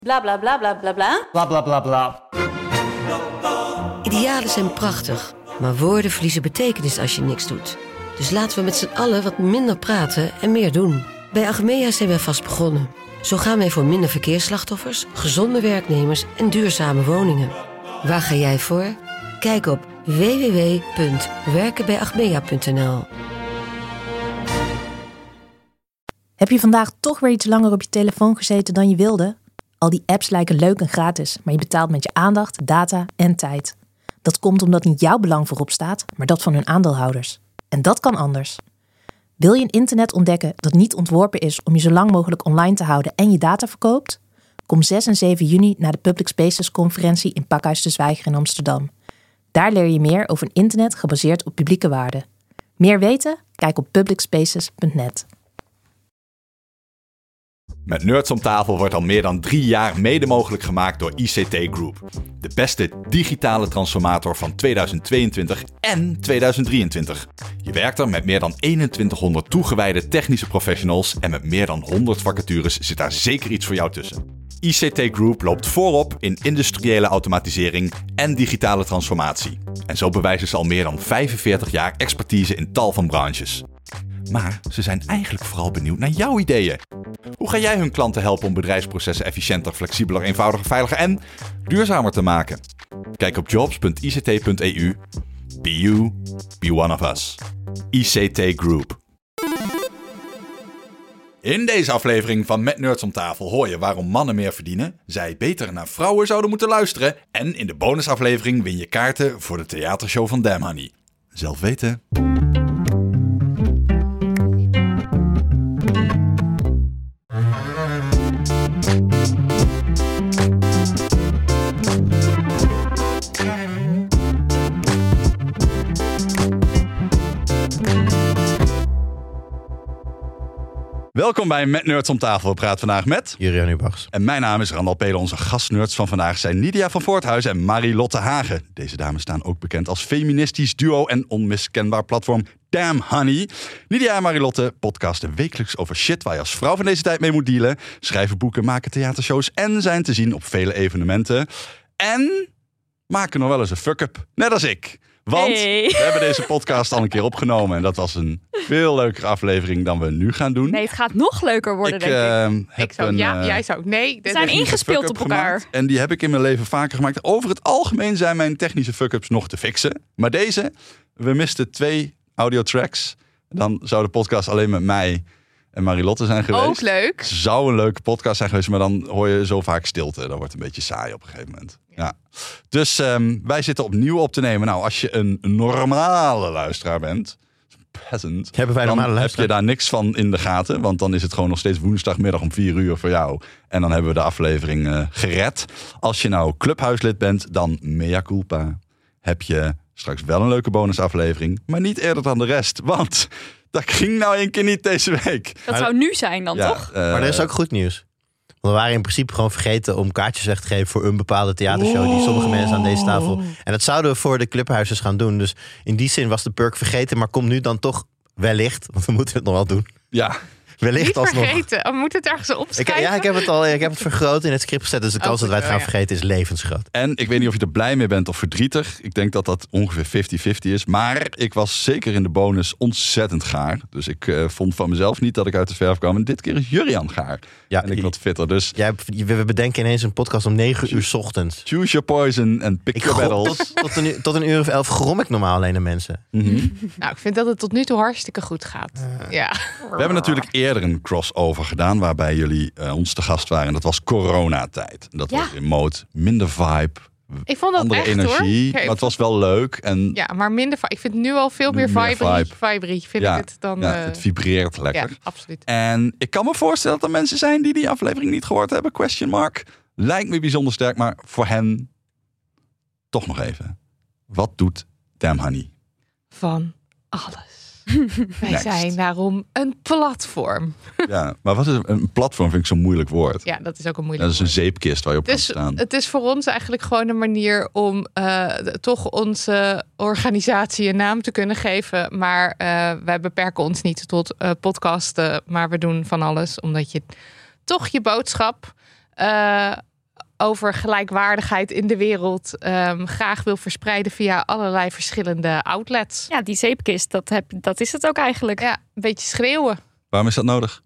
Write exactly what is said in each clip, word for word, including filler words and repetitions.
Bla bla bla bla bla bla. Bla bla bla bla. Idealen zijn prachtig, maar woorden verliezen betekenis als je niks doet. Dus laten we met z'n allen wat minder praten en meer doen. Bij Achmea zijn wij vast begonnen. Zo gaan wij voor minder verkeersslachtoffers, gezonde werknemers en duurzame woningen. Waar ga jij voor? Kijk op w w w punt werken bij achmea punt n l. Heb je vandaag toch weer iets langer op je telefoon gezeten dan je wilde? Al die apps lijken leuk en gratis, maar je betaalt met je aandacht, data en tijd. Dat komt omdat niet jouw belang voorop staat, maar dat van hun aandeelhouders. En dat kan anders. Wil je een internet ontdekken dat niet ontworpen is om je zo lang mogelijk online te houden en je data verkoopt? Kom zes en zeven juni naar de Public Spaces conferentie in Pakhuis de Zwijger in Amsterdam. Daar leer je meer over een internet gebaseerd op publieke waarden. Meer weten? Kijk op public spaces punt net. Met Nerds om tafel wordt al meer dan drie jaar mede mogelijk gemaakt door I C T Group. De beste digitale transformator van tweeduizend tweeëntwintig en tweeduizend drieëntwintig. Je werkt er met meer dan eenentwintighonderd toegewijde technische professionals en met meer dan honderd vacatures zit daar zeker iets voor jou tussen. I C T Group loopt voorop in industriële automatisering en digitale transformatie. En zo bewijzen ze al meer dan vijfenveertig jaar expertise in tal van branches. Maar ze zijn eigenlijk vooral benieuwd naar jouw ideeën. Hoe ga jij hun klanten helpen om bedrijfsprocessen efficiënter, flexibeler, eenvoudiger, veiliger en duurzamer te maken? Kijk op jobs punt i c t punt e u. Be you, be one of us. I C T Group. In deze aflevering van Met Nerds om tafel hoor je waarom mannen meer verdienen, zij beter naar vrouwen zouden moeten luisteren en in de bonusaflevering win je kaarten voor de theatershow van Damn Honey. Zelf weten. Welkom bij Met Nerds om tafel. We praten vandaag met Jurian Ubachs. En mijn naam is Randal Pelen. Onze gastnerds van vandaag zijn Nidia van Voorthuizen en Marilotte Hagen. Deze dames staan ook bekend als feministisch duo en onmiskenbaar platform Damn Honey. Nidia en Marilotte podcasten wekelijks over shit waar je als vrouw van deze tijd mee moet dealen. Schrijven boeken, maken theatershows en zijn te zien op vele evenementen. En maken nog wel eens een fuck-up, net als ik. Want hey. we hebben deze podcast al een keer opgenomen. En dat was een veel leukere aflevering dan we nu gaan doen. Nee, het gaat nog leuker worden, ik, denk ik. Uh, heb ik zou, een, ja, uh, jij zou. Nee. We zijn ingespeeld op elkaar. Gemaakt, en die heb ik in mijn leven vaker gemaakt. Over het algemeen zijn mijn technische fuck-ups nog te fixen. Maar deze, we misten twee audiotracks. Dan zou de podcast alleen met mij en Marilotte zijn geweest. Ook leuk. Het zou een leuke podcast zijn geweest, maar dan hoor je zo vaak stilte. Dat wordt een beetje saai op een gegeven moment. Ja. Dus um, wij zitten opnieuw op te nemen. Nou, als je een normale luisteraar bent, peasant, Hebben wij dan normale heb je daar niks van in de gaten. Want dan is het gewoon nog steeds woensdagmiddag om vier uur voor jou. En dan hebben we de aflevering uh, gered. Als je nou clubhuislid bent, dan mea culpa. Heb je straks wel een leuke bonusaflevering, maar niet eerder dan de rest. Want dat ging nou één keer niet deze week. Dat zou nu zijn dan, Ja, toch? Uh, Maar er is ook goed nieuws. Want we waren in principe gewoon vergeten om kaartjes weg te geven voor een bepaalde theatershow die sommige mensen aan deze tafel. En dat zouden we voor de clubhuisers gaan doen. Dus in die zin was de perk vergeten, maar komt nu dan toch wellicht, want we moeten het nog wel doen. Ja. Wellicht Niet alsnog. vergeten. Oh, we moeten het ergens Ik, opschrijven. ja, ik heb het al. Ik heb het vergroot in het script gezet, dus de kans Oh, dat wij het gaan ja. vergeten is levensgroot. En ik weet niet of je er blij mee bent of verdrietig. Ik denk dat dat ongeveer vijftig vijftig is. Maar ik was zeker in de bonus ontzettend gaar. Dus ik uh, vond van mezelf niet dat ik uit de verf kwam. En dit keer is Jurian gaar. Ja, en ik wat fitter. Dus jij, we bedenken ineens een podcast om negen uur 's ochtends. choose your poison and pick Ik your grom, battles. tot, tot, een, uur- tot een uur of elf grom ik normaal alleen naar mensen. Mm-hmm. Nou, ik vind dat het tot nu toe hartstikke goed gaat. Uh. Ja. We hebben natuurlijk eerder een crossover gedaan waarbij jullie uh, ons te gast waren. En dat was coronatijd. Dat Ja. was remote, minder vibe, Ik vond dat andere echt, energie. hoor. Maar het was wel leuk. En Ja, maar minder. vi- Ik vind het nu al veel Nu meer meer vibrie. vibe. Vibrie vind ja, ik het dan. ja, uh, het vibreert lekker. ja, absoluut. En ik kan me voorstellen dat er mensen zijn die die aflevering niet gehoord hebben. Question mark. Lijkt me bijzonder sterk, maar voor hen toch nog even. Wat doet Damn Honey? Van alles. Wij Next. zijn daarom een platform. Ja, maar wat is een platform? Vind ik zo'n moeilijk woord. Ja, dat is ook een moeilijk Dat is een woord. zeepkist waar je op Dus kan staan. het is voor ons eigenlijk gewoon een manier om uh, de- toch onze organisatie een naam te kunnen geven. Maar uh, wij beperken ons niet tot uh, podcasten, maar we doen van alles. Omdat je toch je boodschap uh, over gelijkwaardigheid in de wereld um, graag wil verspreiden via allerlei verschillende outlets. Ja, die zeepkist, dat, heb, dat is het ook eigenlijk. Ja, een beetje schreeuwen. Waarom is dat nodig?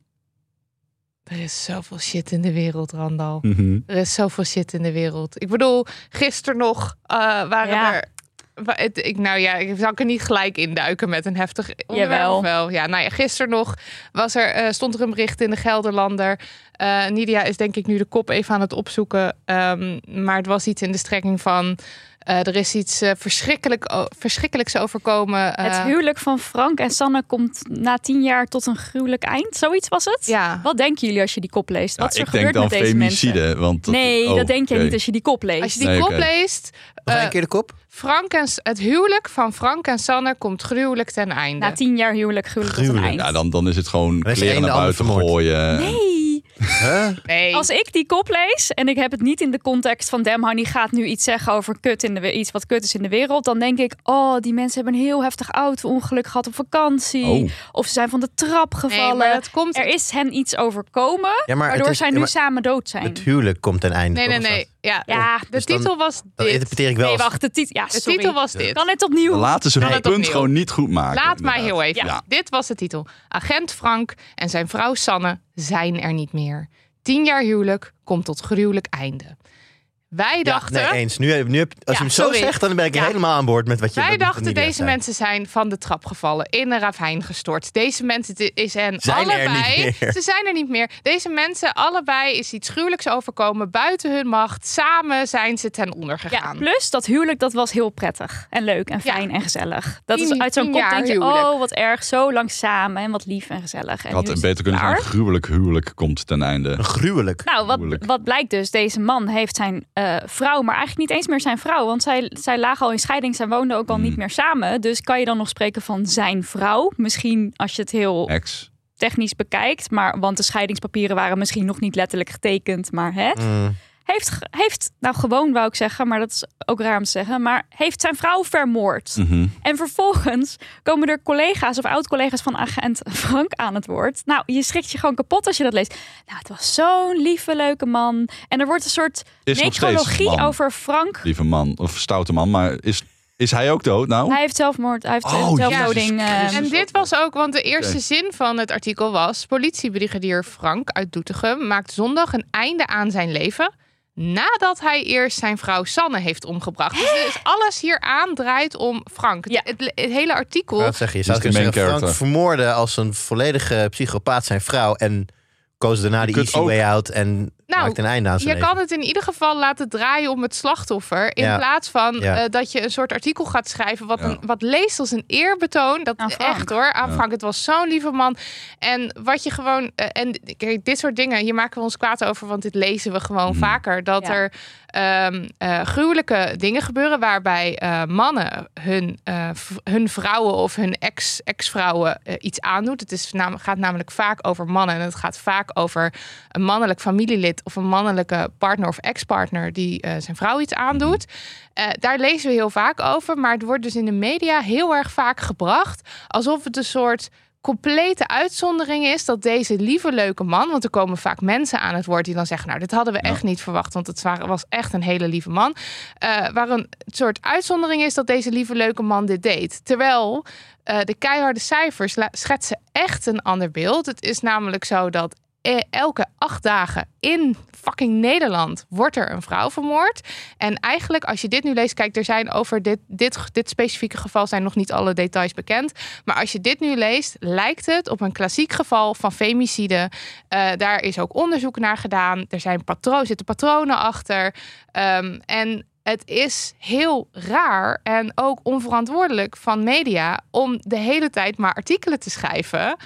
Er is zoveel shit in de wereld, Randal. Mm-hmm. Er is zoveel shit in de wereld. Ik bedoel, gisteren nog uh, waren Ja. er... Het, ik, nou ja, ik zal er niet gelijk induiken met een heftig onderwerp. Jawel. Of wel. Ja, nou ja, gisteren nog was er, uh, stond er een bericht in de Gelderlander. Uh, Nidia is denk ik nu de kop even aan het opzoeken. Um, maar het was iets in de strekking van... Uh, er is iets uh, verschrikkelijk, uh, verschrikkelijks overkomen. Uh, Het huwelijk van Frank en Sanne komt na tien jaar tot een gruwelijk eind. Zoiets was het? Ja. Wat denken jullie als je die kop leest? Wat is Ja, er ik denk gebeurd dan met deze femicide. mensen? Want dat, Nee, oh, dat denk jij okay. niet als je die kop leest. Als je die Nee, kop oké. leest... Nog uh, een keer de kop? Frank en, het huwelijk van Frank en Sanne komt gruwelijk ten einde. Na tien jaar huwelijk gruwelijk tot een Gruwelijk. eind. Ja, dan, dan is het gewoon Dan is de kleren een de naar ander buiten vermoord. gooien. Nee. Huh? Nee. Als ik die kop lees en ik heb het niet in de context van Dem Honey gaat nu iets zeggen over kut in de, we- iets wat kut is in de wereld, dan denk ik, oh, die mensen hebben een heel heftig auto-ongeluk gehad op vakantie. Oh. Of ze zijn van de trap nee, gevallen. maar dat komt... Er is hen iets overkomen, Ja, maar waardoor het is- zij ja, nu maar samen dood zijn. Het huwelijk komt ten einde. Nee, nee, toch, of nee. zo? Ja, Ja, de dus dan- titel was Dat dit. interpreteer ik wel Nee, als... wacht, de titel. Ja, De sorry. titel was dit. Kan het opnieuw? Laten ze Kan hun het punt opnieuw? gewoon niet goed maken. Laat mij inderdaad. heel even. Ja. Dit was de titel. Agent Frank en zijn vrouw Sanne zijn er niet meer. Tien jaar huwelijk komt tot gruwelijk einde. Wij Ja, dachten... nee, eens. Nu, nu heb, als Ja, je hem zo sorry. zegt, dan ben ik Ja. helemaal aan boord met wat je Wij wat dachten, Nidia deze zei. mensen zijn van de trap gevallen, in een ravijn gestort. Deze mensen het is en Zijn er allebei, niet meer. ze zijn er niet meer. Deze mensen allebei is iets gruwelijks overkomen, buiten hun macht. Samen zijn ze ten onder Ja, gegaan. plus dat huwelijk, dat was heel prettig en leuk en fijn Ja. en gezellig. Dat Tien- is uit zo'n tien kop jaar denk je, huwelijk. oh wat erg, zo lang samen en wat lief en gezellig. En Het had nu is beter het kunnen zijn, klaar. gruwelijk huwelijk komt ten einde. Een gruwelijk. Nou, wat, Huwelijk. wat blijkt dus, deze man heeft zijn uh, vrouw, maar eigenlijk niet eens meer zijn vrouw. Want zij, zij lagen al in scheiding, zij woonden ook al Mm. niet meer samen. Dus kan je dan nog spreken van zijn vrouw? Misschien als je het heel Ex. technisch bekijkt. Maar, want de scheidingspapieren waren misschien nog niet letterlijk getekend. Maar hè, Mm. heeft, ge- heeft, nou gewoon wou ik zeggen, maar dat is ook raar om te zeggen. Maar heeft zijn vrouw vermoord. Mhm. En vervolgens komen er collega's of oud-collega's van agent Frank aan het woord. Nou, je schrikt je gewoon kapot als je dat leest. Nou, het was zo'n lieve, leuke man. En er wordt een soort Is nog steeds necrologie man. over Frank. Lieve man, of stoute man. Maar is, is hij ook dood nou? Hij heeft zelfmoord, hij heeft Oh, zelfdoding. Jezus eh, Christus. En dit was ook, want de eerste Oké. zin van het artikel was... politiebrigadier Frank uit Doetinchem maakt zondag een einde aan zijn leven... nadat hij eerst zijn vrouw Sanne heeft omgebracht. Dus, dus alles hier aan draait om Frank. Ja. Het, het, het hele artikel... Wat zeg je? Je zou Dus de kunnen main zeggen, Frank character. vermoorde als een volledige psychopaat zijn vrouw... en koos daarna de kunt easy ook- way out en Nou, maakt een einde aan zijn Je leven. kan het in ieder geval laten draaien om het slachtoffer. In Ja. plaats van Ja. eh, dat je een soort artikel gaat schrijven. Wat, Ja. een, wat leest als een eerbetoon. Dat Aan Frank. echt hoor. Aan Ja. Frank. Het was zo'n lieve man. En wat je gewoon. eh, en kijk, dit soort dingen. Hier maken we ons kwaad over. Want dit lezen we gewoon Mhm. vaker. Dat Ja. er ehm, eh, gruwelijke dingen gebeuren. Waarbij eh, mannen hun, eh, v- hun vrouwen of hun ex, ex-vrouwen eh, iets aandoet. Het is, nam, gaat namelijk vaak over mannen. En het gaat vaak over een mannelijk familielid. Of een mannelijke partner of ex-partner die eh, zijn vrouw iets aandoet. Eh, daar lezen we heel vaak over. Maar het wordt dus in de media heel erg vaak gebracht. Alsof het een soort complete uitzondering is dat deze lieve leuke man... want er komen vaak mensen aan het woord die dan zeggen... nou, dit hadden we Ja. echt niet verwacht, want het wa- was echt een hele lieve man. Eh, waar een soort uitzondering is dat deze lieve leuke man dit deed. Terwijl eh, de keiharde cijfers la- schetsen echt een ander beeld. Het is namelijk zo dat eh, elke acht dagen in fucking Nederland wordt er een vrouw vermoord. En eigenlijk, als je dit nu leest, kijk, er zijn over dit, dit, dit specifieke geval zijn nog niet alle details bekend. Maar als je dit nu leest, lijkt het op een klassiek geval van femicide. Uh, daar is ook onderzoek naar gedaan. Er zijn patro- zitten patronen achter. Um, en het is heel raar en ook onverantwoordelijk van media om de hele tijd maar artikelen te schrijven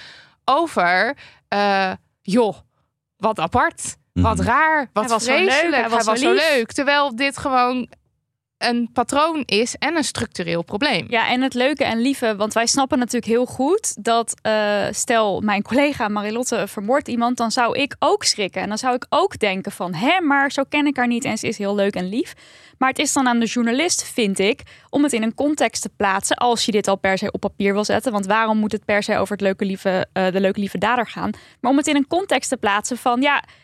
over, uh, joh, wat apart. Wat raar, wat Hij was zo vreselijk. leuk, hij was zo zo lief. leuk. Terwijl dit gewoon een patroon is en een structureel probleem. Ja, en het leuke en lieve, want wij snappen natuurlijk heel goed dat uh, stel mijn collega Marilotte vermoordt iemand, dan zou ik ook schrikken. En dan zou ik ook denken van, hè, maar zo ken ik haar niet en ze is heel leuk en lief. Maar het is dan aan de journalist, vind ik, om het in een context te plaatsen als je dit al per se op papier wil zetten. Want waarom moet het per se over het leuke lieve, uh, de leuke lieve dader gaan? Maar om het in een context te plaatsen van, ja,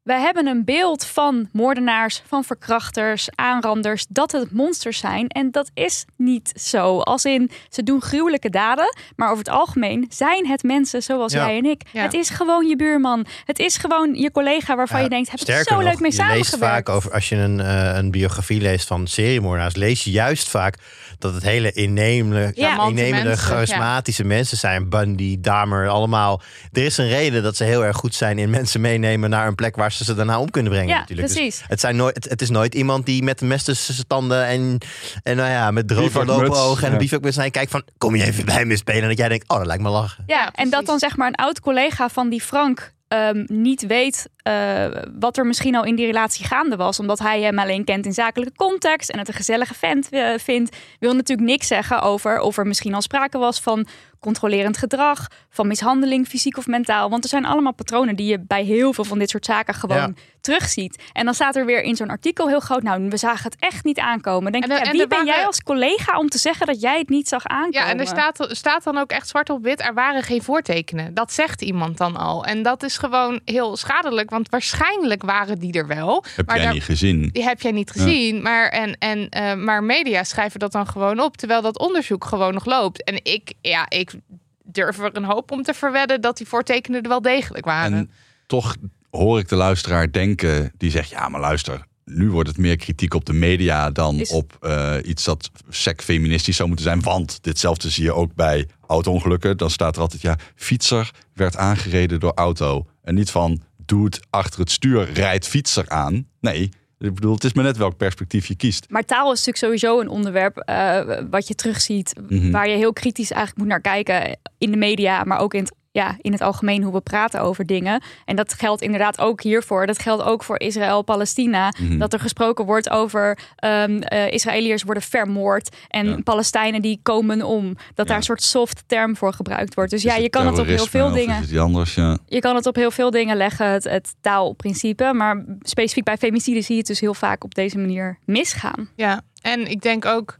wij hebben een beeld van moordenaars, van verkrachters, aanranders, dat het monsters zijn. En dat is niet zo. Als in, ze doen gruwelijke daden, maar over het algemeen zijn het mensen zoals Ja. jij en ik. Ja. Het is gewoon je buurman. Het is gewoon je collega waarvan Ja, je denkt, heb ik sterker zo nog, leuk mee je samengewerkt. leest vaak over, als je een, uh, een biografie leest van seriemoordenaars, lees je juist vaak dat het hele innemende, Ja. innemende mensen, charismatische mensen zijn. Bundy, Dahmer, allemaal. Er is een reden dat ze heel erg goed zijn in mensen meenemen naar een plek waar ze ze daarna om kunnen brengen. Ja, natuurlijk. precies. Dus het, zijn nooit, het, het is nooit iemand die met een mes tussen zijn tanden en, en nou ja, met droog Bivakmuts, doorlopen ogen en ja. een bivakmuts naar je kijkt van, kom je even bij me spelen? En dat jij denkt, oh, dat lijkt me lachen. Ja, Ja, en precies. dat dan zeg maar een oud collega van die Frank um, niet weet uh, wat er misschien al in die relatie gaande was. Omdat hij hem alleen kent in zakelijke context en het een gezellige vent uh, vindt. Wil natuurlijk niks zeggen over of er misschien al sprake was van controlerend gedrag, van mishandeling, fysiek of mentaal. Want er zijn allemaal patronen die je bij heel veel van dit soort zaken gewoon Ja. terugziet. En dan staat er weer in zo'n artikel heel groot, nou, we zagen het echt niet aankomen. Denk En ik, er- ja, en wie er ben waren- jij als collega om te zeggen dat jij het niet zag aankomen? Ja, en er staat, staat dan ook echt zwart op wit, er waren geen voortekenen. Dat zegt iemand dan al. En dat is gewoon heel schadelijk, want waarschijnlijk waren die er wel. Heb maar jij daar- niet gezien? Die heb jij niet gezien, maar, en, en, uh, maar media schrijven dat dan gewoon op, terwijl dat onderzoek gewoon nog loopt. En ik, ja, ik durf er een hoop om te verwedden dat die voortekenen er wel degelijk waren. En toch hoor ik de luisteraar denken, die zegt, ja, maar luister, nu wordt het meer kritiek op de media dan Is- op uh, iets dat sec feministisch zou moeten zijn. Want ditzelfde zie je ook bij auto-ongelukken. Dan staat er altijd, ja, fietser werd aangereden door auto. En niet van, dude achter het stuur rijdt fietser aan. Nee, ik bedoel, het is maar net welk perspectief je kiest. Maar taal is natuurlijk sowieso een onderwerp uh, wat je terugziet, Mhm. waar je heel kritisch eigenlijk moet naar kijken in de media, maar ook in het, ja, in het algemeen hoe we praten over dingen. En dat geldt inderdaad ook hiervoor. Dat geldt ook voor Israël-Palestina. Mhm. Dat er gesproken wordt over um, uh, Israëliërs worden vermoord en Ja. Palestijnen die komen om. Dat Ja. daar een soort soft term voor gebruikt wordt. Dus Is ja, je kan het op heel terrorisme veel of dingen. Is het die anders, ja. Je kan het op heel veel dingen leggen, het, het taalprincipe. Maar specifiek bij femicide zie je het dus heel vaak op deze manier misgaan. Ja, en ik denk ook,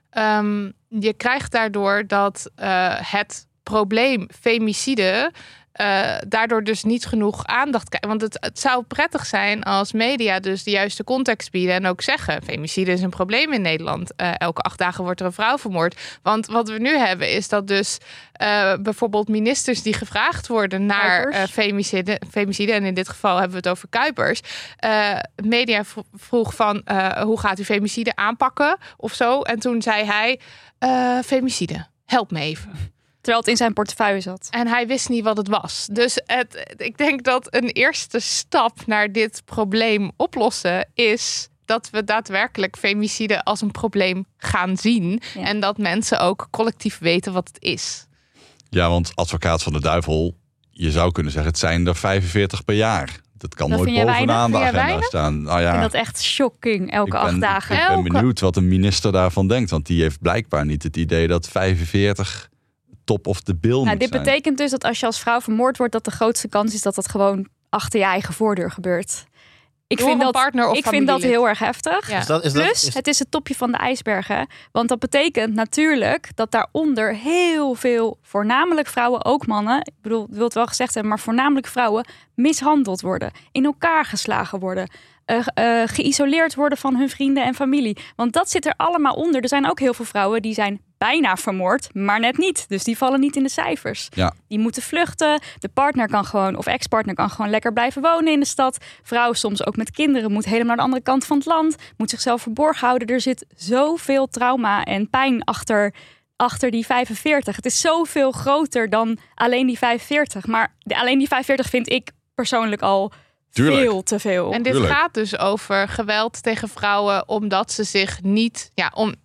um, je krijgt daardoor dat uh, het probleem femicide uh, daardoor dus niet genoeg aandacht krijgt. Want het, het zou prettig zijn als media dus de juiste context bieden en ook zeggen, femicide is een probleem in Nederland. Uh, elke acht dagen wordt er een vrouw vermoord. Want wat we nu hebben is dat dus uh, bijvoorbeeld ministers die gevraagd worden naar uh, femicide, femicide, en in dit geval hebben we het over Kuipers, uh, media vroeg van uh, hoe gaat u femicide aanpakken of zo. En toen zei hij, uh, femicide, help me even. Terwijl het in zijn portefeuille zat. En hij wist niet wat het was. Dus het, ik denk dat een eerste stap naar dit probleem oplossen is dat we daadwerkelijk femicide als een probleem gaan zien. Ja. En dat mensen ook collectief weten wat het is. Ja, want advocaat van de duivel, je zou kunnen zeggen, het zijn er vijfenveertig per jaar. Dat kan Dat nooit vind jij bovenaan de weinig? Vind jij agenda weinig? staan. Nou Ik ja, vind dat echt shocking, elke ik ben, acht dagen. Ik, ik ben Elke- benieuwd wat een minister daarvan denkt. Want die heeft blijkbaar niet het idee dat vijfenveertig top of the bill Nou, moet dit zijn. betekent dus dat als je als vrouw vermoord wordt, dat de grootste kans is dat dat gewoon achter je eigen voordeur gebeurt. Ik Door vind een dat, partner of ik vind dat familielid. heel erg heftig. Ja. Is dat, is dat, Plus, is- het is het topje van de ijsberg. Hè? Want dat betekent natuurlijk dat daaronder heel veel, voornamelijk vrouwen, ook mannen, ik bedoel, ik wil het wel gezegd hebben, maar voornamelijk vrouwen, mishandeld worden, in elkaar geslagen worden, uh, uh, geïsoleerd worden van hun vrienden en familie. Want dat zit er allemaal onder. Er zijn ook heel veel vrouwen die zijn bijna vermoord, maar net niet. Dus die vallen niet in de cijfers. Ja. Die moeten vluchten. De partner kan gewoon, of ex-partner kan gewoon lekker blijven wonen in de stad. Vrouw, soms ook met kinderen, moet helemaal naar de andere kant van het land. Moet zichzelf verborgen houden. Er zit zoveel trauma en pijn achter, achter die vijfenveertig. Het is zoveel groter dan alleen die vijfenveertig. Maar de, alleen die vijfenveertig vind ik persoonlijk al Tuurlijk. veel te veel. En dit Tuurlijk. gaat dus over geweld tegen vrouwen omdat ze zich niet... Ja, om,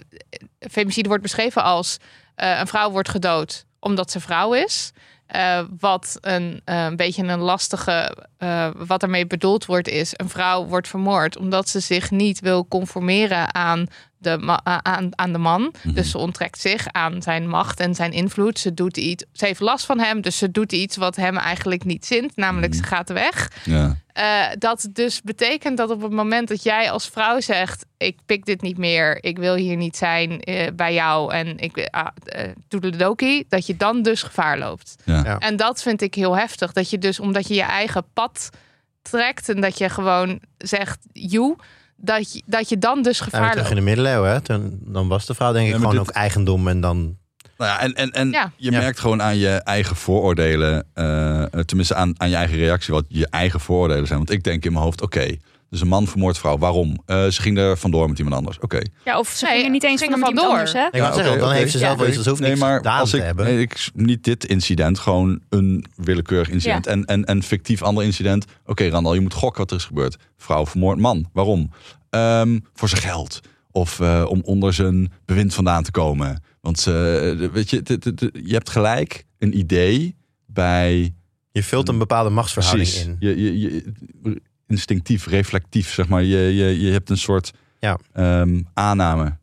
femicide wordt beschreven als uh, een vrouw wordt gedood omdat ze vrouw is. Uh, wat een, uh, een beetje een lastige... Uh, wat ermee bedoeld wordt is, een vrouw wordt vermoord omdat ze zich niet wil conformeren aan de, ma- aan, aan de man. Mm-hmm. Dus ze onttrekt zich aan zijn macht en zijn invloed. Ze doet iets, ze heeft last van hem, dus ze doet iets wat hem eigenlijk niet zint. Namelijk, Mm-hmm. ze gaat weg. Ja. Uh, dat dus betekent dat op het moment dat jij als vrouw zegt, ik pik dit niet meer, ik wil hier niet zijn uh, bij jou en ik uh, uh, toedeledokie, dat je dan dus gevaar loopt. Ja. Ja. En dat vind ik heel heftig. Dat je dus, omdat je je eigen pad trekt en dat je gewoon zegt, joe, dat je, dat je dan dus Ja, gevaar terug in loopt. de middeleeuwen, hè? Toen, dan was de vrouw denk ik Ja, maar gewoon dit- ook eigendom en dan... Nou ja, en en, en Ja. je Ja. merkt gewoon aan je eigen vooroordelen, uh, tenminste aan, aan je eigen reactie, wat je eigen vooroordelen zijn. Want ik denk in mijn hoofd, oké, okay, dus een man vermoordt vrouw. Waarom? Uh, ze ging er vandoor met iemand anders. Oké. Okay. Ja, of ze Nee, gingen niet eens gingen van iemand vandoor. anders, hè? Ik wou Ja, zeggen, oké, dan oké. heeft ze zelf wel iets, ze hoeft nee, niks maar gedaan als te ik, hebben. nee, ik, niet dit incident, gewoon een willekeurig incident. Ja. En, en en fictief ander incident. Oké, okay, Randal, je moet gokken wat er is gebeurd. Vrouw vermoord man. Waarom? Um, voor zijn geld. Of uh, om onder zijn bewind vandaan te komen. Want uh, weet je, t, t, t, je hebt gelijk een idee bij... Je vult een bepaalde machtsverhouding Precies. in. Je, je, je, instinctief, reflectief, zeg maar. Je, je, je hebt een soort Ja. um, aanname.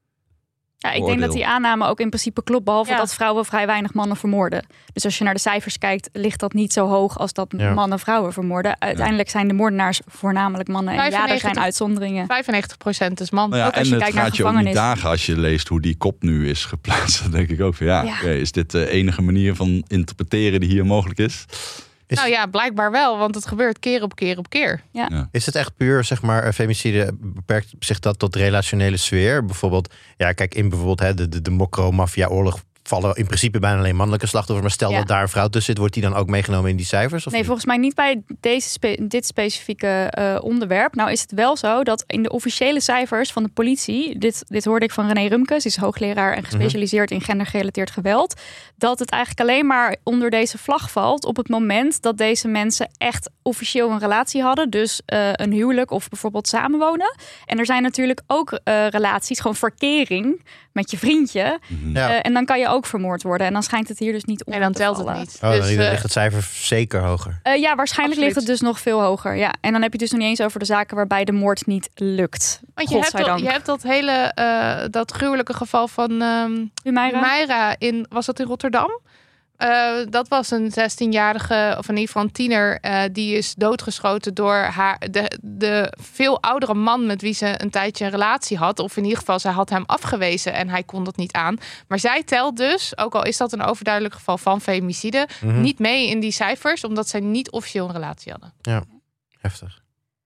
Ja, ik denk Oordeel. dat die aanname ook in principe klopt. Behalve Ja. dat vrouwen vrij weinig mannen vermoorden. Dus als je naar de cijfers kijkt, ligt dat niet zo hoog als dat Ja. mannen vrouwen vermoorden. Uiteindelijk zijn de moordenaars voornamelijk mannen. En ja, er zijn vijfennegentig uitzonderingen. vijfennegentig procent is man. Nou ja, Ook als en je het kijkt naar gaat je ook niet gevangenis. dagen als je leest hoe die kop nu is geplaatst. Dan denk ik ook van ja, Ja. oké, is dit de enige manier van interpreteren die hier mogelijk is? Is, Nou ja, blijkbaar wel, want het gebeurt keer op keer op keer. is het echt puur, zeg maar, femicide, beperkt zich dat tot relationele sfeer? Bijvoorbeeld, ja, kijk, in bijvoorbeeld hè, de, de, de Mokro-maffia-oorlog vallen in principe bijna alleen mannelijke slachtoffers. Maar stel Ja. dat daar een vrouw tussen zit, wordt die dan ook meegenomen in die cijfers? Of Nee, niet? volgens mij niet bij deze spe- dit specifieke uh, onderwerp. Nou is het wel zo dat in de officiële cijfers van de politie... dit, dit hoorde ik van René Rumkes, die is hoogleraar en gespecialiseerd in gendergerelateerd geweld... dat het eigenlijk alleen maar onder deze vlag valt op het moment dat deze mensen echt officieel een relatie hadden. Dus uh, een huwelijk of bijvoorbeeld samenwonen. En er zijn natuurlijk ook uh, relaties, gewoon verkering met je vriendje. Ja. Uh, en dan kan je ook vermoord worden. En dan schijnt het hier dus niet onder Nee, dan te telt het vallen. niet. Oh, dus, dan uh, ligt het cijfer zeker hoger. Uh, ja, waarschijnlijk Absoluut. ligt het dus nog veel hoger. Ja. En dan heb je het dus nog niet eens over de zaken waarbij de moord niet lukt. want je hebt, dat, Godzijdank. je hebt dat hele, uh, dat gruwelijke geval van um, Humaira? Humaira in, was dat in Rotterdam? Uh, dat was een zestienjarige, of in ieder geval een tiener, uh, die is doodgeschoten door haar, de, de veel oudere man met wie ze een tijdje een relatie had. Of in ieder geval, zij had hem afgewezen en hij kon dat niet aan. Maar zij telt dus, ook al is dat een overduidelijk geval van femicide, Mhm. niet mee in die cijfers, omdat zij niet officieel een relatie hadden. Heftig.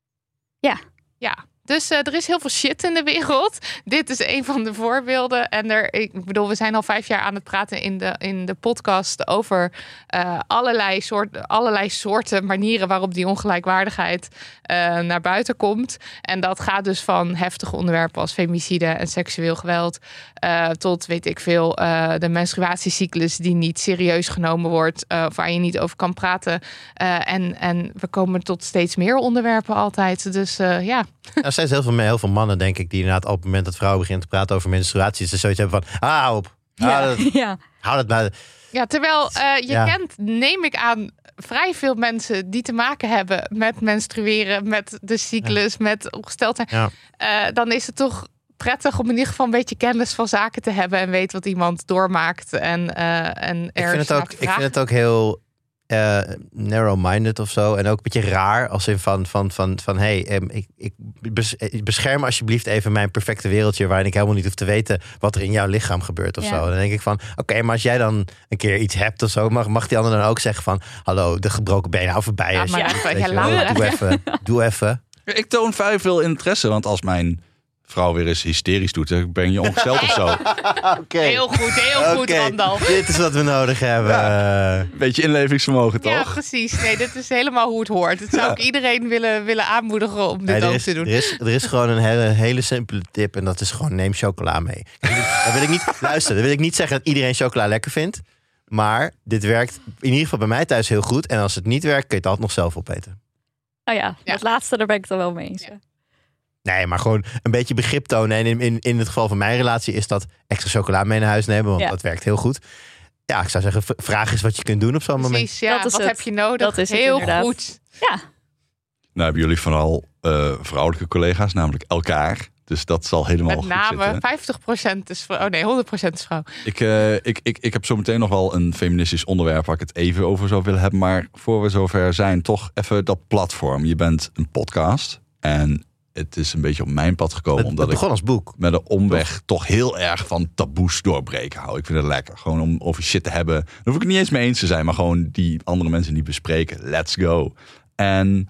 Ja, dus uh, er is heel veel shit in de wereld. Dit is een van de voorbeelden. En er, ik bedoel, we zijn al vijf jaar aan het praten in de, in de podcast over uh, allerlei, soort, allerlei soorten manieren waarop die ongelijkwaardigheid uh, naar buiten komt. En dat gaat dus van heftige onderwerpen als femicide en seksueel geweld uh, tot, weet ik veel, uh, de menstruatiecyclus die niet serieus genomen wordt, uh, of waar je niet over kan praten. Uh, en, en we komen tot steeds meer onderwerpen altijd. Dus uh, ja. Er zijn heel veel, heel veel mannen, denk ik, die inderdaad op het moment dat vrouwen beginnen te praten over menstruatie, ze zoiets hebben van, ah, hou op. Hou Ja, dat, ja. hou dat bij. Ja, terwijl uh, je Ja. kent, neem ik aan, vrij veel mensen die te maken hebben met menstrueren, met de cyclus, ja. met ongesteldheid. Ja. Uh, dan is het toch prettig om in ieder geval een beetje kennis van zaken te hebben en weet wat iemand doormaakt. En, uh, en Ik er vind, het ook, ik vind het ook heel uh, narrow-minded of zo. En ook een beetje raar als in van, van, van, van hey, um, ik, ik bescherm alsjeblieft even mijn perfecte wereldje waarin ik helemaal niet hoef te weten wat er in jouw lichaam gebeurt of Ja. zo. Dan denk ik van, oké, okay, maar als jij dan een keer iets hebt of zo, mag, mag die ander dan ook zeggen van, hallo, de gebroken benen, hou voorbij. Laat Als je maar niet, even, weet ja, je laat wel. maar Doe even. Doe even. Ik toon vrij veel interesse, want als mijn vrouw weer eens hysterisch doet, dan ben je ongesteld of zo. Oké. Okay. heel goed, heel goed, Okay. Randal. Dit is wat we nodig hebben. Ja. Beetje inlevingsvermogen, Ja, toch? precies. Nee, dit is helemaal hoe het hoort. Het zou Ja. ook iedereen willen, willen aanmoedigen om dit Nee, er, ook is, te doen. er, is, er is gewoon een hele, hele simpele tip en dat is gewoon neem chocola mee. Dan wil ik niet luisteren. Dan wil ik niet zeggen dat iedereen chocola lekker vindt. Maar dit werkt in ieder geval bij mij thuis heel goed. En als het niet werkt, kun je het altijd nog zelf opeten. Nou ja, Ja. dat laatste, daar ben ik het dan wel mee eens. Ja. Nee, maar gewoon een beetje begrip tonen. En in, in, in het geval van mijn relatie is dat extra chocola mee naar huis nemen. Want Ja. dat werkt heel goed. Ja, ik zou zeggen, v- vraag eens wat je kunt doen op zo'n moment. Precies, ja. Dat is Wat het. heb je nodig? Dat is het heel inderdaad. goed. Ja, Nou hebben jullie vooral uh, vrouwelijke collega's, namelijk elkaar. Dus dat zal helemaal Met goed name zitten. vijftig procent is vrouw. Oh nee, honderd procent is vrouw. Ik, uh, ik, ik, ik heb zo meteen nog wel een feministisch onderwerp waar ik het even over zou willen hebben. Maar voor we zover zijn, toch even dat platform. Je bent een podcast en het is een beetje op mijn pad gekomen. Het, omdat het begon ik als boek. met een omweg toch? toch heel erg van taboes doorbreken hou. Ik vind het lekker. Gewoon om over shit te hebben. Daar hoef ik het niet eens mee eens te zijn. Maar gewoon die andere mensen niet bespreken. Let's go. En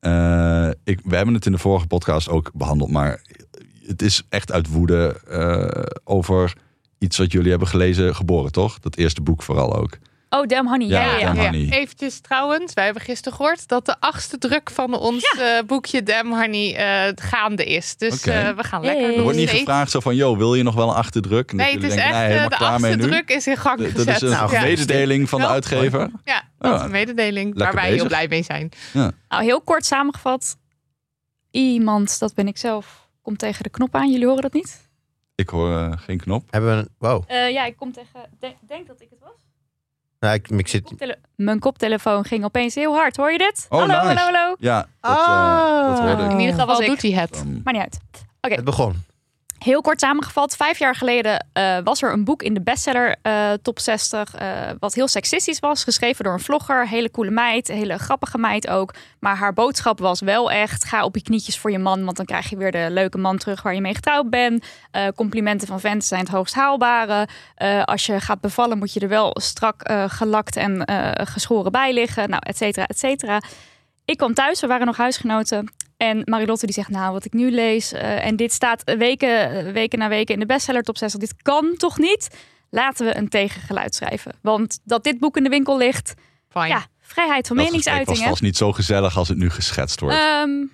Uh, ik, we hebben het in de vorige podcast ook behandeld, maar het is echt uit woede uh, over iets wat jullie hebben gelezen, Geboren, toch? Dat eerste boek vooral ook. Oh, Damn Honey. Ja, Ja, ja, ja. Damn Ja, Honey. eventjes trouwens, wij hebben gisteren gehoord dat de achtste druk van ons Ja. uh, boekje Damn Honey uh, gaande is. Dus Oké. uh, we gaan Yay. lekker. Er wordt niet steeds- gevraagd zo van, yo, wil je nog wel een achterdruk? En dat Nee, het jullie is denken, echt, nee, uh, helemaal de klaar mee achtste nu. druk is in gang D- gezet. Dat is een Nou, ja. mededeling van de Wel. uitgever. Ja, dat is Ja. een mededeling Lekker waar wij bezig. heel blij mee zijn. Nou, heel kort samengevat. Iemand, dat ben ik zelf, komt tegen de knop aan. Jullie horen dat niet? Ik hoor uh, geen knop. Hebben we een... Wow. Uh, ja, ik kom tegen... Denk, denk dat ik het was. Nou, ik, ik zit... Koptele- Mijn koptelefoon ging opeens heel hard. Hoor je dit? Oh, hallo, nice. hallo, hallo. Ja, dat, uh, dat hoorde ik. In ieder Dat was geval ik. doet hij het. Um, Maar niet uit. Het begon. Heel kort samengevat, vijf jaar geleden uh, was er een boek in de bestseller uh, top zestig... Uh, wat heel seksistisch was, geschreven door een vlogger. Hele coole meid, hele grappige meid ook. Maar haar boodschap was wel echt... ga op je knietjes voor je man, want dan krijg je weer de leuke man terug... waar je mee getrouwd bent. Uh, complimenten van venten zijn het hoogst haalbare. Uh, als je gaat bevallen moet je er wel strak uh, gelakt en uh, geschoren bij liggen. Nou, et cetera, et cetera. Ik kwam thuis, we waren nog huisgenoten... En Marilotte die zegt, nou, wat ik nu lees... Uh, en dit staat weken, weken na weken in de bestseller top zestig. Dit kan toch niet? Laten we een tegengeluid schrijven. Want dat dit boek in de winkel ligt... Fijn. Ja, vrijheid van dat gesprek meningsuiting. was vast niet zo gezellig als het nu geschetst wordt. Um,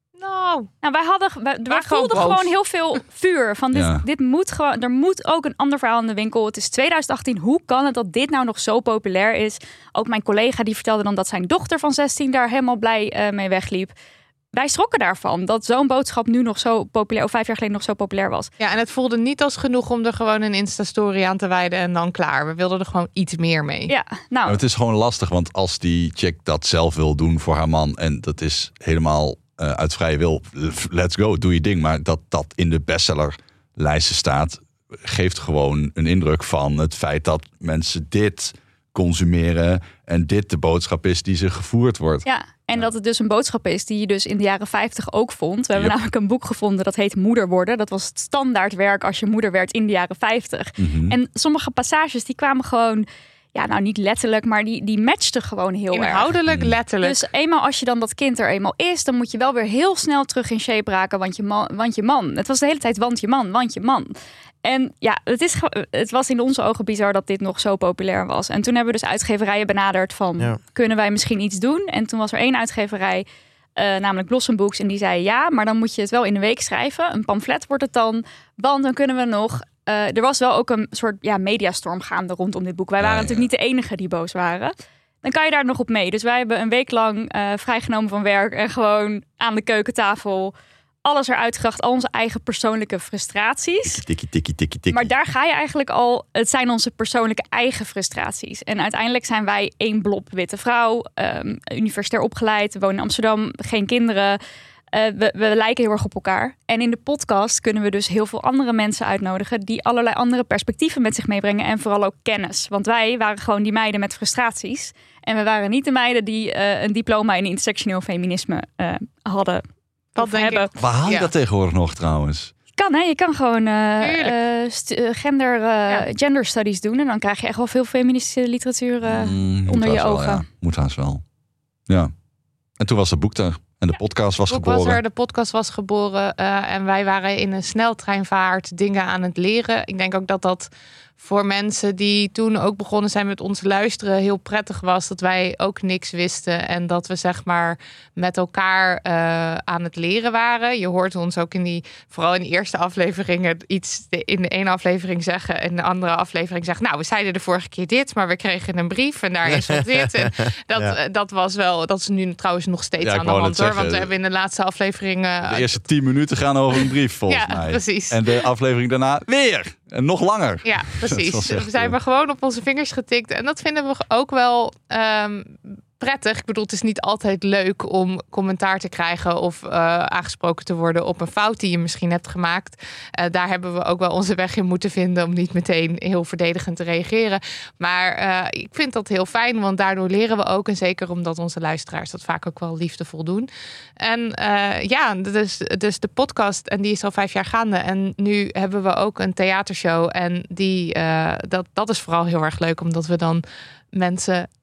Nou, nou, wij hadden, wij, wij gewoon voelden boos. gewoon heel veel vuur. Van dit, Ja. dit moet gewoon, er moet ook een ander verhaal in de winkel. Het is twintig achttien. Hoe kan het dat dit nou nog zo populair is? Ook mijn collega die vertelde dan dat zijn dochter van zestien daar helemaal blij uh, mee wegliep. Wij schrokken daarvan dat zo'n boodschap nu nog zo populair, of vijf jaar geleden nog zo populair was. ja, en het voelde niet als genoeg om er gewoon een Insta-story aan te wijden en dan klaar. We wilden er gewoon iets meer mee. Ja, nou, Maar het is gewoon lastig, want als die chick dat zelf wil doen voor haar man... en dat is helemaal uh, uit vrije wil, let's go, doe je ding. Maar dat dat in de bestsellerlijsten staat... geeft gewoon een indruk van het feit dat mensen dit consumeren... en dit de boodschap is die ze gevoerd wordt. ja. En dat het dus een boodschap is die je dus in de jaren vijftig ook vond. We hebben Yep. namelijk een boek gevonden dat heet Moeder worden. Dat was het standaardwerk als je moeder werd in de jaren vijftig. Mm-hmm. En sommige passages die kwamen gewoon, ja nou niet letterlijk, maar die, die matchten gewoon heel erg. Inhoudelijk, Mm. letterlijk. Dus eenmaal als je dan dat kind er eenmaal is, dan moet je wel weer heel snel terug in shape raken. Want je man, want je man. Het was de hele tijd want je man, want je man. En ja, het, is, ge- het was in onze ogen bizar dat dit nog zo populair was. En toen hebben we dus uitgeverijen benaderd van, Ja. kunnen wij misschien iets doen? En toen was er één uitgeverij, uh, namelijk Blossom Books. En die zei ja, maar dan moet je het wel in een week schrijven. Een pamflet wordt het dan, want dan kunnen we nog... Uh, er was wel ook een soort ja, mediastorm gaande rondom dit boek. Wij waren Ja, ja. natuurlijk niet de enige die boos waren. Dan kan je daar nog op mee. Dus wij hebben een week lang uh, vrijgenomen van werk en gewoon aan de keukentafel alles eruit gebracht, al onze eigen persoonlijke frustraties. Tikkie, tikkie, tikkie, tikkie. Maar daar ga je eigenlijk al, het zijn onze persoonlijke eigen frustraties. En uiteindelijk zijn wij één blob witte vrouw, um, universitair opgeleid, wonen in Amsterdam, geen kinderen. Uh, we, we lijken heel erg op elkaar. En in de podcast kunnen we dus heel veel andere mensen uitnodigen die allerlei andere perspectieven met zich meebrengen en vooral ook kennis. Want wij waren gewoon die meiden met frustraties. En we waren niet de meiden die uh, een diploma in intersectioneel feminisme uh, hadden. Dat of denk hebben. ik. Waar haal je Ja. dat tegenwoordig nog trouwens? Kan hè, je kan gewoon uh, Tuurlijk. uh, st- uh, gender, uh, Ja. gender studies doen. En dan krijg je echt wel veel feministische literatuur uh, Mm, moet onder je haast wel, ogen. ja. Moet haast wel. Ja. En toen was het boek er. En de podcast was Het boek geboren. was er, de podcast was geboren uh, en wij waren in een sneltreinvaart dingen aan het leren. Ik denk ook dat dat voor mensen die toen ook begonnen zijn met ons luisteren heel prettig was. Dat wij ook niks wisten en dat we zeg maar met elkaar uh, aan het leren waren. Je hoort ons ook in die, vooral in de eerste afleveringen iets in de ene aflevering zeggen en de andere aflevering zeggen. Nou, we zeiden de vorige keer dit, maar we kregen een brief en daar is wat dit. En dat, Ja. uh, dat was wel, dat is nu trouwens nog steeds Ja, ik aan de wou hand net hoor. zeggen, Want we hebben in de laatste aflevering uh, De eerste tien minuten gaan over een brief volgens Ja, mij. precies. En de aflevering daarna weer. En nog langer. Ja, precies. was echt, We zijn uh, maar gewoon op onze vingers getikt. En dat vinden we ook wel um, prettig. Ik bedoel, het is niet altijd leuk om commentaar te krijgen of uh, aangesproken te worden op een fout die je misschien hebt gemaakt. Uh, daar hebben we ook wel onze weg in moeten vinden om niet meteen heel verdedigend te reageren. Maar uh, ik vind dat heel fijn, want daardoor leren we ook. En zeker omdat onze luisteraars dat vaak ook wel liefdevol doen. En uh, ja, dus, dus de podcast, en die is al vijf jaar gaande. En nu hebben we ook een theatershow. En die, uh, dat, dat is vooral heel erg leuk, omdat we dan mensen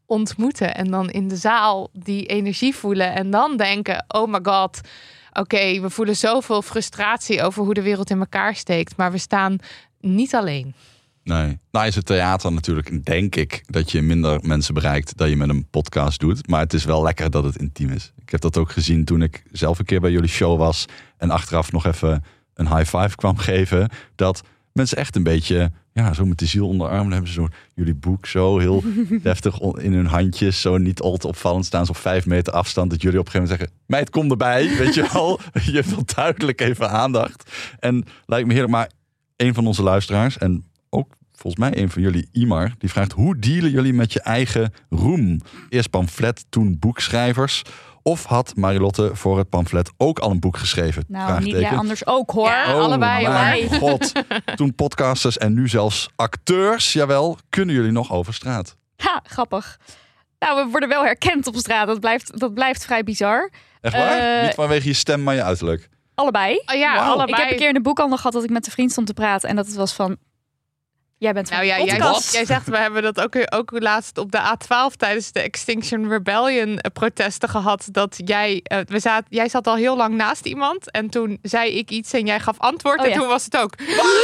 ontmoeten. En dan in de zaal die energie voelen. En dan denken, oh my god, oké, okay, we voelen zoveel frustratie over hoe de wereld in elkaar steekt. Maar we staan niet alleen. Nee. Nou is het theater natuurlijk, denk ik, dat je minder mensen bereikt dan je met een podcast doet. Maar het is wel lekker dat het intiem is. Ik heb dat ook gezien toen ik zelf een keer bij jullie show was. En achteraf nog even een high five kwam geven. Dat mensen echt een beetje, ja, zo met de ziel onder de arm. Dan hebben ze zo jullie boek zo heel deftig in hun handjes. Zo niet al te opvallend staan ze op vijf meter afstand. Dat jullie op een gegeven moment zeggen, meid, kom erbij. Weet je wel, je hebt wel duidelijk even aandacht. En lijkt me heerlijk, maar een van onze luisteraars en ook volgens mij een van jullie, Imar, die vraagt, hoe dealen jullie met je eigen roem? Eerst pamflet, toen boekschrijvers. Of had Marilotte voor het pamflet ook al een boek geschreven? Nou, niet jij anders ook, hoor. Ja, oh, allebei. Mijn god. Toen podcasters en nu zelfs acteurs. Jawel, kunnen jullie nog over straat? Ha, grappig. Nou, we worden wel herkend op straat. Dat blijft, dat blijft vrij bizar. Echt waar? Uh, niet vanwege je stem, maar je uiterlijk. Allebei. Oh, ja, Wow. allebei. Ik heb een keer in de boekhandel gehad dat ik met een vriend stond te praten. En dat het was van, jij bent van Nou ja, de jij, podcast. jij zegt, we hebben dat ook, ook laatst op de A twaalf tijdens de Extinction Rebellion protesten gehad. Dat jij, uh, we zat, jij zat al heel lang naast iemand en toen zei ik iets en jij gaf antwoord Oh, en ja. toen was het ook.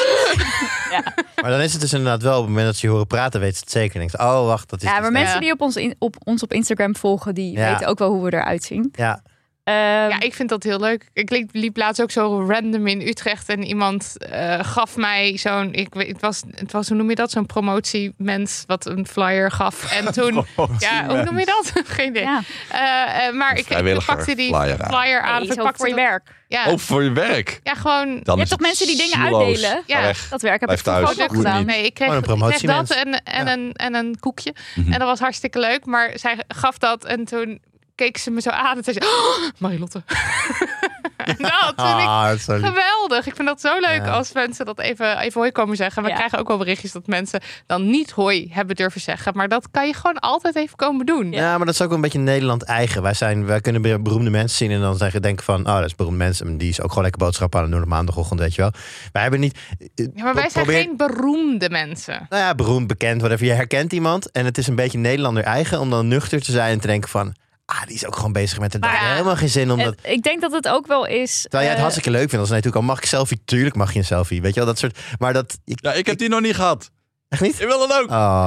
Ja. Maar dan is het dus inderdaad wel, op het moment dat ze je horen praten, weet ze het zeker. En denkt, oh wacht, dat is ja, die maar stem. mensen Ja. die op ons, in, op ons op Instagram volgen, die Ja. weten ook wel hoe we eruit zien. Ja, Ehm, Ja, ik vind dat heel leuk. Ik liep, liep laatst ook zo random in Utrecht en iemand uh, gaf mij zo'n, ik weet, het was, het was, hoe noem je dat? Zo'n promotiemens wat een flyer gaf. En toen, ja, hoe noem je dat? Geen idee. ja. Uh, uh, maar ik, ik vrijwilliger pakte die flyer aan. flyer aan. Nee, of ik zo pakte voor je dat- werk. Ja, Oh, voor je werk. ja, gewoon. Dan Je is hebt het toch mensen die dingen zieloos. uitdelen? Ja. Ga weg. Dat werk heb Blijf ik vroeger thuis. ook nog Doe het gedaan. niet. Nee, ik kreeg, Gewoon een ik kreeg dat promotiemens. en, en, Ja. een, en een koekje. Mhm. En dat was hartstikke leuk. Maar zij gaf dat en toen keek ze me zo aan en zei ze, oh, Marilotte. En dat vind ik ah, dat is zo lief. geweldig. Ik vind dat zo leuk Ja. als mensen dat even, even hoi komen zeggen. We Ja. krijgen ook wel berichtjes dat mensen dan niet hoi hebben durven zeggen. Maar dat kan je gewoon altijd even komen doen. Ja, maar dat is ook wel een beetje Nederland eigen. Wij, zijn, wij kunnen be- beroemde mensen zien en dan zeggen, denken van, oh, dat is beroemde mensen. Die is ook gewoon lekker boodschappen aan het doen op maandagochtend, weet je wel. Wij hebben niet... Ja, maar wij zijn probeer- geen beroemde mensen. Nou ja, beroemd, bekend, whatever. Je herkent iemand en het is een beetje Nederlander eigen om dan nuchter te zijn en te denken van, ah, die is ook gewoon bezig met de dag. Maar ja, Helemaal geen zin om En dat... ik denk dat het ook wel is... Terwijl jij het eh, hartstikke leuk vindt. Als ze natuurlijk al, mag ik een selfie? Tuurlijk mag je een selfie. Weet je wel, dat soort... Maar dat... Ik, Ja, ik heb die nog niet gehad. echt niet? Ik wil het ook.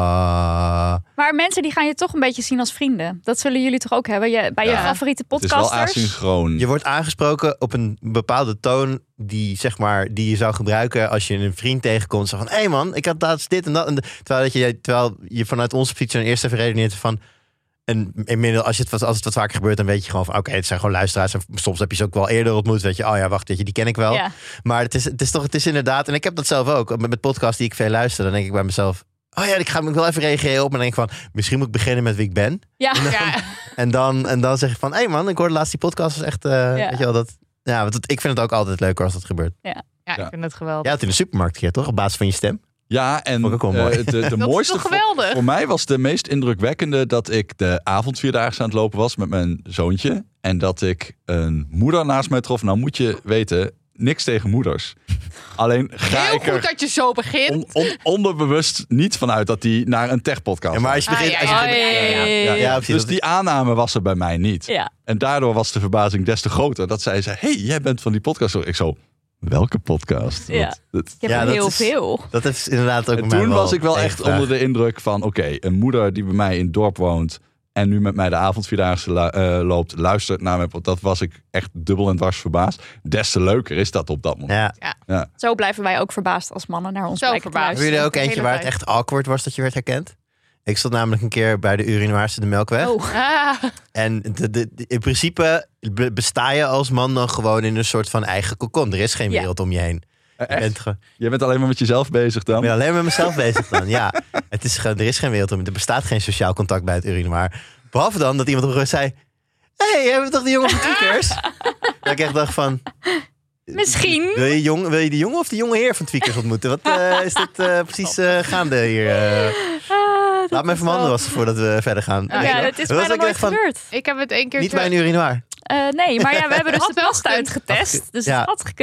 Ah. Maar mensen die gaan je toch een beetje zien als vrienden. Dat zullen jullie toch ook hebben? Je, bij je Ja. favoriete Het is wel podcasters. asynchroon. Je wordt aangesproken op een bepaalde toon die, zeg maar, die je zou gebruiken als je een vriend tegenkomt. Zo van, hé hey man, ik had laatst dit en dat. En de- terwijl, dat je, terwijl je vanuit onze positie dan eerst even redeneert van... En inmiddels, als, je het, wat- als het wat vaker gebeurt, dan weet je gewoon van... Oké, het zijn gewoon luisteraars. En soms heb je ze ook wel eerder ontmoet. Weet je, oh ja, wacht, weet je, die ken ik wel. Ja. Maar het is, het is toch, het is inderdaad... En ik heb dat zelf ook. Met, met podcasts die ik veel luister, dan denk ik bij mezelf... Oh ja, ik ga ik wel even reageren op. En dan denk ik van, misschien moet ik beginnen met wie ik ben. Ja. Ja. En dan, en dan zeg je van, hé hey man, ik hoorde laatst die podcast. Was echt, uh, Ja. weet je wel, dat... Ja, want het- ik vind het ook altijd leuker als dat gebeurt. Ja, Ja. ik vind het geweldig. Ja, het in de supermarkt keer, toch? Op basis van je stem. Ja, en Vond ik ook wel eh, mooi. de, de Dat is mooiste toch voor, geweldig? voor mij was de meest indrukwekkende dat ik de avondvierdaagse aan het lopen was met mijn zoontje. En dat ik een moeder naast mij trof. Nou moet je weten, niks tegen moeders. Alleen ga Heel ik er goed dat je zo begint. on- on- onderbewust niet vanuit dat hij naar een techpodcast Ja, maar als was. je begint... Ah, als ja, je, ja, ja, ja, ja, ja, precies. Dus die aanname was er bij mij niet. Ja. En daardoor was de verbazing des te groter. Dat zij zei, hey, jij bent van die podcast. Ik zo, welke podcast? Ja. Dat- dat- Ik heb Ja, er dat heel is- veel. Dat is inderdaad ook En bij mij toen was ik wel echt tegenvraagd. onder de indruk van... oké, een moeder die bij mij in het dorp woont... en nu met mij de avondvierdaagse lu- eh, loopt... luistert naar mij. Dat was ik echt dubbel en dwars verbaasd. Des te leuker is dat op dat moment. Ja. Zo blijven wij ook verbaasd als mannen naar ons Zo blijken te verbaasd. Hebben luisteren. jullie ook eentje De hele waar het tijd. echt awkward was dat je werd herkend? Ik stond namelijk een keer bij de urinoirs in de Melkweg. Oh. Ah, En de, de, de- in principe be- besta je als man dan gewoon in een soort van eigen cocon. Er is geen Ja. wereld om je heen. Je Echt? bent, gewoon- Je bent alleen maar met jezelf bezig dan? ik ben alleen met mezelf bezig dan. Ja, het is, gewoon- er is geen wereld om. Er bestaat geen sociaal contact bij het urinoir. Behalve dan dat iemand op een gegeven moment zei... Hé, hey, jij bent toch die jongen van Tweakers? Dat ik echt dacht van... Misschien. Wil je, jong, wil je de jongen of de jonge heer van Tweakers ontmoeten? Wat eh, is dit eh, precies eh, gaande hier? eh? Ah, dat Laat me is even mijn handen wel- wassen voordat we verder gaan. Ja, Ja, ik- dat is Dat was bijna ook nooit echt van- gebeurd. ik heb het één keer... Niet bij een urinoir. Eh, nee, maar ja, we hebben dus Had de wel past gekund. uitgetest. Dus Ja. het had gekund.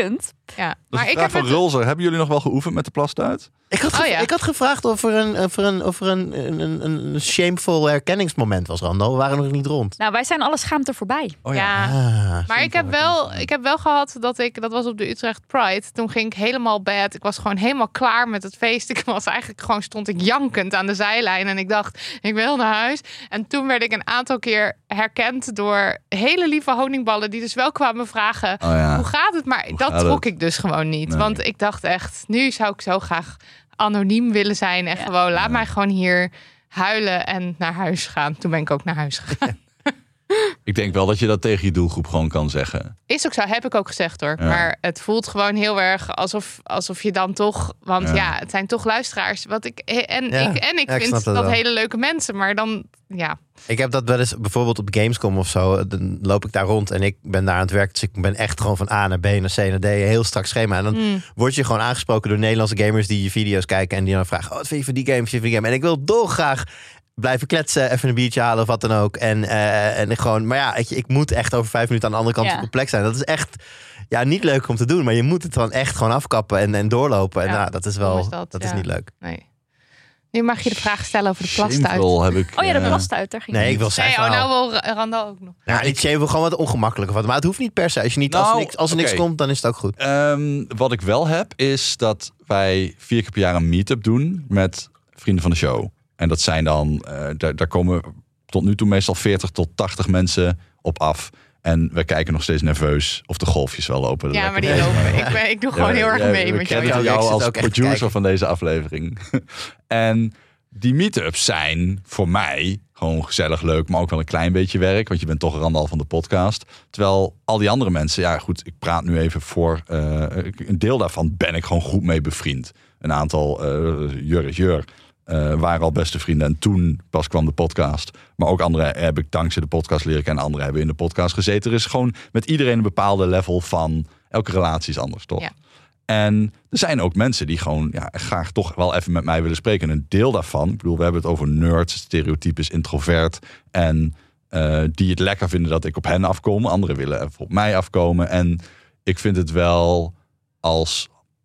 Ja. Dat Maar is ik een vraag heb van het... Rulzer. Hebben jullie nog wel geoefend met de plastuit? Ik had, Oh, gev- ja. ik had gevraagd of er een, of er een, of er een, een, een, een shameful herkenningsmoment was, Randal. We waren nog niet rond. Nou, wij zijn alle schaamte voorbij. Oh Ja. Ah, Maar ik heb, wel, ik heb wel gehad dat ik, dat was op de Utrecht Pride. Toen ging ik helemaal bad. Ik was gewoon helemaal klaar met het feest. Ik was eigenlijk gewoon, stond ik jankend aan de zijlijn. En ik dacht, ik wil naar huis. En toen werd ik een aantal keer herkend door hele lieve honingballen. Die dus wel kwamen vragen, Oh ja. hoe gaat het? Maar Hoe dat gaat trok het? ik dus gewoon niet. Nee. Want ik dacht echt, nu zou ik zo graag anoniem willen zijn. En Ja. gewoon, laat Ja. mij gewoon hier huilen en naar huis gaan. Toen ben ik ook naar huis gegaan. Ik denk wel dat je dat tegen je doelgroep gewoon kan zeggen. Is ook zo, heb ik ook gezegd hoor. Ja. Maar het voelt gewoon heel erg alsof, alsof je dan toch... Want Ja. ja, het zijn toch luisteraars. Wat ik, en, Ja. ik, en ik Ja, ik vind snap dat, dat wel. hele leuke mensen. Maar dan, ja. Ik heb dat wel eens bijvoorbeeld op Gamescom of zo. Dan loop ik daar rond en ik ben daar aan het werk. Dus ik ben echt gewoon van A naar B naar C naar D. Een heel strak schema. En dan Mm. word je gewoon aangesproken door Nederlandse gamers die je video's kijken. En die dan vragen, oh, wat vind je van die game? Wat vind je van die game? En ik wil dolgraag blijven kletsen, even een biertje halen of wat dan ook. En, eh, en gewoon, maar ja, weet je, ik moet echt over vijf minuten aan de andere kant Ja. van de plek zijn. Dat is echt, ja, niet leuk om te doen. Maar je moet het dan echt gewoon afkappen en, en doorlopen. En Ja, nou, dat is hoe wel, is dat, dat? is Ja. niet leuk. Nee. Nu mag je de vraag stellen over de plastuit. Shameful heb ik... Oh ja, de eh, plastuit. Daar ging Nee, het. ik wil zijn Nee, oh, verhaal. nou wil Randal ook nog. Ja, niet shameful, gewoon wat ongemakkelijk of wat. Maar het hoeft niet per se. Als, je niet, als, er Nou, niks, als er niks oké. komt, dan is het ook goed. Ehm, wat ik wel heb, is dat wij vier keer per jaar een meet-up doen met vrienden van de show. En dat zijn dan, eh, daar, daar komen tot nu toe meestal veertig tot tachtig mensen op af. En we kijken nog steeds nerveus of de golfjes wel lopen. Ja, maar Lekker. die lopen. Ik, ben, ik doe gewoon heel erg mee we met jou. kennen Ja, jou ik zit als ook echt te producer kijken. van deze aflevering. En die meetups zijn voor mij gewoon gezellig leuk, maar ook wel een klein beetje werk. Want je bent toch Randal van de podcast. Terwijl al die andere mensen, ja goed, ik praat nu even voor uh, een deel daarvan ben ik gewoon goed mee bevriend. Een aantal, uh, Jur is Jur, uh, waren al beste vrienden. En toen pas kwam de podcast. Maar ook anderen heb ik dankzij de podcast leren kennen. Anderen hebben in de podcast gezeten. Er is gewoon met iedereen een bepaalde level van, elke relatie is anders, toch? Ja. En er zijn ook mensen die gewoon ja, graag toch wel even met mij willen spreken. En een deel daarvan, ik bedoel, we hebben het over nerds, stereotypes, introvert. En uh, die het lekker vinden dat ik op hen afkom. Anderen willen even op mij afkomen. En ik vind het wel als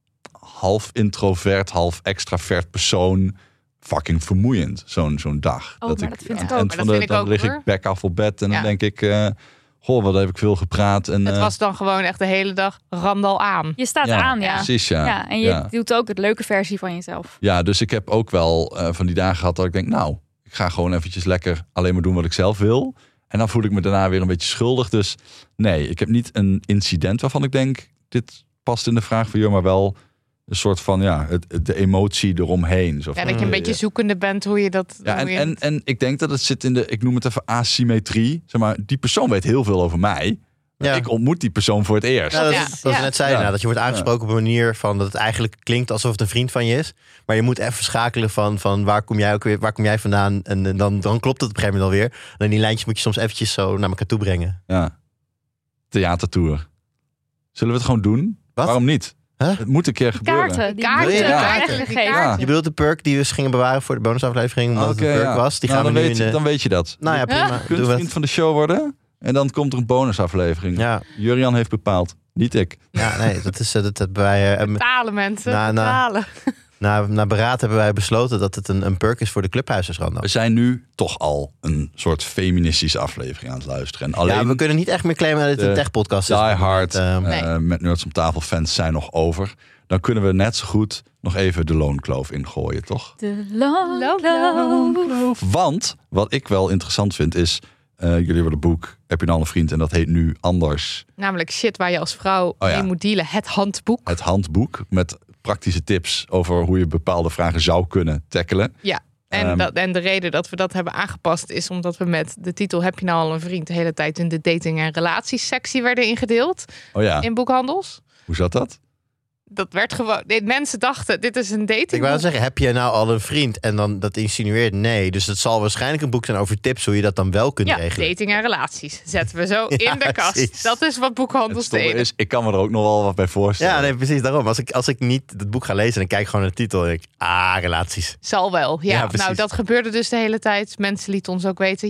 half introvert, half extravert persoon fucking vermoeiend, zo'n zo'n dag. Oh, maar dat vind ik aan ook. het Maar van dat de- vind ik dan ook, lig hoor. ik bek af op bed en dan Ja. denk ik, uh, goh, wat heb ik veel gepraat. En, Het uh, was dan gewoon echt de hele dag Randal aan. Je staat ja, aan, ja. Precies, ja. Ja, en je Ja. doet ook het leuke versie van jezelf. Ja, dus ik heb ook wel uh, van die dagen gehad dat ik denk, nou, ik ga gewoon eventjes lekker alleen maar doen wat ik zelf wil. En dan voel ik me daarna weer een beetje schuldig. Dus nee, ik heb niet een incident waarvan ik denk, dit past in de vraag van je, maar wel een soort van, ja, het, het- de emotie eromheen. Zo Ja, van, dat je een uh, beetje zoekende bent hoe je dat... Ja, en, hoe je en, het- en ik denk dat het zit in de, ik noem het even asymmetrie. Zeg maar, die persoon weet heel veel over mij. Maar Ja. ik ontmoet die persoon voor het eerst. Ja, dat Ja. is wat Ja. we net zeiden. Ja. Nou, dat je wordt aangesproken op een manier van dat het eigenlijk klinkt alsof het een vriend van je is. Maar je moet even schakelen van, van waar kom jij ook weer, waar kom jij vandaan? En, en dan, dan klopt het op een gegeven moment alweer. En die lijntjes moet je soms eventjes zo naar elkaar toe brengen. Ja. Theatertour. Zullen we het gewoon doen? Wat? Waarom niet? Huh? Het moet een keer gebeuren. Kaarten. Die kaarten, moeten ja. eigenlijk kaarten. gegeven. Ja. Je bedoelt de perk die we gingen bewaren voor de bonusaflevering, omdat Oké, het een perk ja. was. Die Nou, gaan dan, we nu weet, in de... dan weet je dat. Nou ja, prima. Je kunt Doen we vriend het. van de show worden. En dan komt er een bonusaflevering. Ja, Jurian heeft bepaald. Niet ik. ja, nee, dat is eh, dat hebben wij. eh, Betalen mensen, Na- na- betalen. na, na beraad hebben wij besloten dat het een, een perk is voor de clubhuisers, Randal. We zijn nu toch al een soort feministische aflevering aan het luisteren. En alleen Ja, we kunnen niet echt meer claimen dat het de een tech-podcast is. Die Hard Ehm, Nee. uh, met Nerds om tafel fans zijn nog over. Dan kunnen we net zo goed nog even de loonkloof ingooien, toch? De loonkloof. Want wat ik wel interessant vind is, uh, jullie hebben het boek Heb je dan een vriend? En dat heet nu anders. Namelijk shit waar je als vrouw Oh ja. mee moet dealen. Het handboek. Het handboek met praktische tips over hoe je bepaalde vragen zou kunnen tackelen. Ja. En, Ehm, dat, en de reden dat we dat hebben aangepast is omdat we met de titel Heb je nou al een vriend de hele tijd in de dating- en relatiesectie werden ingedeeld Oh ja, in boekhandels. hoe zat dat? Dat werd gewoon. Dit, mensen dachten, dit is een dating. Ik wou zeggen, heb je nou al een vriend? En dan dat insinueert nee. Dus het zal waarschijnlijk een boek zijn over tips hoe je dat dan wel kunt Ja, regelen. dating en relaties. Zetten we zo Ja, in de kast. precies. Dat is wat Het boekhandels stomme deden. is, ik kan me er ook nog wel wat bij voorstellen. Ja, nee, precies daarom. Als ik, als ik niet het boek ga lezen en kijk gewoon naar de titel, dan denk ik, ah, relaties. Zal wel. Ja, Ja, precies. nou dat gebeurde dus de hele tijd. Mensen lieten ons ook weten, ja,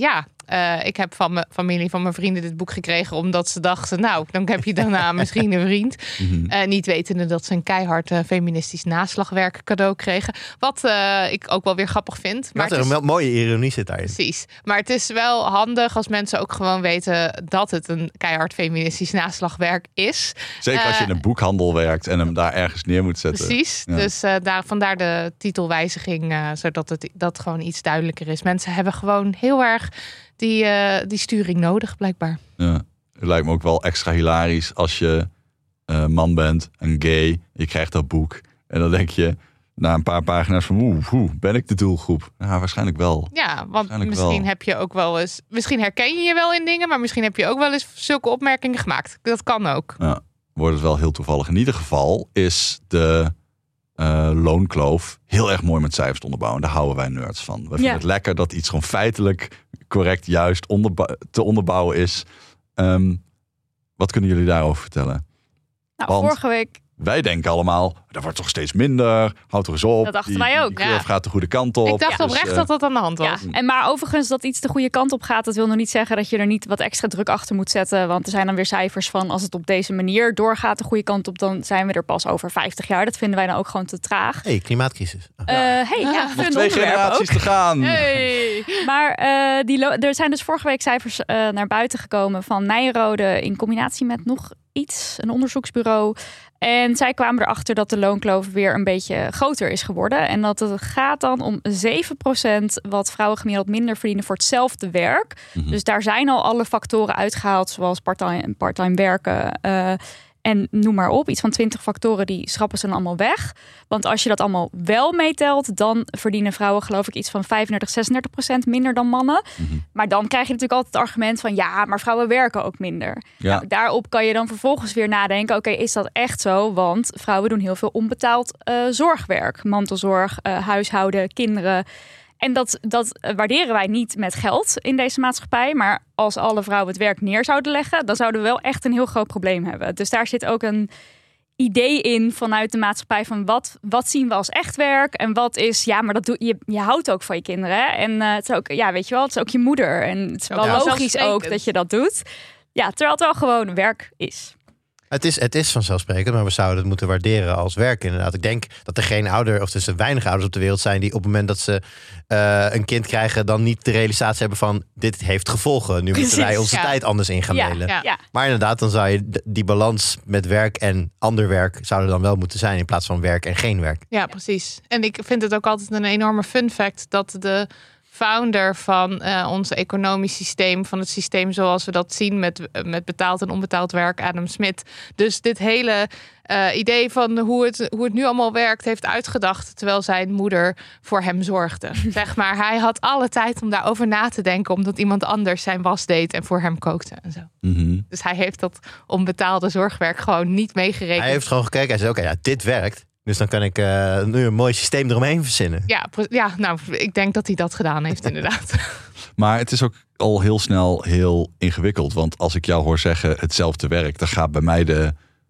Uh, ik heb van mijn familie, van mijn vrienden dit boek gekregen omdat ze dachten, nou, dan heb je daarna misschien een vriend. Mm-hmm. Uh, niet wetende dat ze een keihard uh, feministisch naslagwerk cadeau kregen. Wat uh, ik ook wel weer grappig vind. Maar er is een mooie ironie zit daarin. Precies. Maar het is wel handig als mensen ook gewoon weten dat het een keihard feministisch naslagwerk is. Zeker als je in een boekhandel werkt en hem daar ergens neer moet zetten. Precies. Ja. Dus uh, daar, vandaar de titelwijziging, uh, zodat het dat gewoon iets duidelijker is. Mensen hebben gewoon heel erg die, uh, die sturing nodig, blijkbaar. Ja, het lijkt me ook wel extra hilarisch als je uh, man bent, een gay, je krijgt dat boek en dan denk je na een paar pagina's van oeh, oeh ben ik de doelgroep? Ja, waarschijnlijk wel. Ja, want misschien wel. heb je ook wel eens, misschien herken je je wel in dingen, maar misschien heb je ook wel eens zulke opmerkingen gemaakt. Dat kan ook. Ja, wordt het wel heel toevallig. In ieder geval is de Uh, loonkloof heel erg mooi met cijfers onderbouwen. Daar houden wij nerds van. We vinden ja. het lekker dat iets gewoon feitelijk correct juist onderbou- te onderbouwen is. Um, wat kunnen jullie daarover vertellen? Nou, Want vorige week... wij denken allemaal, dat wordt toch steeds minder. Houd toch eens op. Dat dachten die, wij ook. Die curve ja. gaat de goede kant op. Ik dacht ja. oprecht dus, uh, dat dat aan de hand was. Ja. En maar overigens dat iets de goede kant op gaat, dat wil nog niet zeggen dat je er niet wat extra druk achter moet zetten. Want er zijn dan weer cijfers van als het op deze manier doorgaat de goede kant op, dan zijn we er pas over vijftig jaar. Dat vinden wij dan ook gewoon te traag. Hey, klimaatcrisis. Uh, hey, ja, ja, nog twee generaties ook. te gaan. Hey. Maar uh, die lo- er zijn dus vorige week cijfers uh, naar buiten gekomen van Nijrode in combinatie met nog iets, een onderzoeksbureau. En zij kwamen erachter dat de loonkloof weer een beetje groter is geworden. En dat het gaat dan om zeven procent wat vrouwen gemiddeld minder verdienen voor hetzelfde werk. Mm-hmm. Dus daar zijn al alle factoren uitgehaald, zoals part-time, part-time werken. Uh, En noem maar op, iets van twintig factoren, die schrappen ze dan allemaal weg. Want als je dat allemaal wel meetelt, dan verdienen vrouwen geloof ik iets van vijfendertig, zesendertig procent minder dan mannen. Mm-hmm. Maar dan krijg je natuurlijk altijd het argument van ja, maar vrouwen werken ook minder. Ja. Nou, daarop kan je dan vervolgens weer nadenken, oké, okay, is dat echt zo? Want vrouwen doen heel veel onbetaald uh, zorgwerk. Mantelzorg, uh, huishouden, kinderen. En dat, dat waarderen wij niet met geld in deze maatschappij. Maar als alle vrouwen het werk neer zouden leggen, dan zouden we wel echt een heel groot probleem hebben. Dus daar zit ook een idee in vanuit de maatschappij van wat, wat zien we als echt werk en wat is, ja, maar dat doe je, je houdt ook van je kinderen. Hè? En uh, het is ook, ja, weet je wel, het is ook je moeder. En het is wel ja, logisch ook dat je dat doet. Ja, terwijl het wel gewoon werk is. Het is, het is vanzelfsprekend, maar we zouden het moeten waarderen als werk inderdaad. Ik denk dat er geen ouder, of dus er weinig ouders op de wereld zijn die op het moment dat ze uh, een kind krijgen, dan niet de realisatie hebben van dit heeft gevolgen. Nu moeten wij onze ja. tijd anders in gaan delen. Ja, ja. Maar inderdaad, dan zou je die balans met werk en ander werk zouden dan wel moeten zijn in plaats van werk en geen werk. Ja, precies. En ik vind het ook altijd een enorme fun fact dat de founder van uh, ons economisch systeem, van het systeem zoals we dat zien met, met betaald en onbetaald werk, Adam Smith, dus dit hele uh, idee van hoe het, hoe het nu allemaal werkt, heeft uitgedacht terwijl zijn moeder voor hem zorgde. Zeg maar, hij had alle tijd om daarover na te denken, omdat iemand anders zijn was deed en voor hem kookte en zo. Mm-hmm. Dus hij heeft dat onbetaalde zorgwerk gewoon niet meegerekend. Hij heeft gewoon gekeken, hij zei oké, okay, ja, dit werkt. Dus dan kan ik uh, nu een mooi systeem eromheen verzinnen. Ja, ja, nou, ik denk dat hij dat gedaan heeft, inderdaad. Maar het is ook al heel snel heel ingewikkeld. Want als ik jou hoor zeggen hetzelfde werk, dan gaat bij mij de,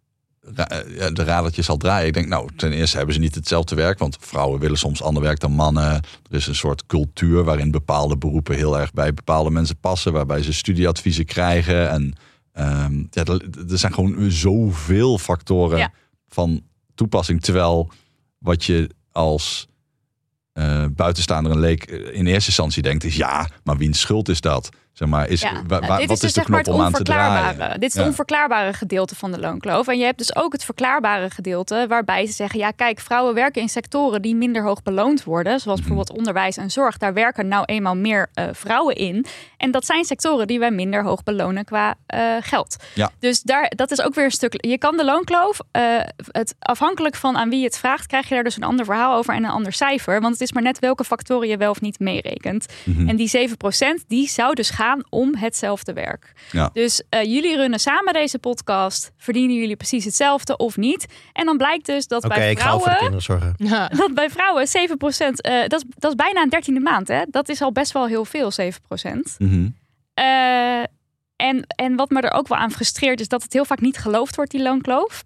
de radertjes al draaien. Ik denk, nou, ten eerste hebben ze niet hetzelfde werk. Want vrouwen willen soms ander werk dan mannen. Er is een soort cultuur waarin bepaalde beroepen heel erg bij bepaalde mensen passen. Waarbij ze studieadviezen krijgen. En um, ja, er, er zijn gewoon zoveel factoren ja. van toepassing, terwijl wat je als uh, buitenstaander en leek in eerste instantie denkt is ja, maar wiens schuld is dat? Zeg maar, is, ja, wa, wa, dit wat is, dus is de knop om aan te draaien? Dit is het ja. onverklaarbare gedeelte van de loonkloof. En je hebt dus ook het verklaarbare gedeelte waarbij ze zeggen, ja kijk, vrouwen werken in sectoren die minder hoog beloond worden, zoals mm-hmm. bijvoorbeeld onderwijs en zorg. Daar werken nou eenmaal meer uh, vrouwen in. En dat zijn sectoren die wij minder hoog belonen qua uh, geld. Ja. Dus daar, dat is ook weer een stuk. Je kan de loonkloof, uh, het, afhankelijk van aan wie je het vraagt, krijg je daar dus een ander verhaal over en een ander cijfer. Want het is maar net welke factoren je wel of niet meerekent. Mm-hmm. En die zeven procent, die zou dus gaan om hetzelfde werk. Ja. Dus uh, jullie runnen samen deze podcast. Verdienen jullie precies hetzelfde of niet? En dan blijkt dus dat okay, bij vrouwen... Oké, ik ga voor de kinderen zorgen. Ja. Dat bij vrouwen zeven procent... Uh, dat, is, dat is bijna een dertiende maand. Hè? Dat is al best wel heel veel, zeven procent. Mm-hmm. Uh, en, en wat me er ook wel aan frustreert is dat het heel vaak niet geloofd wordt, die loonkloof.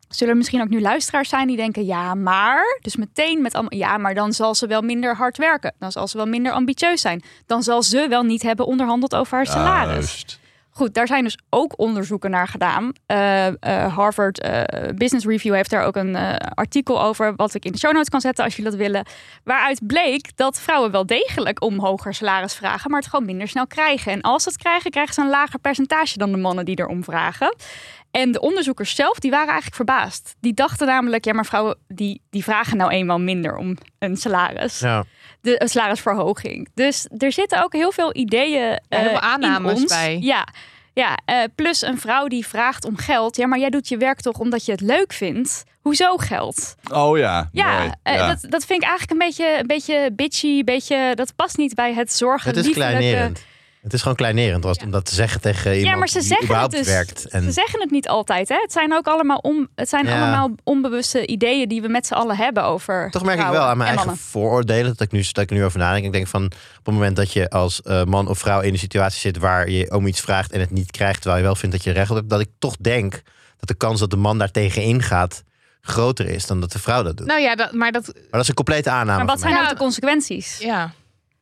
zullen er misschien ook nu luisteraars zijn die denken, ja, maar, dus meteen met allemaal, ja, maar dan zal ze wel minder hard werken. Dan zal ze wel minder ambitieus zijn. Dan zal ze wel niet hebben onderhandeld over haar salaris. Juist. Goed, daar zijn dus ook onderzoeken naar gedaan. Uh, uh, Harvard uh, Business Review heeft daar ook een uh, artikel over, wat ik in de show notes kan zetten als jullie dat willen. Waaruit bleek dat vrouwen wel degelijk om hoger salaris vragen, maar het gewoon minder snel krijgen. En als ze het krijgen, krijgen ze een lager percentage dan de mannen die erom vragen. En de onderzoekers zelf, die waren eigenlijk verbaasd. Die dachten namelijk, ja, maar vrouwen die, die vragen nou eenmaal minder om een salaris. Ja. De een salarisverhoging. Dus er zitten ook heel veel ideeën uh, heel veel aannames in ons. bij. Ja, ja uh, plus een vrouw die vraagt om geld. Ja, maar jij doet je werk toch omdat je het leuk vindt? Hoezo geld? Oh ja, Ja, mooi. uh, ja. Dat, dat vind ik eigenlijk een beetje, een beetje bitchy. Een beetje, dat past niet bij het zorgen. Het is liefelijke- kleinerend. Het is gewoon kleinerend als, om dat te zeggen tegen iemand Ja, maar ze die zeggen het überhaupt dus. werkt. En Ze zeggen het niet altijd. Hè? Het zijn ook allemaal, om, het zijn Ja. allemaal onbewuste ideeën die we met z'n allen hebben over. toch merk ik vrouwen wel aan mijn en eigen mannen. vooroordelen dat ik, nu, dat ik er nu over nadenk. Ik denk van op het moment dat je als uh, man of vrouw in een situatie zit waar je om iets vraagt en het niet krijgt, terwijl je wel vindt dat je recht op hebt, dat ik toch denk dat de kans dat de man daar tegenin gaat groter is dan dat de vrouw dat doet. Nou ja, dat, maar dat... Maar dat is een complete aanname. Maar wat van mij. zijn Ja. ook de consequenties? Ja.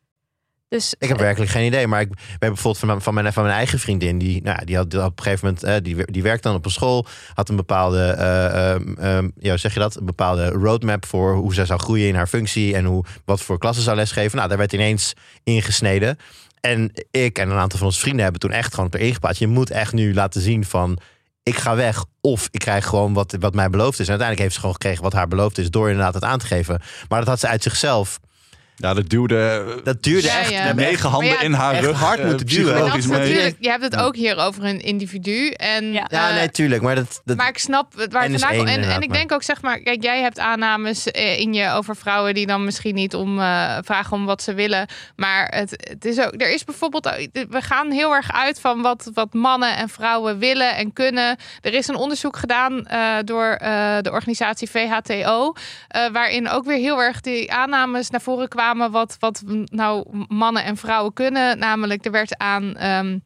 Dus Ik heb werkelijk geen idee. Maar ik, we hebben bijvoorbeeld van mijn, van mijn, van mijn eigen vriendin. Die, nou, die had die had op een gegeven moment. Eh, die, die werkt dan op een school. Had een bepaalde. Uh, um, um, ja, hoe zeg je dat? Een bepaalde roadmap voor hoe zij zou groeien in haar functie. En hoe, wat voor klassen zou lesgeven. Nou, daar werd ineens ingesneden. En ik en een aantal van onze vrienden hebben toen echt gewoon op haar ingepraat. Je moet echt nu laten zien van. Ik ga weg of ik krijg gewoon wat, wat mij beloofd is. En uiteindelijk heeft ze gewoon gekregen wat haar beloofd is. Door inderdaad het aan te geven. Maar dat had ze uit zichzelf. Ja, dat duwde Dat duurde Ja, echt. ja. we hebben echt- negen handen Maar ja, in haar echt rug. hard eh, moeten duwen. Maar dat psychologisch is mee. natuurlijk, je hebt het ook hier over een individu. En, Ja. Ja, eh, nee, tuurlijk. Maar dat, dat, Maar ik snap het waar N het is vandaan komt. één, En, en inderdaad, ik maar- denk ook, zeg maar, kijk, jij hebt aannames eh, in je over vrouwen die dan misschien niet om eh, vragen om wat ze willen. Maar het, het is ook, er is bijvoorbeeld, we gaan heel erg uit van wat, wat mannen en vrouwen willen en kunnen. Er is een onderzoek gedaan uh, door uh, de organisatie V H T O, uh, waarin ook weer heel erg die aannames naar voren kwamen wat, wat nou mannen en vrouwen kunnen. Namelijk, er werd aan... Um,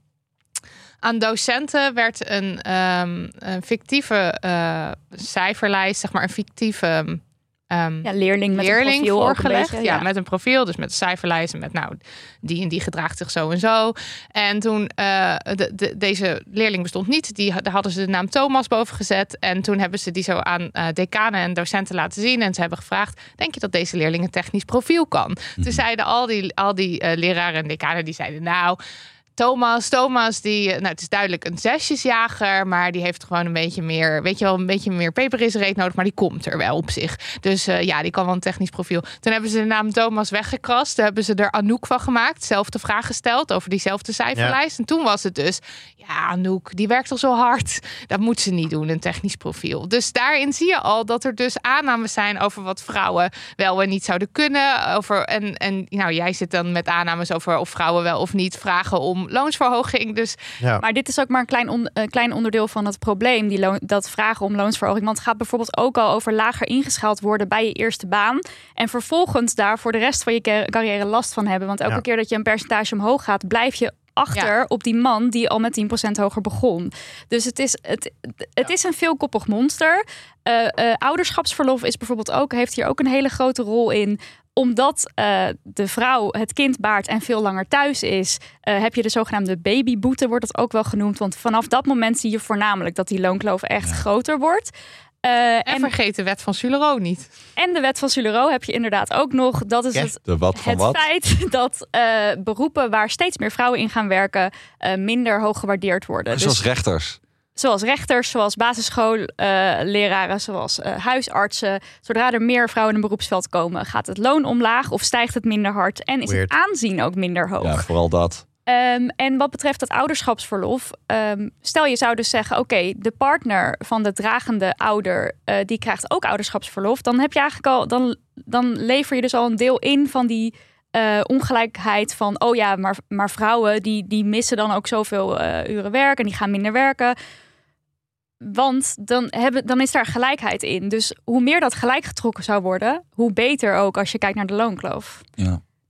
Aan docenten werd een, um, een fictieve uh, cijferlijst, zeg maar een fictieve um, ja, leerling met leerling een profiel ook een voorgelegd. beetje, ja. ja. met een profiel, dus met een cijferlijst en met nou, die en die gedraagt zich zo en zo. En toen, uh, de, de, deze leerling bestond niet, die, daar hadden ze de naam Thomas boven gezet. En toen hebben ze die zo aan uh, decanen en docenten laten zien. En ze hebben gevraagd, denk je dat deze leerling een technisch profiel kan? Mm-hmm. Toen zeiden al die, al die uh, leraren en decanen, die zeiden nou... Thomas, Thomas, die, nou, het is duidelijk een zesjesjager, maar die heeft gewoon een beetje meer, weet je wel, een beetje meer peper in zijn reet nodig, maar die komt er wel op zich. Dus uh, ja, die kan wel een technisch profiel. Toen hebben ze de naam Thomas weggekrast, toen hebben ze er Anouk van gemaakt, zelfde vraag gesteld over diezelfde cijferlijst. Ja. En toen was het dus, ja, Anouk, die werkt al zo hard, dat moet ze niet doen, een technisch profiel. Dus daarin zie je al dat er dus aannames zijn over wat vrouwen wel en niet zouden kunnen. Over, en, en nou, jij zit dan met aannames over of vrouwen wel of niet vragen om loonsverhoging. Dus... Ja. Maar dit is ook maar een klein, on, een klein onderdeel van het probleem, die loon, dat vragen om loonsverhoging. Want het gaat bijvoorbeeld ook al over lager ingeschaald worden bij je eerste baan. En vervolgens daar voor de rest van je carrière last van hebben. Want elke ja. keer dat je een percentage omhoog gaat, blijf je achter ja. op die man die al met tien procent hoger begon. Dus het is, het, het ja. is een veelkoppig monster. Uh, uh, ouderschapsverlof is bijvoorbeeld ook, heeft hier ook een hele grote rol in. Omdat uh, de vrouw het kind baart en veel langer thuis is, uh, heb je de zogenaamde babyboete, wordt dat ook wel genoemd. Want vanaf dat moment zie je voornamelijk dat die loonkloof echt ja. groter wordt. Uh, en, en vergeet de wet van Sulero niet. En de wet van Sulero heb je inderdaad ook nog. Dat is ja, het, de wat van het wat? feit dat uh, beroepen waar steeds meer vrouwen in gaan werken, uh, minder hoog gewaardeerd worden. Zoals dus, rechters. Zoals rechters, zoals basisschoolleraren, uh, zoals uh, huisartsen. Zodra er meer vrouwen in een beroepsveld komen, gaat het loon omlaag of stijgt het minder hard. En is Weird. het aanzien ook minder hoog. Ja, vooral dat. Um, en wat betreft het ouderschapsverlof, um, stel je zou dus zeggen, oké, okay, de partner van de dragende ouder, uh, die krijgt ook ouderschapsverlof. Dan heb je eigenlijk al, dan, dan lever je dus al een deel in van die uh, ongelijkheid van, oh ja, maar, maar vrouwen die, die missen dan ook zoveel uh, uren werk en die gaan minder werken. Want dan, hebben, dan is daar gelijkheid in. Dus hoe meer dat gelijk getrokken zou worden, hoe beter ook als je kijkt naar de loonkloof. Ja.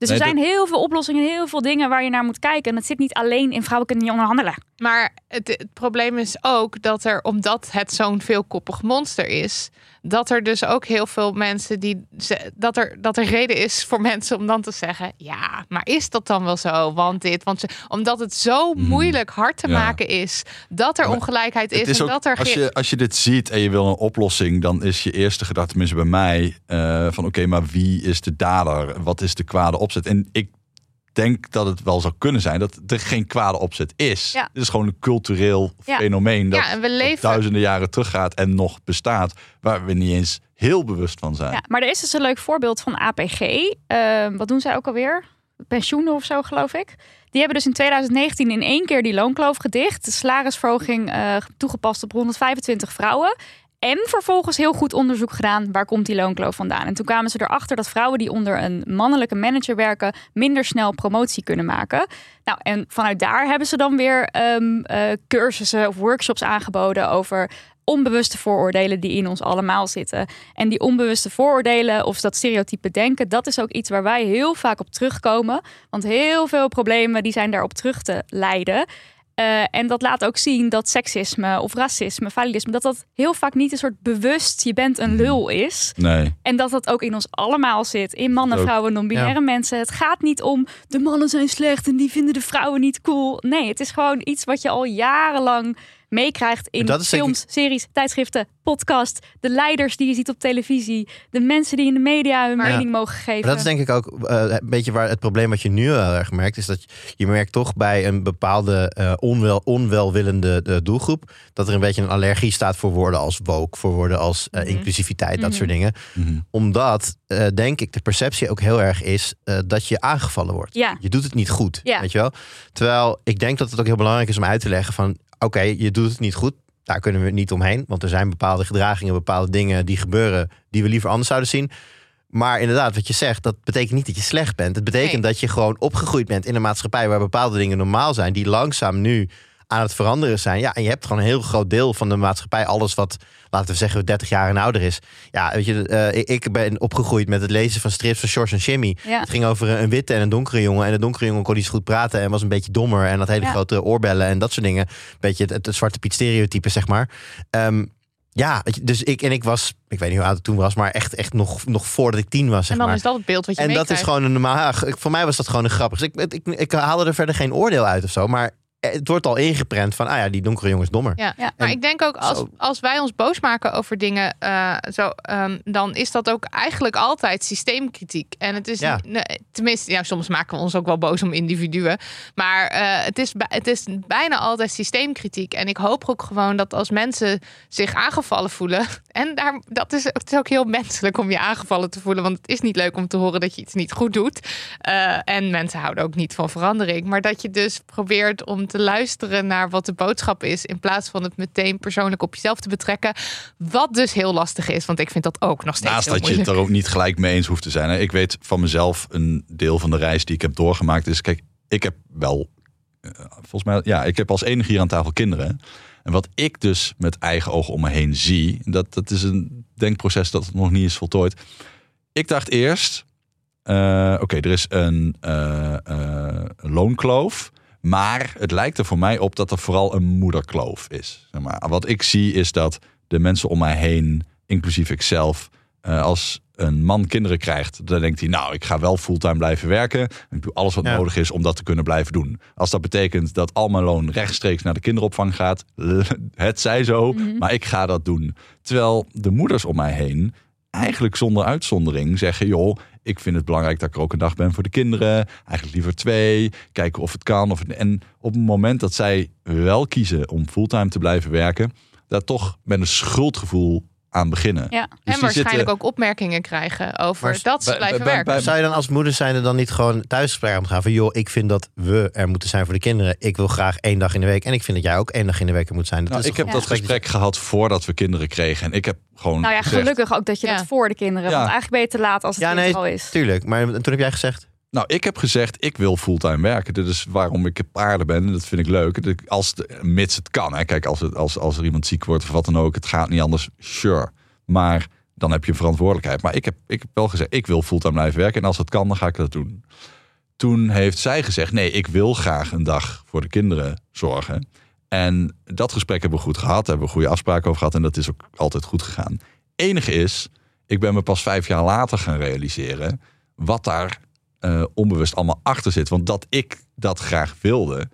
Dus Nee, er zijn dat- heel veel oplossingen, heel veel dingen waar je naar moet kijken. En het zit niet alleen in vrouwen kunnen niet onderhandelen. Maar het, het probleem is ook dat er, omdat het zo'n veelkoppig monster is, dat er dus ook heel veel mensen die ze- dat er dat er reden is voor mensen om dan te zeggen, ja, maar is dat dan wel zo? Want dit, want ze, omdat het zo moeilijk hard te Ja. maken is dat er Maar ongelijkheid is, Het is en ook, dat er als, ge- je, als je dit ziet en je wil een oplossing, dan is je eerste gedachte, tenminste bij mij, uh, van oké, okay, maar wie is de dader? Wat is de kwade opzet? En ik denk dat het wel zou kunnen zijn dat er geen kwade opzet is. Ja. Het is gewoon een cultureel Ja. fenomeen dat, Ja, en we dat leven- duizenden jaren teruggaat en nog bestaat, waar we niet eens heel bewust van zijn. Ja, maar er is dus een leuk voorbeeld van A P G. Uh, wat doen zij ook alweer? Pensioenen of zo, geloof ik. Die hebben dus in twintig negentien in één keer die loonkloof gedicht. De salarisverhoging uh, toegepast op honderdvijfentwintig vrouwen. En vervolgens heel goed onderzoek gedaan, waar komt die loonkloof vandaan? En toen kwamen ze erachter dat vrouwen die onder een mannelijke manager werken minder snel promotie kunnen maken. Nou, en vanuit daar hebben ze dan weer um, uh, cursussen of workshops aangeboden over onbewuste vooroordelen die in ons allemaal zitten. En die onbewuste vooroordelen of dat stereotype denken, dat is ook iets waar wij heel vaak op terugkomen. Want heel veel problemen die zijn daarop terug te leiden. Uh, en dat laat ook zien dat seksisme of racisme, validisme, dat dat heel vaak niet een soort bewust je bent een lul is. Nee. En dat dat ook in ons allemaal zit. In mannen, vrouwen, non-binaire ja. mensen. Het gaat niet om de mannen zijn slecht en die vinden de vrouwen niet cool. Nee, het is gewoon iets wat je al jarenlang meekrijgt in films, ik... series, tijdschriften, podcast, de leiders die je ziet op televisie, de mensen die in de media hun maar, mening ja. mogen geven. Maar dat is denk ik ook uh, een beetje waar het probleem wat je nu heel erg merkt, is dat je, je merkt toch bij een bepaalde uh, onwel, onwelwillende uh, doelgroep dat er een beetje een allergie staat voor woorden als woke, voor woorden als uh, mm-hmm. inclusiviteit, dat mm-hmm. soort dingen. Mm-hmm. Omdat, uh, denk ik, de perceptie ook heel erg is uh, dat je aangevallen wordt. Ja. Je doet het niet goed, ja. weet je wel? Terwijl ik denk dat het ook heel belangrijk is om uit te leggen van oké, okay, je doet het niet goed. Daar kunnen we niet omheen. Want er zijn bepaalde gedragingen, bepaalde dingen die gebeuren die we liever anders zouden zien. Maar inderdaad, wat je zegt, dat betekent niet dat je slecht bent. Het betekent nee. dat je gewoon opgegroeid bent in een maatschappij waar bepaalde dingen normaal zijn, die langzaam nu aan het veranderen zijn. Ja, en je hebt gewoon een heel groot deel van de maatschappij, alles wat, laten we zeggen, dertig jaar en ouder is. Ja, weet je, uh, ik ben opgegroeid met het lezen van strips van George en Jimmy. Ja. Het ging over een witte en een donkere jongen. En de donkere jongen kon niet zo goed praten en was een beetje dommer en had hele ja. grote oorbellen en dat soort dingen. Beetje het, het Zwarte Piet stereotype, zeg maar. Um, Ja, dus ik en ik was, ik weet niet hoe oud ik toen was, maar echt, echt nog, nog voordat ik tien was. Zeg en dan maar. is dat het beeld wat je En meekrijgt. dat is gewoon een normaal. Ja, voor mij was dat gewoon een grappig. Dus ik, ik, ik haalde er verder geen oordeel uit of zo, maar het wordt al ingeprent van, ah ja, die donkere jongen is dommer. Ja, ja. Maar en ik denk ook, als, als wij ons boos maken over dingen, uh, zo, um, dan is dat ook eigenlijk altijd systeemkritiek. En het is, ja. nee, tenminste, ja, soms maken we ons ook wel boos om individuen. Maar uh, het, is, het is bijna altijd systeemkritiek. En ik hoop ook gewoon dat als mensen zich aangevallen voelen, en daar, dat is, het is ook heel menselijk om je aangevallen te voelen, want het is niet leuk om te horen dat je iets niet goed doet. Uh, en mensen houden ook niet van verandering. Maar dat je dus probeert om te luisteren naar wat de boodschap is, in plaats van het meteen persoonlijk op jezelf te betrekken. Wat dus heel lastig is, want ik vind dat ook nog steeds Naast heel dat moeilijk. je het er ook niet gelijk mee eens hoeft te zijn. Hè? Ik weet van mezelf, een deel van de reis die ik heb doorgemaakt is, kijk, ik heb wel, uh, volgens mij, ja, ik heb als enige hier aan tafel kinderen. En wat ik dus met eigen ogen om me heen zie, dat, dat is een denkproces dat nog niet is voltooid. Ik dacht eerst, uh, oké, okay, er is een uh, uh, loonkloof. Maar het lijkt er voor mij op dat er vooral een moederkloof is. Zeg maar. Wat ik zie is dat de mensen om mij heen, inclusief ikzelf, uh, als een man kinderen krijgt, dan denkt hij, nou, ik ga wel fulltime blijven werken. En ik doe alles wat ja. nodig is om dat te kunnen blijven doen. Als dat betekent dat al mijn loon rechtstreeks naar de kinderopvang gaat, het zij zo, mm-hmm. maar ik ga dat doen. Terwijl de moeders om mij heen eigenlijk zonder uitzondering zeggen, joh, ik vind het belangrijk dat ik er ook een dag ben voor de kinderen. Eigenlijk liever twee. Kijken of het kan. Of het, en op het moment dat zij wel kiezen om fulltime te blijven werken, daar toch met een schuldgevoel aan beginnen. Ja. Dus en waarschijnlijk zitten ook opmerkingen krijgen over maar, dat ze bij, blijven bij, werken. Bij, zou je dan als moeder zijnde dan niet gewoon thuisgesprek aan gaan van, joh, ik vind dat we er moeten zijn voor de kinderen. Ik wil graag één dag in de week. En ik vind dat jij ook één dag in de week er moet zijn. Dat nou, is ik heb ja. dat gesprek gehad voordat we kinderen kregen. En ik heb gewoon Nou ja, gezegd, gelukkig ook dat je ja. dat voor de kinderen. Ja. Want eigenlijk ben je te laat als het ja, kind nee, er al is. Tuurlijk. Maar toen heb jij gezegd, nou, ik heb gezegd, ik wil fulltime werken. Dat is waarom ik op aarde ben. Dat vind ik leuk. Als de, mits het kan. Hè. Kijk, als, het, als, als er iemand ziek wordt of wat dan ook, het gaat niet anders. Sure. Maar dan heb je een verantwoordelijkheid. Maar ik heb, ik heb wel gezegd, ik wil fulltime blijven werken. En als het kan, dan ga ik dat doen. Toen heeft zij gezegd, nee, ik wil graag een dag voor de kinderen zorgen. En dat gesprek hebben we goed gehad. Daar hebben we goede afspraken over gehad. En dat is ook altijd goed gegaan. Enige is, ik ben me pas vijf jaar later gaan realiseren wat daar uh, onbewust allemaal achter zit. Want dat ik dat graag wilde,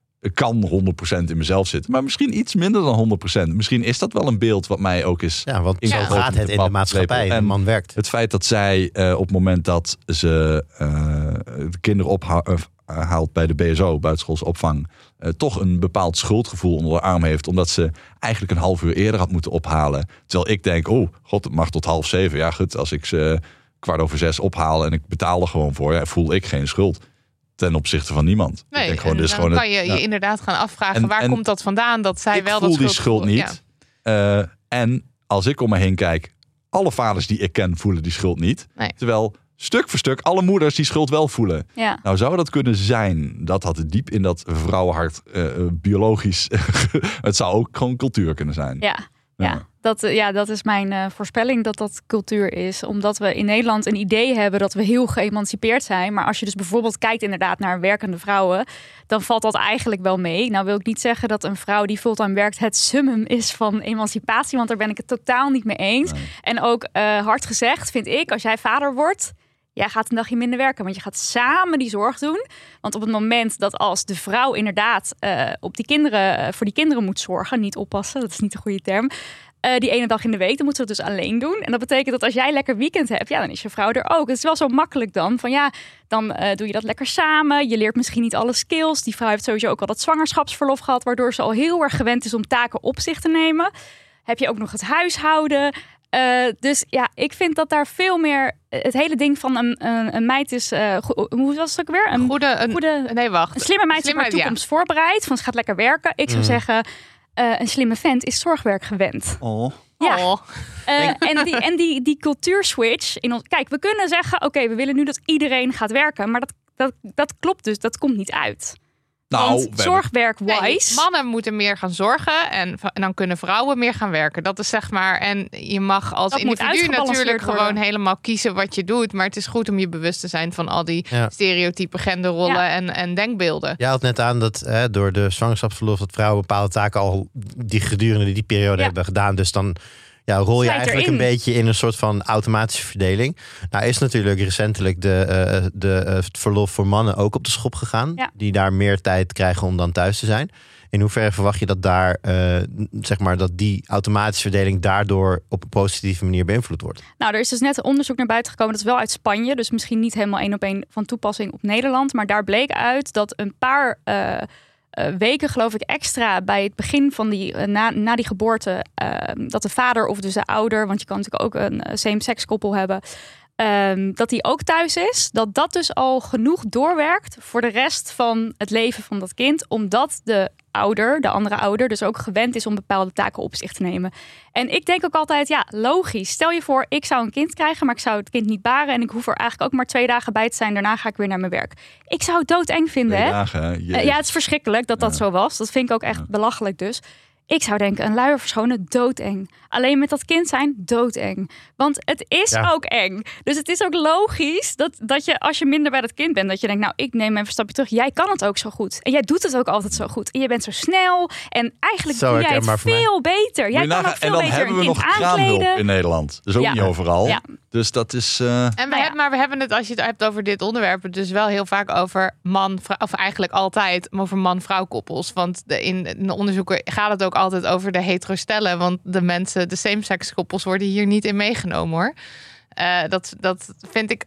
kan honderd procent in mezelf zitten. Maar misschien iets minder dan honderd procent. Misschien is dat wel een beeld wat mij ook is. Ja, want zo gaat het in de maatschappij. En de man werkt. Het feit dat zij uh, op het moment dat ze uh, de kinderen ophaalt bij de B S O, buitenschoolse opvang, uh, toch een bepaald schuldgevoel onder de arm heeft. Omdat ze eigenlijk een half uur eerder had moeten ophalen. Terwijl ik denk, oh god, het mag tot half zeven. Ja goed, als ik ze kwart over zes ophaal en ik betaal er gewoon voor, ja, voel ik geen schuld. Ten opzichte van niemand. Nee, ik denk gewoon, en dus dan gewoon kan je het, je ja. inderdaad gaan afvragen, En- waar en komt dat vandaan? Dat zij ik wel voel dat die schuld niet. Ja. Uh, en als ik om me heen kijk, alle vaders die ik ken voelen die schuld niet. Nee. Terwijl stuk voor stuk alle moeders die schuld wel voelen. Ja. Nou zou dat kunnen zijn, dat had het diep in dat vrouwenhart uh, biologisch. Het zou ook gewoon cultuur kunnen zijn. Ja, ja. Ja. Dat, eh, ja, dat is mijn uh, voorspelling dat dat cultuur is. Omdat we in Nederland een idee hebben dat we heel geëmancipeerd zijn. Maar als je dus bijvoorbeeld kijkt inderdaad naar werkende vrouwen, dan valt dat eigenlijk wel mee. Nou wil ik niet zeggen dat een vrouw die fulltime werkt het summum is van emancipatie. Want daar ben ik het totaal niet mee eens. Nee. En ook uh, hard gezegd vind ik, als jij vader wordt, jij gaat een dagje minder werken, want je gaat samen die zorg doen. Want op het moment dat als de vrouw inderdaad uh, op die kinderen, uh, voor die kinderen moet zorgen, niet oppassen, dat is niet de goede term, uh, die ene dag in de week, dan moet ze het dus alleen doen. En dat betekent dat als jij lekker weekend hebt, ja, dan is je vrouw er ook. Het is wel zo makkelijk dan, van ja, dan uh, doe je dat lekker samen. Je leert misschien niet alle skills. Die vrouw heeft sowieso ook al dat zwangerschapsverlof gehad, waardoor ze al heel erg gewend is om taken op zich te nemen. Heb je ook nog het huishouden. Uh, dus ja, ik vind dat daar veel meer het hele ding van een, een, een meid is, uh, go- hoe was het ook weer? Een Goede, een, goede, nee, wacht. een slimme meid is Slimme, op haar toekomst voorbereid. Van ze gaat lekker werken. Ik zou Mm. zeggen, uh, een slimme vent is zorgwerk gewend. Oh. Ja. Oh. Uh, en die, en die, die cultuurswitch. In ons, kijk, we kunnen zeggen, oké, okay, we willen nu dat iedereen gaat werken. Maar dat, dat, dat klopt dus, dat komt niet uit. Nou, Want we hebben- zorgwerk-wise... Nee, mannen moeten meer gaan zorgen en, en dan kunnen vrouwen meer gaan werken. Dat is zeg maar, en je mag als Dat moet individu uitgebalanceerd natuurlijk worden. gewoon helemaal kiezen wat je doet. Maar het is goed om je bewust te zijn van al die Ja. stereotype genderrollen Ja. en, en denkbeelden. Je haalt net aan dat hè, door de zwangerschapsverlof dat vrouwen bepaalde taken al die gedurende die periode Ja. hebben gedaan. Dus dan ja, rol je Slijt eigenlijk erin. een beetje in een soort van automatische verdeling. Nou is natuurlijk recentelijk de, uh, de, uh, het verlof voor mannen ook op de schop gegaan. Ja. Die daar meer tijd krijgen om dan thuis te zijn. In hoeverre verwacht je dat daar, uh, zeg maar, dat die automatische verdeling daardoor op een positieve manier beïnvloed wordt? Nou, er is dus net een onderzoek naar buiten gekomen. Dat is wel uit Spanje. Dus misschien niet helemaal één op één van toepassing op Nederland. Maar daar bleek uit dat een paar uh, uh, weken, geloof ik, extra bij het begin van die, uh, na, na die geboorte, uh, dat de vader of dus de ouder, want je kan natuurlijk ook een uh, same-sex koppel hebben, Um, dat die ook thuis is, dat dat dus al genoeg doorwerkt voor de rest van het leven van dat kind, omdat de ouder, de andere ouder, dus ook gewend is om bepaalde taken op zich te nemen. En ik denk ook altijd, ja, logisch. Stel je voor, ik zou een kind krijgen, maar ik zou het kind niet baren en ik hoef er eigenlijk ook maar twee dagen bij te zijn. Daarna ga ik weer naar mijn werk. Ik zou het doodeng vinden, Twee hè? dagen, hè? Jezus. Uh, ja, het is verschrikkelijk dat dat Ja. zo was. Dat vind ik ook echt Ja. belachelijk dus. Ik zou denken, een luier verschonen, doodeng. Alleen met dat kind zijn, doodeng. Want het is Ja. ook eng. Dus het is ook logisch dat, dat je, als je minder bij dat kind bent, dat je denkt, nou, ik neem even een stapje terug. Jij kan het ook zo goed. En jij doet het ook altijd zo goed. En je bent zo snel. En eigenlijk Zo doe jij het herkenbaar voor mij. veel beter. Jij Moet je kan nagaan- ook veel en dan beter hebben we een nog kind kraamhulp aankleden. in Nederland. Dus ook Ja. niet overal. Ja. Dus dat is... uh, En we, Nou ja. hebben, maar we hebben het, als je het hebt over dit onderwerp, het dus wel heel vaak over man, vrouw, of eigenlijk altijd over man-vrouw koppels. Want de, in, in de onderzoeken gaat het ook altijd over de hetero-stellen. Want de mensen, de same-sex koppels worden hier niet in meegenomen, hoor. Uh, dat, dat vind ik...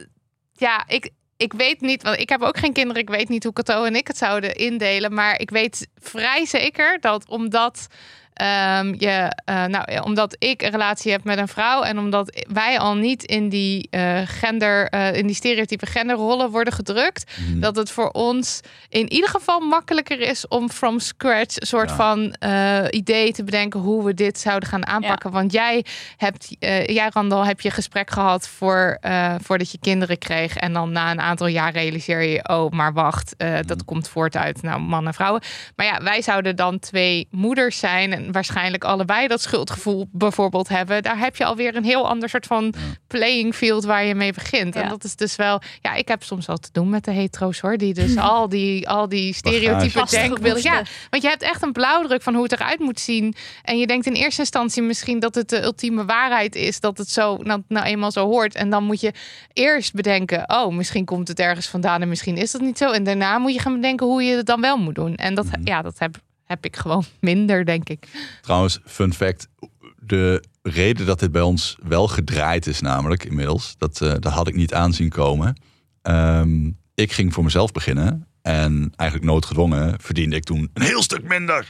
Ja, ik... Ik weet niet, want ik heb ook geen kinderen. Ik weet niet hoe Cato en ik het zouden indelen. Maar ik weet vrij zeker dat omdat, um, je, uh, nou, omdat ik een relatie heb met een vrouw en omdat wij al niet in die uh, gender, uh, in die stereotype genderrollen worden gedrukt, mm. dat het voor ons in ieder geval makkelijker is om from scratch een soort Ja. van uh, idee te bedenken hoe we dit zouden gaan aanpakken. Ja. Want jij hebt, uh, jij Randal, heb je gesprek gehad voor, uh, voordat je kinderen kreeg en dan na een aantal jaar realiseer je, oh, maar wacht, uh, dat komt voort uit nou, mannen en vrouwen. Maar ja, wij zouden dan twee moeders zijn. En en waarschijnlijk allebei dat schuldgevoel bijvoorbeeld hebben, daar heb je alweer een heel ander soort van playing field waar je mee begint. Ja. En dat is dus wel, ja, ik heb soms wel te doen met de hetero's hoor, die dus al die, al die stereotypen denkbeelden. Ja, want je hebt echt een blauwdruk van hoe het eruit moet zien. En je denkt in eerste instantie misschien dat het de ultieme waarheid is, dat het zo nou, nou eenmaal zo hoort. En dan moet je eerst bedenken, oh, misschien komt het ergens vandaan en misschien is dat niet zo. En daarna moet je gaan bedenken hoe je het dan wel moet doen. En dat, mm. ja, dat heb, heb ik gewoon minder, denk ik. Trouwens, fun fact, de reden dat dit bij ons wel gedraaid is namelijk inmiddels, dat, uh, dat had ik niet aanzien komen. Um, ik ging voor mezelf beginnen en eigenlijk noodgedwongen verdiende ik toen een heel stuk minder.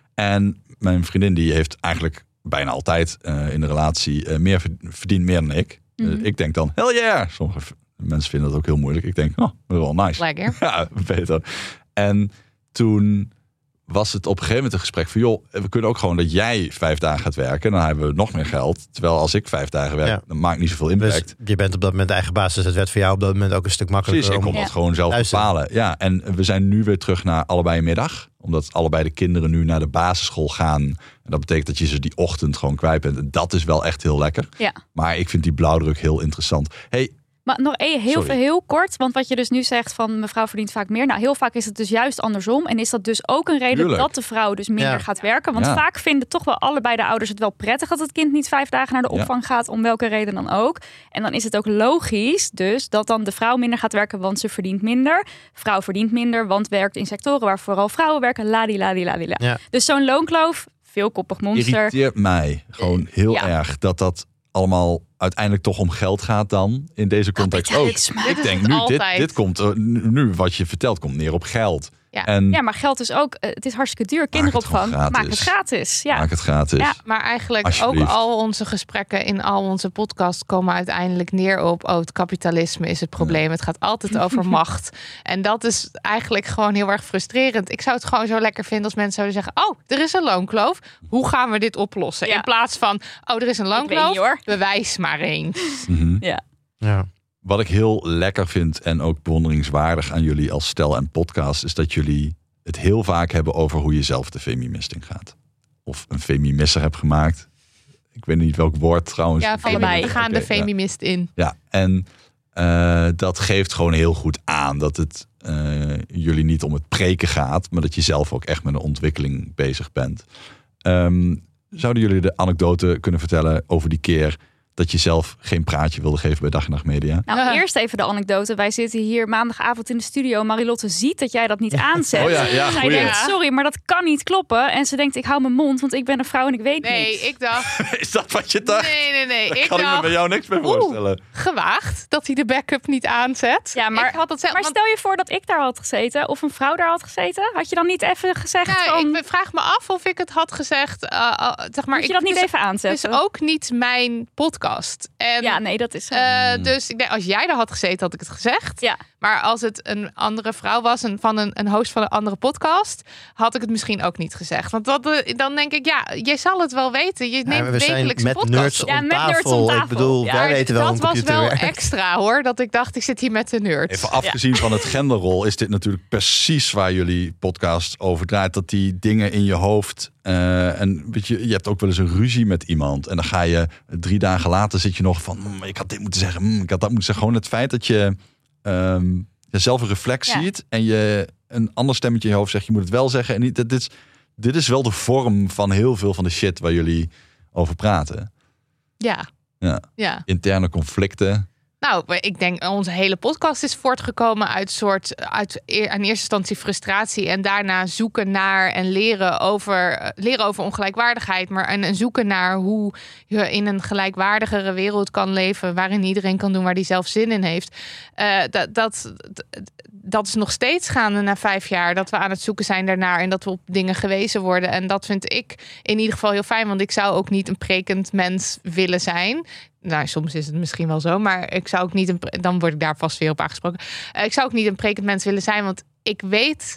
En mijn vriendin die heeft eigenlijk bijna altijd uh, in de relatie uh, meer verdient meer dan ik. Mm-hmm. Uh, ik denk dan, hell yeah! Sommige mensen vinden dat ook heel moeilijk. Ik denk, oh, dat is wel nice. Lekker. Ja, beter. En toen was het op een gegeven moment een gesprek van, joh, we kunnen ook gewoon dat jij vijf dagen gaat werken. Dan hebben we nog meer geld. Terwijl als ik vijf dagen werk, ja. dan maakt niet zoveel impact. Dus je bent op dat moment de eigen baas. Dus het werd voor jou op dat moment ook een stuk makkelijker. Precies, ik kon om... dat ja. gewoon zelf luisteren. bepalen. Ja, en we zijn nu weer terug naar allebei een middag. Omdat allebei de kinderen nu naar de basisschool gaan. En dat betekent dat je ze die ochtend gewoon kwijt bent. En dat is wel echt heel lekker. Ja. Maar ik vind die blauwdruk heel interessant. Hey, Maar nog heel, heel, heel kort, want wat je dus nu zegt van mevrouw verdient vaak meer. Nou, heel vaak is het dus juist andersom. En is dat dus ook een reden Tuurlijk. dat de vrouw dus minder ja. gaat werken. Want ja. vaak vinden toch wel allebei de ouders het wel prettig dat het kind niet vijf dagen naar de opvang ja. gaat, om welke reden dan ook. En dan is het ook logisch dus dat dan de vrouw minder gaat werken, want ze verdient minder. Vrouw verdient minder, want werkt in sectoren waar vooral vrouwen werken. Ladi, ladi, ladi, ladi. Ja. Dus zo'n loonkloof, veelkoppig monster. Irriteert mij gewoon heel ja. erg dat dat allemaal uiteindelijk toch om geld gaat dan in deze context ook. Ik denk nu, dit, dit komt, uh, nu wat je vertelt, komt neer op geld. Ja, en ja maar geld is ook, uh, het is hartstikke duur. Kinderopvang, maak het, maak het gratis. Ja. Maak het gratis. Ja, maar eigenlijk ook al onze gesprekken in al onze podcasts komen uiteindelijk neer op, oh, het kapitalisme is het probleem. Ja. Het gaat altijd over macht. En dat is eigenlijk gewoon heel erg frustrerend. Ik zou het gewoon zo lekker vinden als mensen zouden zeggen, oh, er is een loonkloof. Hoe gaan we dit oplossen? Ja. In plaats van, oh, er is een loonkloof. Niet, hoor. Bewijs maar eens. Mm-hmm. Ja. Ja. Wat ik heel lekker vind en ook bewonderingswaardig aan jullie als stel en podcast, is dat jullie het heel vaak hebben over hoe je zelf de feminist in gaat. Of een femimisser hebt gemaakt. Ik weet niet welk woord trouwens. Ja, allebei. We gaan okay, de feminist ja. in. Ja, en uh, dat geeft gewoon heel goed aan dat het uh, jullie niet om het preken gaat, maar dat je zelf ook echt met een ontwikkeling bezig bent. Um, zouden jullie de anekdote kunnen vertellen over die keer dat je zelf geen praatje wilde geven bij Dag en Nacht Media? Nou, ja. eerst even de anekdote. Wij zitten hier maandagavond in de studio. Marilotte ziet dat jij dat niet aanzet. Oh ja, ja, Zij denkt, sorry, maar dat kan niet kloppen. En ze denkt, ik hou mijn mond, want ik ben een vrouw en ik weet nee, niks. Nee, ik dacht... Is dat wat je dacht? Nee, nee, nee. Daar ik kan dacht, ik me bij jou niks meer voorstellen. Oeh, gewaagd dat hij de backup niet aanzet. Ja, maar, ik had het zelf, maar stel je voor dat ik daar had gezeten of een vrouw daar had gezeten. Had je dan niet even gezegd nou, van... Ik vraag me af of ik het had gezegd. Uh, uh, zeg maar, Moet je ik, dat niet dus, even aanzetten? Het is ook niet mijn podcast. En ja, nee, dat is zo. Uh, dus ik denk, als jij daar had gezeten, had ik het gezegd. Ja. Maar als het een andere vrouw was, een, van een, een host van een andere podcast, had ik het misschien ook niet gezegd. Want dat, dan denk ik, ja, je zal het wel weten. Je neemt ja, we wekelijks zijn met podcast. nerds om ja, met tafel. nerds om tafel. Ik bedoel, ja, wij weten wel dat hoe een computer was wel werkt. extra hoor, dat ik dacht, ik zit hier met de nerds. Even afgezien ja. van het genderrol is dit natuurlijk precies waar jullie podcast over draait. Dat die dingen in je hoofd, uh, en weet je, je hebt ook wel eens een ruzie met iemand. En dan ga je drie dagen later zit je nog van, mm, ik had dit moeten zeggen, mm, ik had dat moeten zeggen. Gewoon het feit dat je um, zelf een reflex ja. ziet en je een ander stemmetje in je hoofd zegt, je moet het wel zeggen. En niet, dit, is, dit is wel de vorm van heel veel van de shit waar jullie over praten. Ja. Ja. ja. Interne conflicten. Nou, ik denk onze hele podcast is voortgekomen uit soort uit in eerste instantie frustratie en daarna zoeken naar en leren over leren over ongelijkwaardigheid, maar en, en zoeken naar hoe je in een gelijkwaardigere wereld kan leven waarin iedereen kan doen waar hij zelf zin in heeft. Uh, dat, dat dat is nog steeds gaande na vijf jaar dat we aan het zoeken zijn daarnaar en dat we op dingen gewezen worden. En dat vind ik in ieder geval heel fijn, want ik zou ook niet een prekend mens willen zijn. Nou, soms is het misschien wel zo, maar ik zou ook niet een, dan word ik daar vast weer op aangesproken. Uh, ik zou ook niet een prekend mens willen zijn, want ik weet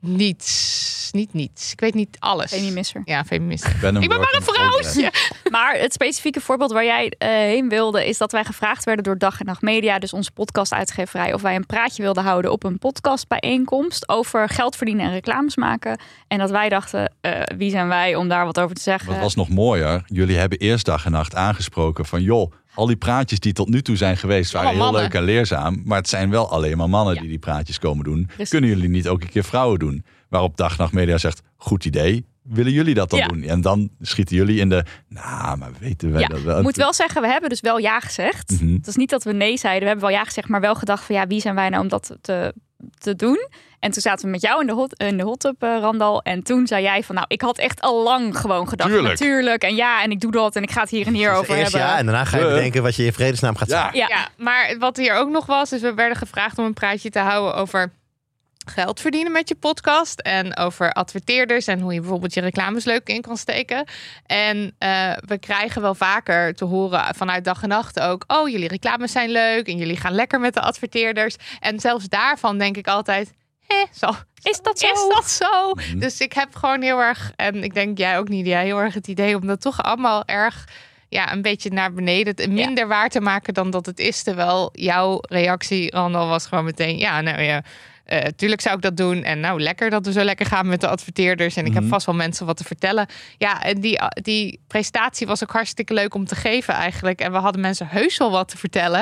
Niets. Niet niets. Ik weet niet alles. Femimisser. Ja, feminisme. Ik ben, Ik ben maar een vrouwtje. Maar het specifieke voorbeeld waar jij uh, heen wilde, is dat wij gevraagd werden door Dag en Nacht Media, dus onze podcast-uitgeverij, of wij een praatje wilden houden op een podcastbijeenkomst over geld verdienen en reclames maken. En dat wij dachten, uh, wie zijn wij om daar wat over te zeggen? Wat was nog mooier, jullie hebben eerst Dag en Nacht aangesproken van joh, al die praatjes die tot nu toe zijn geweest waren heel mannen. leuk en leerzaam. Maar het zijn wel alleen maar mannen Ja. die die praatjes komen doen. Precies. Kunnen jullie niet ook een keer vrouwen doen? Waarop Dag en Nacht Media zegt, goed idee. Willen jullie dat dan Ja. doen? En dan schieten jullie in de, nou, maar weten wij Ja, dat wel? ik moet wel zeggen, we hebben dus wel ja gezegd. Mhm. Het is niet dat we nee zeiden. We hebben wel ja gezegd, maar wel gedacht van ja, wie zijn wij nou om dat te, te doen? En toen zaten we met jou in de hot, in de hot tub, uh, Randal. En toen zei jij van nou, ik had echt al lang gewoon gedacht. Tuurlijk. Natuurlijk. En ja, en ik doe dat en ik ga het hier en hier Dus over eerst hebben. ja, en daarna ga je Uh. bedenken wat je in vredesnaam gaat Ja. zeggen. Ja. Ja, maar wat hier ook nog was, is we werden gevraagd om een praatje te houden over geld verdienen met je podcast. En over adverteerders en hoe je bijvoorbeeld je reclames leuk in kan steken. En uh, we krijgen wel vaker te horen vanuit Dag en Nacht ook, oh, jullie reclames zijn leuk en jullie gaan lekker met de adverteerders. En zelfs daarvan denk ik altijd, hé, zo. Is dat zo? Is dat zo? Mhm. Dus ik heb gewoon heel erg, en ik denk jij ook niet, jij heel erg het idee om dat toch allemaal erg, ja, een beetje naar beneden, het minder waar te maken dan dat het is. Terwijl jouw reactie, Randal, was gewoon meteen, ja, nou ja, uh, tuurlijk zou ik dat doen. En nou, lekker dat we zo lekker gaan met de adverteerders. En ik Mhm. heb vast wel mensen wat te vertellen. Ja, en die, die presentatie was ook hartstikke leuk om te geven eigenlijk. En we hadden mensen heus wel wat te vertellen.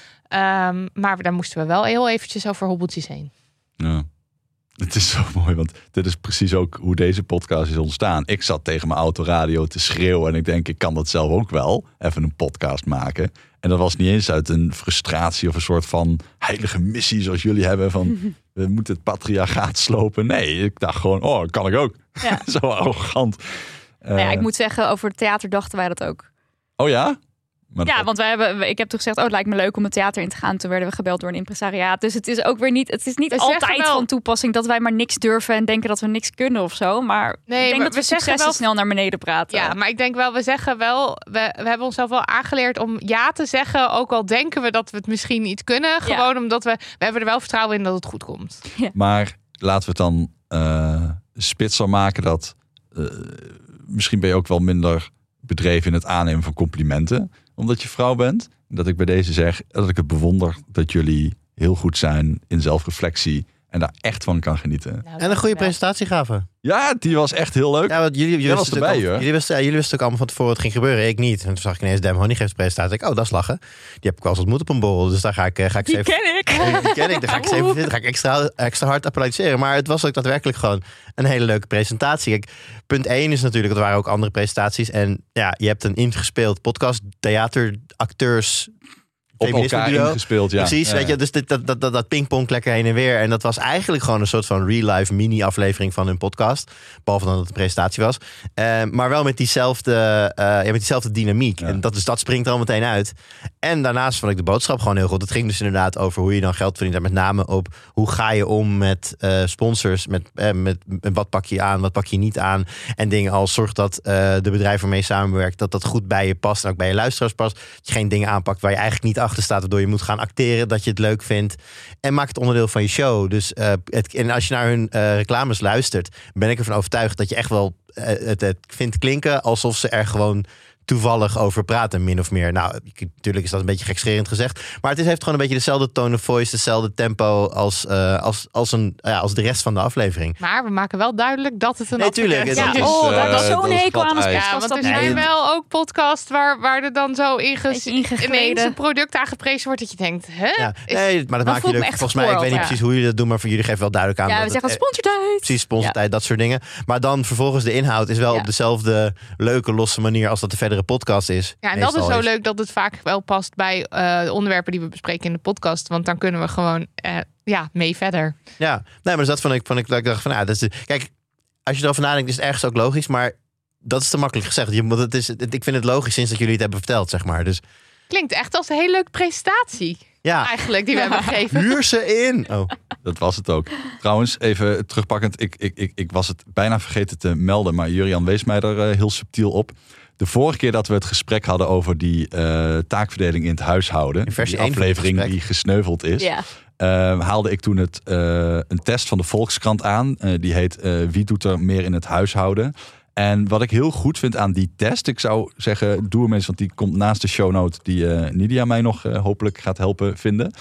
Um, maar daar moesten we wel heel eventjes over hobbeltjes heen. Ja. Het is zo mooi, want dit is precies ook hoe deze podcast is ontstaan. Ik zat tegen mijn autoradio te schreeuwen en ik denk, ik kan dat zelf ook wel. Even een podcast maken. En dat was niet eens uit een frustratie of een soort van heilige missie zoals jullie hebben. Van, we moeten het patriarchaat slopen. Nee, ik dacht gewoon, oh, kan ik ook. Ja. Zo arrogant. Nou ja, Uh, ik moet zeggen, over het theater dachten wij dat ook. Oh ja? Maar Ja, dat- want wij hebben, ik heb toen gezegd, oh, het lijkt me leuk om het theater in te gaan. Toen werden we gebeld door een impresariaat. Dus het is ook weer niet, het is niet We zeggen altijd wel- van toepassing dat wij maar niks durven en denken dat we niks kunnen of zo. Maar Nee, ik denk maar dat we, we zeggen successen wel- snel naar beneden praten. Ja, maar ik denk wel, we zeggen wel, we, we hebben onszelf wel aangeleerd om ja te zeggen. Ook al denken we dat we het misschien niet kunnen. Gewoon omdat we, we hebben er wel vertrouwen in dat het goed komt. Maar laten we het dan uh, spitser maken dat uh, misschien ben je ook wel minder bedreven in het aannemen van complimenten. Omdat je vrouw bent. Dat ik bij deze zeg dat ik het bewonder dat jullie heel goed zijn in zelfreflectie. En daar echt van kan genieten. Nou, En een goede presentatie gaven. Ja, die was echt heel leuk. Ja, want jullie, jullie, Jij was wisten erbij, natuurlijk al- hoor. jullie, wisten, ja, jullie wisten ook allemaal van tevoren wat ging gebeuren. Ik niet. En toen zag ik ineens Dem Honey geeft de presentatie. Ik, oh, dat is lachen. Die heb ik wel eens ontmoet op een borrel. Dus daar ga ik, eh, ga ik Die eens even... ken ik. Die ken ik. Daar ga ik, eens even zitten. Daar ga ik extra, extra hard applaudisseren. Maar het was ook daadwerkelijk gewoon een hele leuke presentatie. Kijk, punt één is natuurlijk, er waren ook andere presentaties. En ja, je hebt een ingespeeld podcast, theater, acteurs, Op elkaar feminisme-duo. ingespeeld, ja. Precies, Ja, weet je, ja. dus dit, dat, dat, dat, dat pingpong lekker heen en weer. En dat was eigenlijk gewoon een soort van real-life mini-aflevering van hun podcast. Behalve dan dat het een presentatie was. Uh, maar wel met diezelfde, uh, ja, met diezelfde dynamiek. Ja. En dat, dus dat springt er al meteen uit. En daarnaast vond ik de boodschap gewoon heel goed. Het ging dus inderdaad over hoe je dan geld verdient. En met name op hoe ga je om met uh, sponsors. Met, uh, met, met wat pak je aan, wat pak je niet aan. En dingen als zorg dat uh, de bedrijven waarmee je samenwerkt, dat dat goed bij je past. En ook bij je luisteraars past. Dat je geen dingen aanpakt waar je eigenlijk niet achter staat. Waardoor je moet gaan acteren dat je het leuk vindt. En maak het onderdeel van je show. Dus uh, het, en als je naar hun uh, reclames luistert, ben ik ervan overtuigd dat je echt wel uh, het, het vindt klinken alsof ze er gewoon toevallig over praten, min of meer. Nou, natuurlijk is dat een beetje gekscherend gezegd. Maar het is, heeft gewoon een beetje dezelfde tone of voice, dezelfde tempo als, uh, als, als, een, ja, als de rest van de aflevering. Maar we maken wel duidelijk dat het een Nee, tuurlijk. advertentie Ja, is. oh, daar uh, was zo'n dat is hekel aan als glad ijs. podcast. Ja, want er dat zijn nee. wel ook podcasts waar, waar er dan zo inges, Beetje ingegleden. ineens een product aangeprezen wordt dat je denkt, hè? Ja, Is- nee, maar dat maakt voelt me jullie echt volgens mij. Ik weet niet gehoord, precies hoe jullie dat doen, maar voor jullie geeft wel duidelijk aan. Ja, dat we zeggen het, sponsortijd. precies, sponsortijd, dat soort dingen. Maar dan vervolgens de inhoud is wel Ja. op dezelfde leuke, losse manier als dat de verdere podcast is. Ja, en dat is Meestal zo leuk dat het vaak wel past bij uh, de onderwerpen die we bespreken in de podcast. Want dan kunnen we gewoon uh, ja, mee verder. Ja, nee, maar dus dat vond ik, vond ik dat ik dacht van, ja, dat is de, kijk, als je erover nadenkt, is het ergens ook logisch, maar dat is te makkelijk gezegd. Je, want het is, het, ik vind het logisch sinds dat jullie het hebben verteld, zeg maar. Dus Klinkt echt als een hele leuke presentatie ja, eigenlijk die we hebben gegeven. huur ze in. Oh. Dat was het ook. Trouwens, even terugpakkend. Ik, ik, ik, ik was het bijna vergeten te melden, maar Jurian wees mij er uh, heel subtiel op. De vorige keer dat we het gesprek hadden over die uh, taakverdeling in het huishouden, In versie die één van het aflevering gesprek. die gesneuveld is, Ja. Uh, haalde ik toen het, uh, een test van de Volkskrant aan. Uh, die heet uh, Wie doet er meer in het huishouden? En wat ik heel goed vind aan die test, ik zou zeggen, doe hem eens, want die komt naast de shownote die uh, Nidia mij nog uh, hopelijk gaat helpen vinden.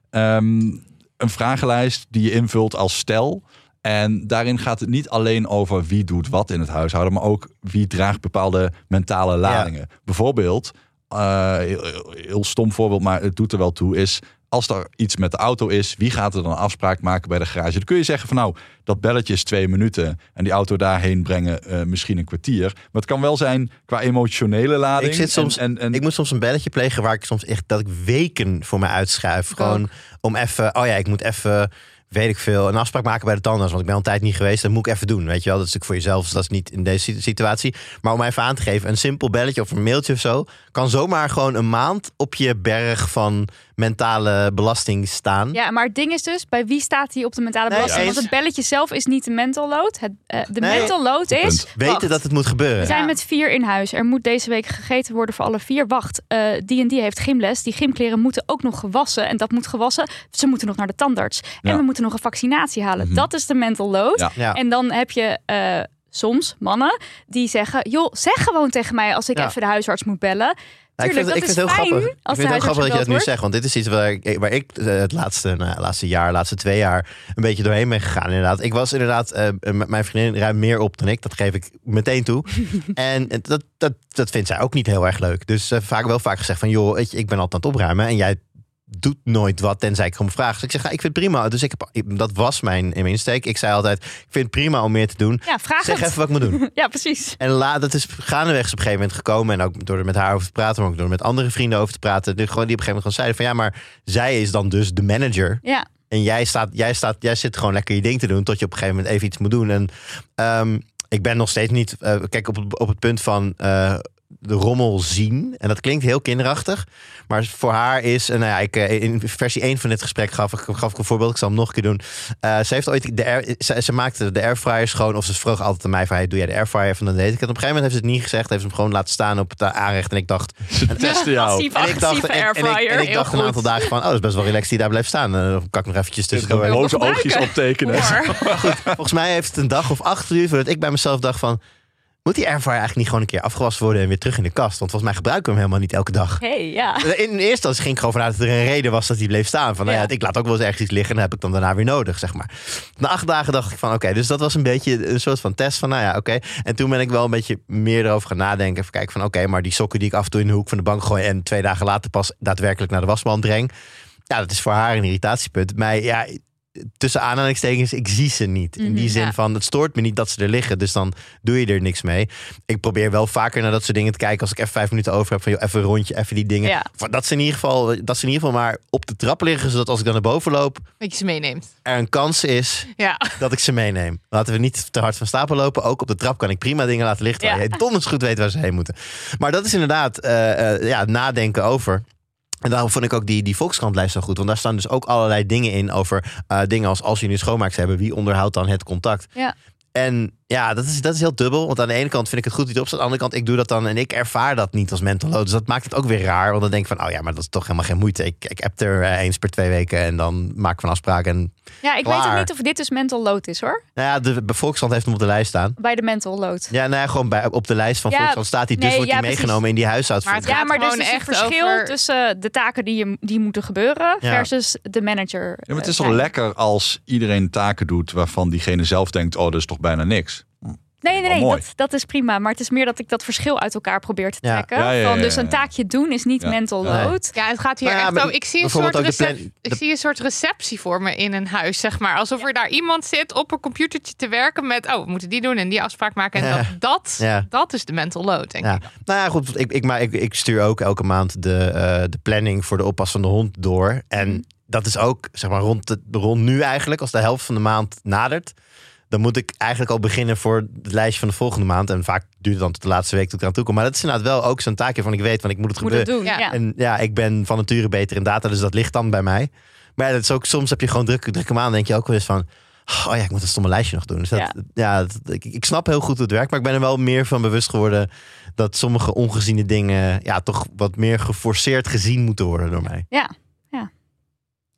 Um, een vragenlijst die je invult als stel. En daarin gaat het niet alleen over wie doet wat in het huishouden, maar ook wie draagt bepaalde mentale ladingen. Ja. Bijvoorbeeld, uh, heel, heel stom voorbeeld, maar het doet er wel toe, is als er iets met de auto is, wie gaat er dan een afspraak maken bij de garage? Dan kun je zeggen van nou, dat belletje is twee minuten en die auto daarheen brengen uh, misschien een kwartier. Maar het kan wel zijn qua emotionele lading. Ik, zit soms, en, en, en... ik moet soms een belletje plegen waar ik soms echt dat ik weken voor mij uitschuif. Gewoon ook. Om even, oh ja, ik moet even, weet ik veel, een afspraak maken bij de tandarts. Want ik ben al een tijd niet geweest, dat moet ik even doen. Weet je wel, dat is natuurlijk voor jezelf, dus dat is niet in deze situatie. Maar om even aan te geven, een simpel belletje of een mailtje of zo kan zomaar gewoon een maand op je berg van mentale belasting staan. Ja, maar het ding is dus, bij wie staat hij op de mentale belasting? Nee, Want het belletje zelf is niet de mental load. Het, uh, de nee. mental load is... Punt. Weten wacht, dat het moet gebeuren. We zijn ja. met vier in huis. Er moet deze week gegeten worden voor alle vier. Wacht, uh, die en die heeft gymles. Die gymkleren moeten ook nog gewassen. En dat moet gewassen. Ze moeten nog naar de tandarts. En ja. we moeten nog een vaccinatie halen. Mm-hmm. Dat is de mental load. Ja. Ja. En dan heb je... Uh, soms mannen die zeggen, joh, zeg gewoon tegen mij als ik ja. even de huisarts moet bellen. Ja, ik vind, Tuurlijk, ik vind het heel grappig. Ik vind het heel grappig dat je dat nu zegt. Want dit is iets waar ik, waar ik het laatste, nou, laatste jaar, laatste twee jaar een beetje doorheen ben gegaan. Inderdaad. Ik was inderdaad uh, met mijn vriendin ruim meer op dan ik. Dat geef ik meteen toe. En dat, dat, dat vindt zij ook niet heel erg leuk. Dus uh, vaak wel vaak gezegd van, joh, weet je, ik ben altijd aan het opruimen en jij doet nooit wat, tenzij ik hem vraag. Dus ik zeg, ja, ik vind het prima. Dus ik heb, dat was mijn, mijn insteek. Ik zei altijd, ik vind het prima om meer te doen. Ja, vraag zeg het. even wat ik moet doen. Ja, precies. En laat, dat is gaandeweg is op een gegeven moment gekomen. En ook door er met haar over te praten, maar ook door er met andere vrienden over te praten. Dus gewoon die op een gegeven moment gewoon zeiden van, ja, maar zij is dan dus de manager. Ja. En jij staat, jij staat, jij zit gewoon lekker je ding te doen, tot je op een gegeven moment even iets moet doen. En um, ik ben nog steeds niet, uh, kijk, op het, op het punt van Uh, de rommel zien. En dat klinkt heel kinderachtig. Maar voor haar is... Nou ja, ik, in versie één van dit gesprek gaf ik, gaf ik een voorbeeld. Ik zal hem nog een keer doen. Uh, ze heeft ooit... De air, ze, ze maakte de airfryer schoon. Of ze vroeg altijd aan mij van... Hey, doe jij de airfryer? Van dan deed ik het. Op een gegeven moment heeft ze het niet gezegd. Heeft ze hem gewoon laten staan op het aanrecht. En ik dacht... Ze testen jou. Passief, en ik dacht, en, en ik, en ik dacht een aantal dagen van... Oh, dat is best wel relaxed die daar blijft staan. Dan uh, kan ik nog eventjes tussendoor... Roze oogjes optekenen. Goed, volgens mij heeft het een dag of acht uur... voordat ik bij mezelf dacht van... Moet die airfryer eigenlijk niet gewoon een keer afgewassen worden en weer terug in de kast? Want volgens mij gebruiken we hem helemaal niet elke dag. Hey, ja. In eerste instantie ging ik gewoon vanuit dat er een reden was dat hij bleef staan. Van, nou ja, ja, ik laat ook wel eens ergens iets liggen en dat heb ik dan daarna weer nodig, zeg maar. Na acht dagen dacht ik van, oké, okay, dus dat was een beetje een soort van test van, nou ja, oké. Okay. En toen ben ik wel een beetje meer erover gaan nadenken. Even kijken van, oké, okay, maar die sokken die ik af en toe in de hoek van de bank gooi en twee dagen later pas daadwerkelijk naar de wasmand breng. Ja, dat is voor haar een irritatiepunt. Maar ja, tussen aanhalingstekens, ik zie ze niet. In die zin ja. van, het stoort me niet dat ze er liggen. Dus dan doe je er niks mee. Ik probeer wel vaker naar dat soort dingen te kijken. Als ik even vijf minuten over heb. Van joh, even een rondje, even die dingen. Ja. Dat ze in ieder geval, dat ze in ieder geval maar op de trap liggen. Zodat als ik dan naar boven loop. Dat je ze meeneemt. Er een kans is ja. dat ik ze meeneem. Laten we niet te hard van stapel lopen. Ook op de trap kan ik prima dingen laten liggen. Ja. Waar je donders goed weet waar ze heen moeten. Maar dat is inderdaad uh, uh, ja, nadenken over. En daarom vond ik ook die, die Volkskrantlijst zo goed. Want daar staan dus ook allerlei dingen in over uh, dingen als als jullie schoonmaaks hebben, wie onderhoudt dan het contact? Ja. En ja, dat is, dat is heel dubbel. Want aan de ene kant vind ik het goed dat het op staat. Aan de andere kant, ik doe dat dan en ik ervaar dat niet als mental load. Dus dat maakt het ook weer raar. Want dan denk ik van, oh ja, maar dat is toch helemaal geen moeite. Ik, ik app er uh, eens per twee weken en dan maak ik van afspraken. En ja, ik klaar. weet ook niet of dit dus mental load is, hoor. Nou ja, de, de Volkskrant heeft hem op de lijst staan. Bij de mental load. Ja, nou ja, gewoon bij, op de lijst van ja, Volkskrant staat hij. Dus nee, wordt hij ja, meegenomen in die huishoudvoering. Maar ja, maar er is dus een verschil over tussen de taken die, je, die moeten gebeuren ja. versus de manager. Ja, maar het is toch uh, lekker als iedereen taken doet waarvan diegene zelf denkt, oh, dat is toch bijna niks. Nee, nee, nee, dat, dat is prima. Maar het is meer dat ik dat verschil uit elkaar probeer te trekken. Ja. Ja, ja, ja, ja. Dus een taakje doen is niet ja. mental load. Ja, het gaat hier ja, echt over. Ik zie een soort recep- plan- ik zie een soort receptie voor me in een huis, zeg maar. Alsof er daar iemand zit op een computertje te werken met, oh, we moeten die doen en die afspraak maken. En ja. dat, dat, ja. dat is de mental load, denk ja. ik. Nou ja, goed. Ik, ik, maar ik, ik stuur ook elke maand de, uh, de planning voor de oppas van de hond door. En mm. dat is ook, zeg maar, rond, de, rond nu eigenlijk, als de helft van de maand nadert. Dan moet ik eigenlijk al beginnen voor het lijstje van de volgende maand. En vaak duurt het dan tot de laatste week tot ik eraan toe kom. Maar dat is inderdaad wel ook zo'n taakje van ik weet, want ik moet het moet gebeuren. Het doen, ja. En ja, ik ben van nature beter in data, dus dat ligt dan bij mij. Maar ja, dat is ook, soms heb je gewoon druk, druk hem aan. denk je ook wel eens van, oh ja, ik moet dat stomme lijstje nog doen. Dus dat, ja, ja dat, ik, ik snap heel goed hoe het werkt. Maar ik ben er wel meer van bewust geworden dat sommige ongeziene dingen ja toch wat meer geforceerd gezien moeten worden door mij. Ja, ja.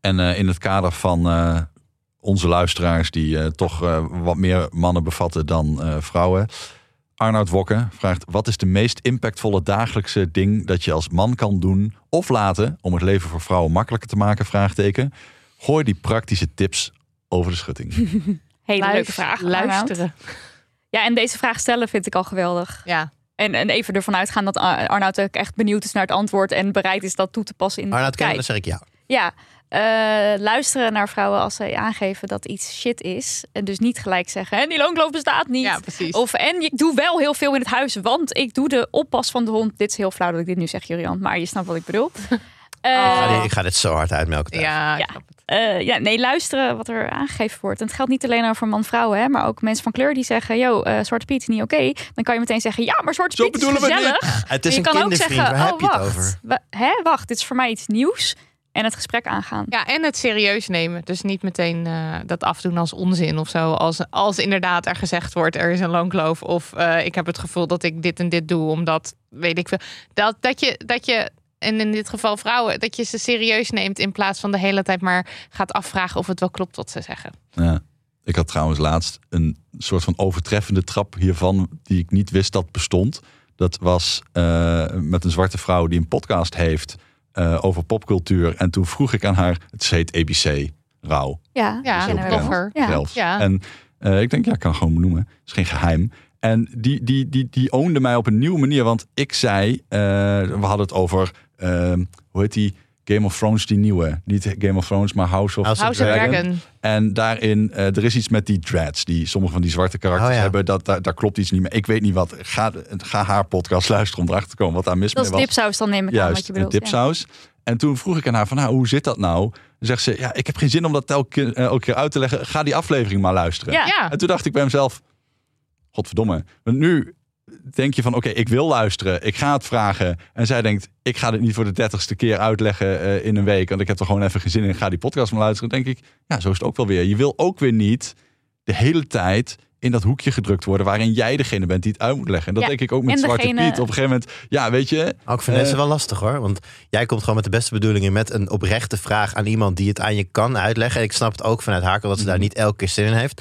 En uh, in het kader van uh, onze luisteraars die uh, toch uh, wat meer mannen bevatten dan uh, vrouwen. Arnoud Wokke vraagt, wat is de meest impactvolle dagelijkse ding dat je als man kan doen of laten om het leven voor vrouwen makkelijker te maken? Vraagteken. Gooi die praktische tips over de schutting. Hele Luister, leuke vraag. Luisteren. Ja, en deze vraag stellen vind ik al geweldig. Ja. En, en even ervan uitgaan dat Arnoud ook echt benieuwd is naar het antwoord en bereid is dat toe te passen in de Arnoud ken, praktijk. dan zeg ik ja. Ja, uh, luisteren naar vrouwen als zij aangeven dat iets shit is. En dus niet gelijk zeggen, en die loonkloof bestaat niet. Ja, precies. Of, en ik doe wel heel veel in het huis, want ik doe de oppas van de hond. Dit is heel flauw dat ik dit nu zeg, Jurian, maar je snapt wat ik bedoel. Uh, Ik ga, dit, ik ga dit zo hard uitmelken. thuis. Ja, Ja. Uh, ja, nee, luisteren wat er aangegeven wordt. En het geldt niet alleen over man-vrouwen, hè, maar ook mensen van kleur die zeggen, yo, uh, Zwarte Piet is niet oké. Okay. Dan kan je meteen zeggen, ja, maar Zwarte Zo Piet is bedoelen we gezellig. niet. Het is En je een kan ook kindervriend, zeggen, waar oh, heb je het wacht, over? wa- hè, wacht, dit is voor mij iets nieuws. En het gesprek aangaan. Ja, en het serieus nemen. Dus niet meteen uh, dat afdoen als onzin of zo. Als, als inderdaad er gezegd wordt, er is een loonkloof. Of uh, ik heb het gevoel dat ik dit en dit doe, omdat, weet ik veel. Dat, dat je... Dat je en in dit geval vrouwen, dat je ze serieus neemt in plaats van de hele tijd maar gaat afvragen of het wel klopt wat ze zeggen. Ja. Ik had trouwens laatst een soort van overtreffende trap hiervan die ik niet wist dat bestond. Dat was uh, met een zwarte vrouw die een podcast heeft uh, over popcultuur. En toen vroeg ik aan haar, het heet A B C, Rauw. Ja, Ja, kennen we blogger. wel. Ja. Zelfs. Ja. En uh, ik denk, ja, ik kan gewoon benoemen. Het is geen geheim. En die, die, die, die ownde mij op een nieuwe manier. Want ik zei, uh, we hadden het over, uh, hoe heet die, Game of Thrones, die nieuwe. Niet Game of Thrones, maar House of, House of House of Dragon. Dragon. En daarin, uh, er is iets met die dreads, die sommige van die zwarte karakters Oh ja. hebben. Dat, daar, daar klopt iets niet meer. Ik weet niet wat. Ga, ga haar podcast luisteren om erachter te komen wat daar mis Dat mee is was. dipsaus, dan neem ik aan wat Juist, je een bedoelt. dipsaus. En toen vroeg ik aan haar van, nou, hoe zit dat nou? Dan zegt ze, ja, ik heb geen zin om dat elke, uh, elke keer uit te leggen. Ga die aflevering maar luisteren. Ja. Ja. En toen dacht ik bij mezelf, godverdomme. Want nu denk je van, oké, okay, ik wil luisteren. Ik ga het vragen. En zij denkt, ik ga dit niet voor de dertigste keer uitleggen uh, in een week. Want ik heb er gewoon even geen zin in. Ik ga die podcast maar luisteren. Dan denk ik, ja, zo is het ook wel weer. Je wil ook weer niet de hele tijd in dat hoekje gedrukt worden waarin jij degene bent die het uit moet leggen. En dat Ja, denk ik ook met en Zwarte degene- Piet. Op een gegeven moment, ja, weet je. Ook vind deze Uh, wel lastig hoor. Want jij komt gewoon met de beste bedoelingen met een oprechte vraag aan iemand die het aan je kan uitleggen. En ik snap het ook vanuit haar kant dat ze daar niet elke keer zin in heeft.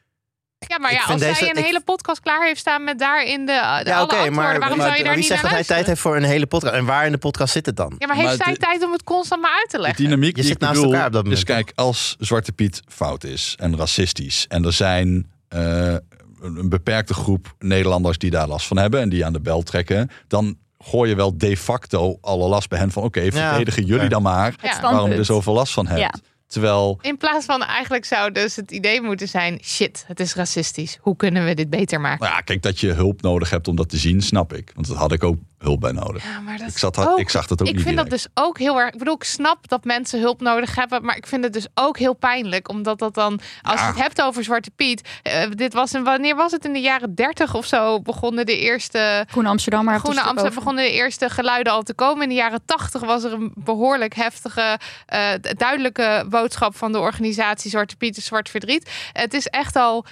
Ja, maar Ik ja, vind als deze- zij een ik- hele podcast klaar heeft staan met daarin de, de Ja, alle oké, antwoorden, maar, waarom maar zou je daar wie niet zegt naar dat hij tijd luisteren? heeft voor een hele podcast? En waar in de podcast zit het dan? Ja, maar heeft Maar zij de- tijd om het constant maar uit te De leggen? dynamiek Je die zit ik naast bedoel, elkaar op dat is moment, kijk, als Zwarte Piet fout is en racistisch en er zijn uh, een beperkte groep Nederlanders die daar last van hebben en die aan de bel trekken, dan gooi je wel de facto alle last bij hen van oké, okay, verdedigen Ja, jullie oké. dan maar Ja. standpunt. waarom je er zoveel last van hebt. Ja. Terwijl, In plaats van eigenlijk zou dus het idee moeten zijn, shit, het is racistisch. Hoe kunnen we dit beter maken? nou ja, kijk, dat je hulp nodig hebt om dat te zien, snap ik. Want dat had ik ook hulp bij nodig. Ja, maar dat Ik, zat, ook, ik zag dat ook ik niet vind direct. dat dus ook heel erg. Ik bedoel, ik snap dat mensen hulp nodig hebben, maar ik vind het dus ook heel pijnlijk, omdat dat dan, als Ja. je het hebt over Zwarte Piet, uh, dit was een, wanneer was het in de jaren dertig of zo begonnen de eerste. Groene Amsterdam, maar Groene Amsterdam begonnen de eerste geluiden al te komen. In de jaren tachtig was er een behoorlijk heftige, uh, duidelijke boodschap van de organisatie Zwarte Piet en Zwart Verdriet. Het is echt al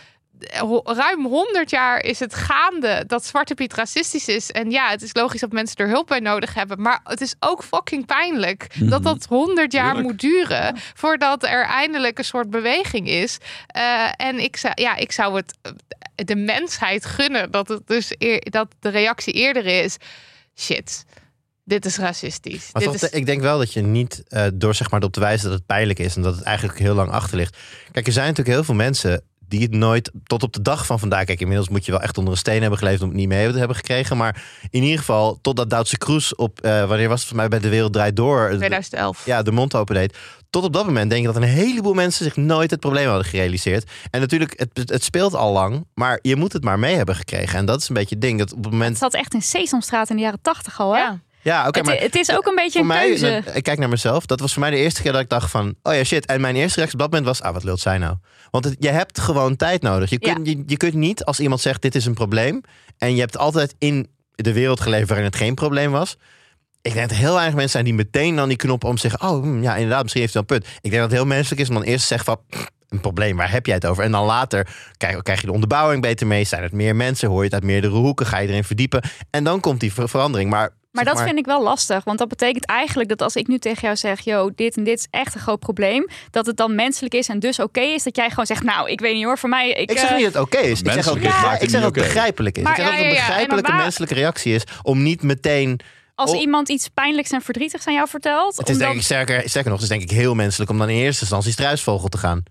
ruim honderd jaar is het gaande dat Zwarte Piet racistisch is. En ja, het is logisch dat mensen er hulp bij nodig hebben. Maar het is ook fucking pijnlijk Mm-hmm. dat dat honderd jaar Tuurlijk. moet duren voordat er eindelijk een soort beweging is. Uh, en ik zou, ja, ik zou het de mensheid gunnen dat het dus eer, dat de reactie eerder is. Shit. Dit is racistisch. Maar Dit toch, is... ik denk wel dat je niet uh, door zeg maar erop te wijzen dat het pijnlijk is en dat het eigenlijk heel lang achter ligt. Kijk, er zijn natuurlijk heel veel mensen die het nooit tot op de dag van vandaag. Kijk, inmiddels moet je wel echt onder een steen hebben geleefd om het niet mee te hebben gekregen. Maar in ieder geval, totdat Duitse Kroes op, uh, wanneer was het voor mij bij De Wereld Draait Door? twintig elf. Ja, de mond open deed. Tot op dat moment denk ik dat een heleboel mensen zich nooit het probleem hadden gerealiseerd. En natuurlijk, het, het speelt al lang, maar je moet het maar mee hebben gekregen. En dat is een beetje het ding. Dat op het moment... Het zat echt in Sesamstraat in de jaren tachtig al, hè? Ja. Ja, oké, het, maar het is ook een beetje voor een mij, keuze. ik kijk naar mezelf. Dat was voor mij de eerste keer dat ik dacht van, oh ja, shit. En mijn eerste reactie op dat moment was, ah, wat lult zij nou? Want het, je hebt gewoon tijd nodig. Je kunt, Ja. je, je kunt niet, als iemand zegt, dit is een probleem, en je hebt altijd in de wereld geleefd waarin het geen probleem was. Ik denk dat er heel weinig mensen zijn die meteen dan die knop om zeggen, oh, hm, ja, inderdaad, misschien heeft hij wel een punt. Ik denk dat het heel menselijk is om dan eerst te zeggen van, pff, een probleem, waar heb jij het over? En dan later krijg, krijg je de onderbouwing beter mee. Zijn het meer mensen? Hoor je het uit meerdere hoeken? Ga je erin verdiepen? En dan komt die ver- verandering. Maar, Maar Maar zeg dat vind ik wel lastig. Want dat betekent eigenlijk dat als ik nu tegen jou zeg... yo, dit en dit is echt een groot probleem... dat het dan menselijk is en dus oké is... dat jij gewoon zegt, nou, ik weet niet hoor, voor mij... Ik, Ik zeg uh, niet dat het oké is. Ik zeg ook, Menselijk ja, maakt het ik zeg niet dat het oké. begrijpelijk is. Maar ik zeg ja, dat het een ja, ja. begrijpelijke En waar- menselijke reactie is... om niet meteen... Als Oh. iemand iets pijnlijks en verdrietigs aan jou vertelt... Het is omdat- denk ik sterker, sterker nog, het is denk ik heel menselijk... om dan in eerste instantie struisvogel te gaan.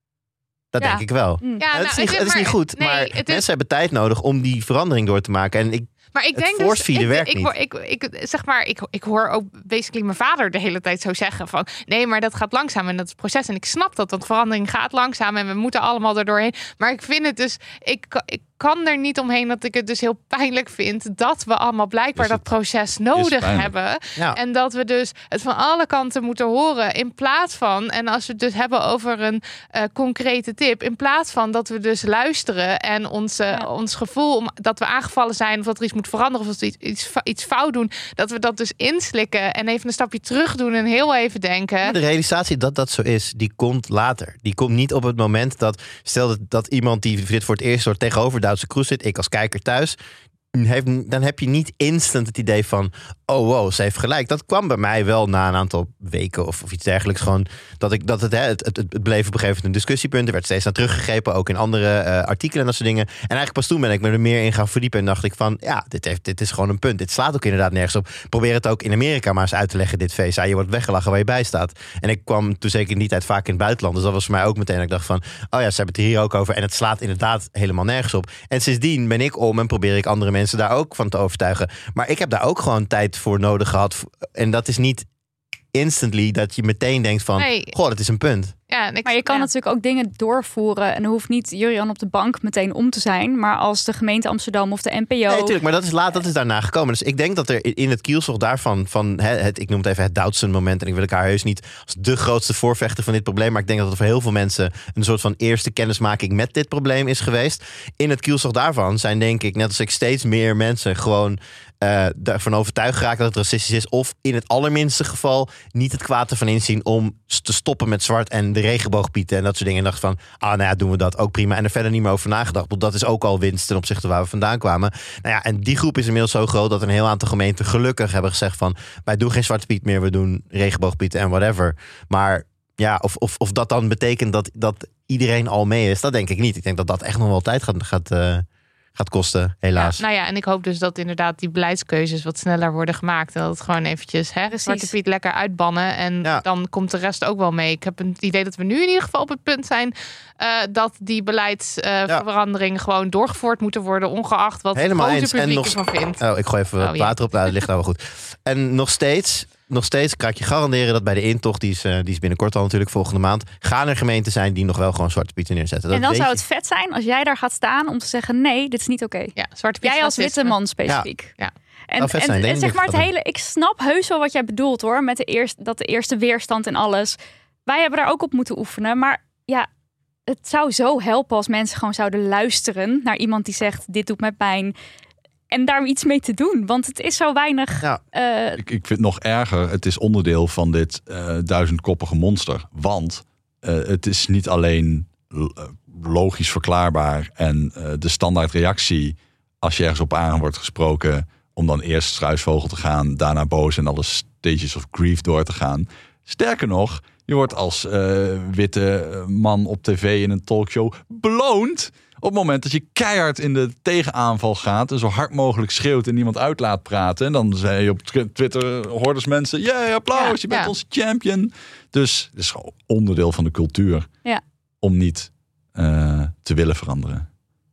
Dat Ja. denk ik wel. Mm. Ja, het, nou, is niet, het- het is maar- niet goed, nee, maar het is- mensen hebben tijd nodig... om die verandering door te maken. En ik, Maar ik Het denk dus, force-feeden ik, werkt ik, niet. hoor- ik, ik, zeg maar, ik, ik hoor ook basically mijn vader de hele tijd zo zeggen van nee, maar dat gaat langzaam en dat is het proces. En ik snap dat, dat verandering gaat langzaam en we moeten allemaal er doorheen. Maar ik vind het dus, ik, ik kan er niet omheen dat ik het dus heel pijnlijk vind dat we allemaal blijkbaar Is dat het- proces nodig pijnlijk. hebben. ja. En dat we dus het van alle kanten moeten horen. In plaats van, en als we het dus hebben over een uh, concrete tip. In plaats van dat we dus luisteren en ons, uh, Ja. ons gevoel om, dat we aangevallen zijn. Of dat er iets moet veranderen. Of dat we iets, iets, iets fout doen. Dat we dat dus inslikken. En even een stapje terug doen. En heel even denken. De realisatie dat dat zo is, die komt later. Die komt niet op het moment dat... Stel dat, dat iemand die dit voor het eerst hoort tegenover Duitse Kroes zit... ik als kijker thuis... Heeft, dan heb je niet instant het idee van... oh wow, ze heeft gelijk. Dat kwam bij mij wel na een aantal weken of, of iets dergelijks. Gewoon dat, ik, dat het, hè, het, het, het bleef op een gegeven moment een discussiepunt. Er werd steeds naar teruggegrepen, ook in andere uh, artikelen en dat soort dingen. En eigenlijk pas toen ben ik me er meer in gaan verdiepen... en dacht ik van, ja, dit, heeft, dit is gewoon een punt. Dit slaat ook inderdaad nergens op. Probeer het ook in Amerika maar eens uit te leggen, dit feest. Ja, je wordt weggelachen waar je bij staat. En ik kwam toen zeker in die tijd vaak in het buitenland. Dus dat was voor mij ook meteen dat ik dacht van... oh ja, ze hebben het hier ook over. En het slaat inderdaad helemaal nergens op. En sindsdien ben ik om en probeer ik andere mensen daar ook van te overtuigen. Maar ik heb daar ook gewoon tijd voor nodig gehad. En dat is niet instantly dat je meteen denkt van... Nee. goh, dat is een punt. Ja, en ik, Maar je kan ja. natuurlijk ook dingen doorvoeren. En er hoeft niet Jurian op de bank meteen om te zijn. Maar als de gemeente Amsterdam of de N P O... Nee, natuurlijk, maar dat is laat, dat is daarna gekomen. Dus ik denk dat er in het kielzog daarvan... van hè, het, ik noem het even het Doutzen moment... en ik wil elkaar heus niet als de grootste voorvechter van dit probleem... maar ik denk dat het voor heel veel mensen... een soort van eerste kennismaking met dit probleem is geweest. In het kielzog daarvan zijn denk ik... net als ik steeds meer mensen gewoon... Uh, daarvan overtuigd geraakt dat het racistisch is... of in het allerminste geval niet het kwaad ervan inzien... om te stoppen met zwart en de regenboogpieten en dat soort dingen. En dacht van, ah nou ja, doen we dat ook prima. En er verder niet meer over nagedacht. Want dat is ook al winst ten opzichte waar we vandaan kwamen. Nou ja, en die groep is inmiddels zo groot... dat een heel aantal gemeenten gelukkig hebben gezegd van... wij doen geen zwarte piet meer, we doen regenboogpieten en whatever. Maar ja, of, of, of dat dan betekent dat, dat iedereen al mee is... dat denk ik niet. Ik denk dat dat echt nog wel tijd gaat... gaat uh, gaat kosten, helaas. Ja, nou ja, en ik hoop dus dat inderdaad die beleidskeuzes wat sneller worden gemaakt. En dat het gewoon eventjes, hè, Zwarte Piet lekker uitbannen. En ja. dan komt de rest ook wel mee. Ik heb het idee dat we nu in ieder geval op het punt zijn... Uh, dat die beleidsveranderingen uh, ja. gewoon doorgevoerd moeten worden... ongeacht wat Helemaal het grote eens. publiek nog... ervan vindt. Oh, ik gooi even wat oh, water ja. op. Nou, dat ligt nou wel goed. En nog steeds... Nog steeds kan ik je garanderen dat bij de intocht, die is, uh, die is binnenkort al natuurlijk volgende maand, gaan er gemeenten zijn die nog wel gewoon Zwarte Pieten neerzetten. Dat en dan zou je. het vet zijn als jij daar gaat staan om te zeggen nee, dit is niet oké. Okay. Ja, Zwarte Piet jij als witte man specifiek. Ja. ja. En, en, zijn, en zeg maar het hele, ik snap heus wel wat jij bedoelt hoor, met de eerste, dat de eerste weerstand en alles. Wij hebben daar ook op moeten oefenen, maar ja, het zou zo helpen als mensen gewoon zouden luisteren naar iemand die zegt, dit doet mij pijn. En daar iets mee te doen. Want het is zo weinig... Ja. Uh... Ik, ik vind het nog erger. Het is onderdeel van dit uh, duizendkoppige monster. Want uh, het is niet alleen uh, logisch verklaarbaar... en uh, de standaard reactie... als je ergens op aan wordt gesproken... om dan eerst struisvogel te gaan... daarna boos en alle stages of grief door te gaan. Sterker nog, je wordt als uh, witte man op tv in een talkshow beloond... op het moment dat je keihard in de tegenaanval gaat... en zo hard mogelijk schreeuwt en niemand uit laat praten... en dan zei je op Twitter, hordes mensen... yeah, applaus, ja, je bent ja. onze champion. Dus het is gewoon onderdeel van de cultuur... Ja. om niet uh, te willen veranderen.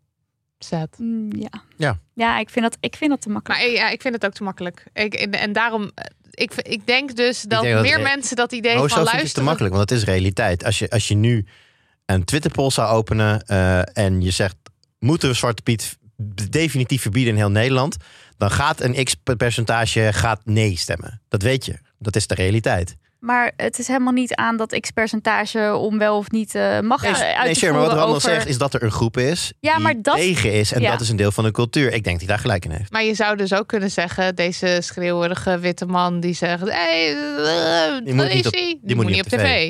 Zet. Mm, ja. Ja. Ja, ik vind dat, ik vind dat te makkelijk. Maar ja, ik vind het ook te makkelijk. Ik, en, en daarom... Ik, ik denk dus dat denk meer dat, mensen dat idee oh, van zo luisteren... vind ik het te makkelijk, want het is realiteit. Als je, als je nu een Twitterpoll zou openen... Uh, en je zegt, moeten we Zwarte Piet definitief verbieden in heel Nederland... dan gaat een x-percentage gaat nee stemmen. Dat weet je. Dat is de realiteit. Maar het is helemaal niet aan dat x-percentage om wel of niet uh, mag nee, uit nee, te voeren. Sure, maar wat Randall over... zegt is dat er een groep is ja, die maar dat... tegen is. En ja. dat is een deel van de cultuur. Ik denk dat hij daar gelijk in heeft. Maar je zou dus ook kunnen zeggen... deze schreeuwerige witte man die zegt... Hey, uh, die moet niet op, die die moet niet op tv. Nee.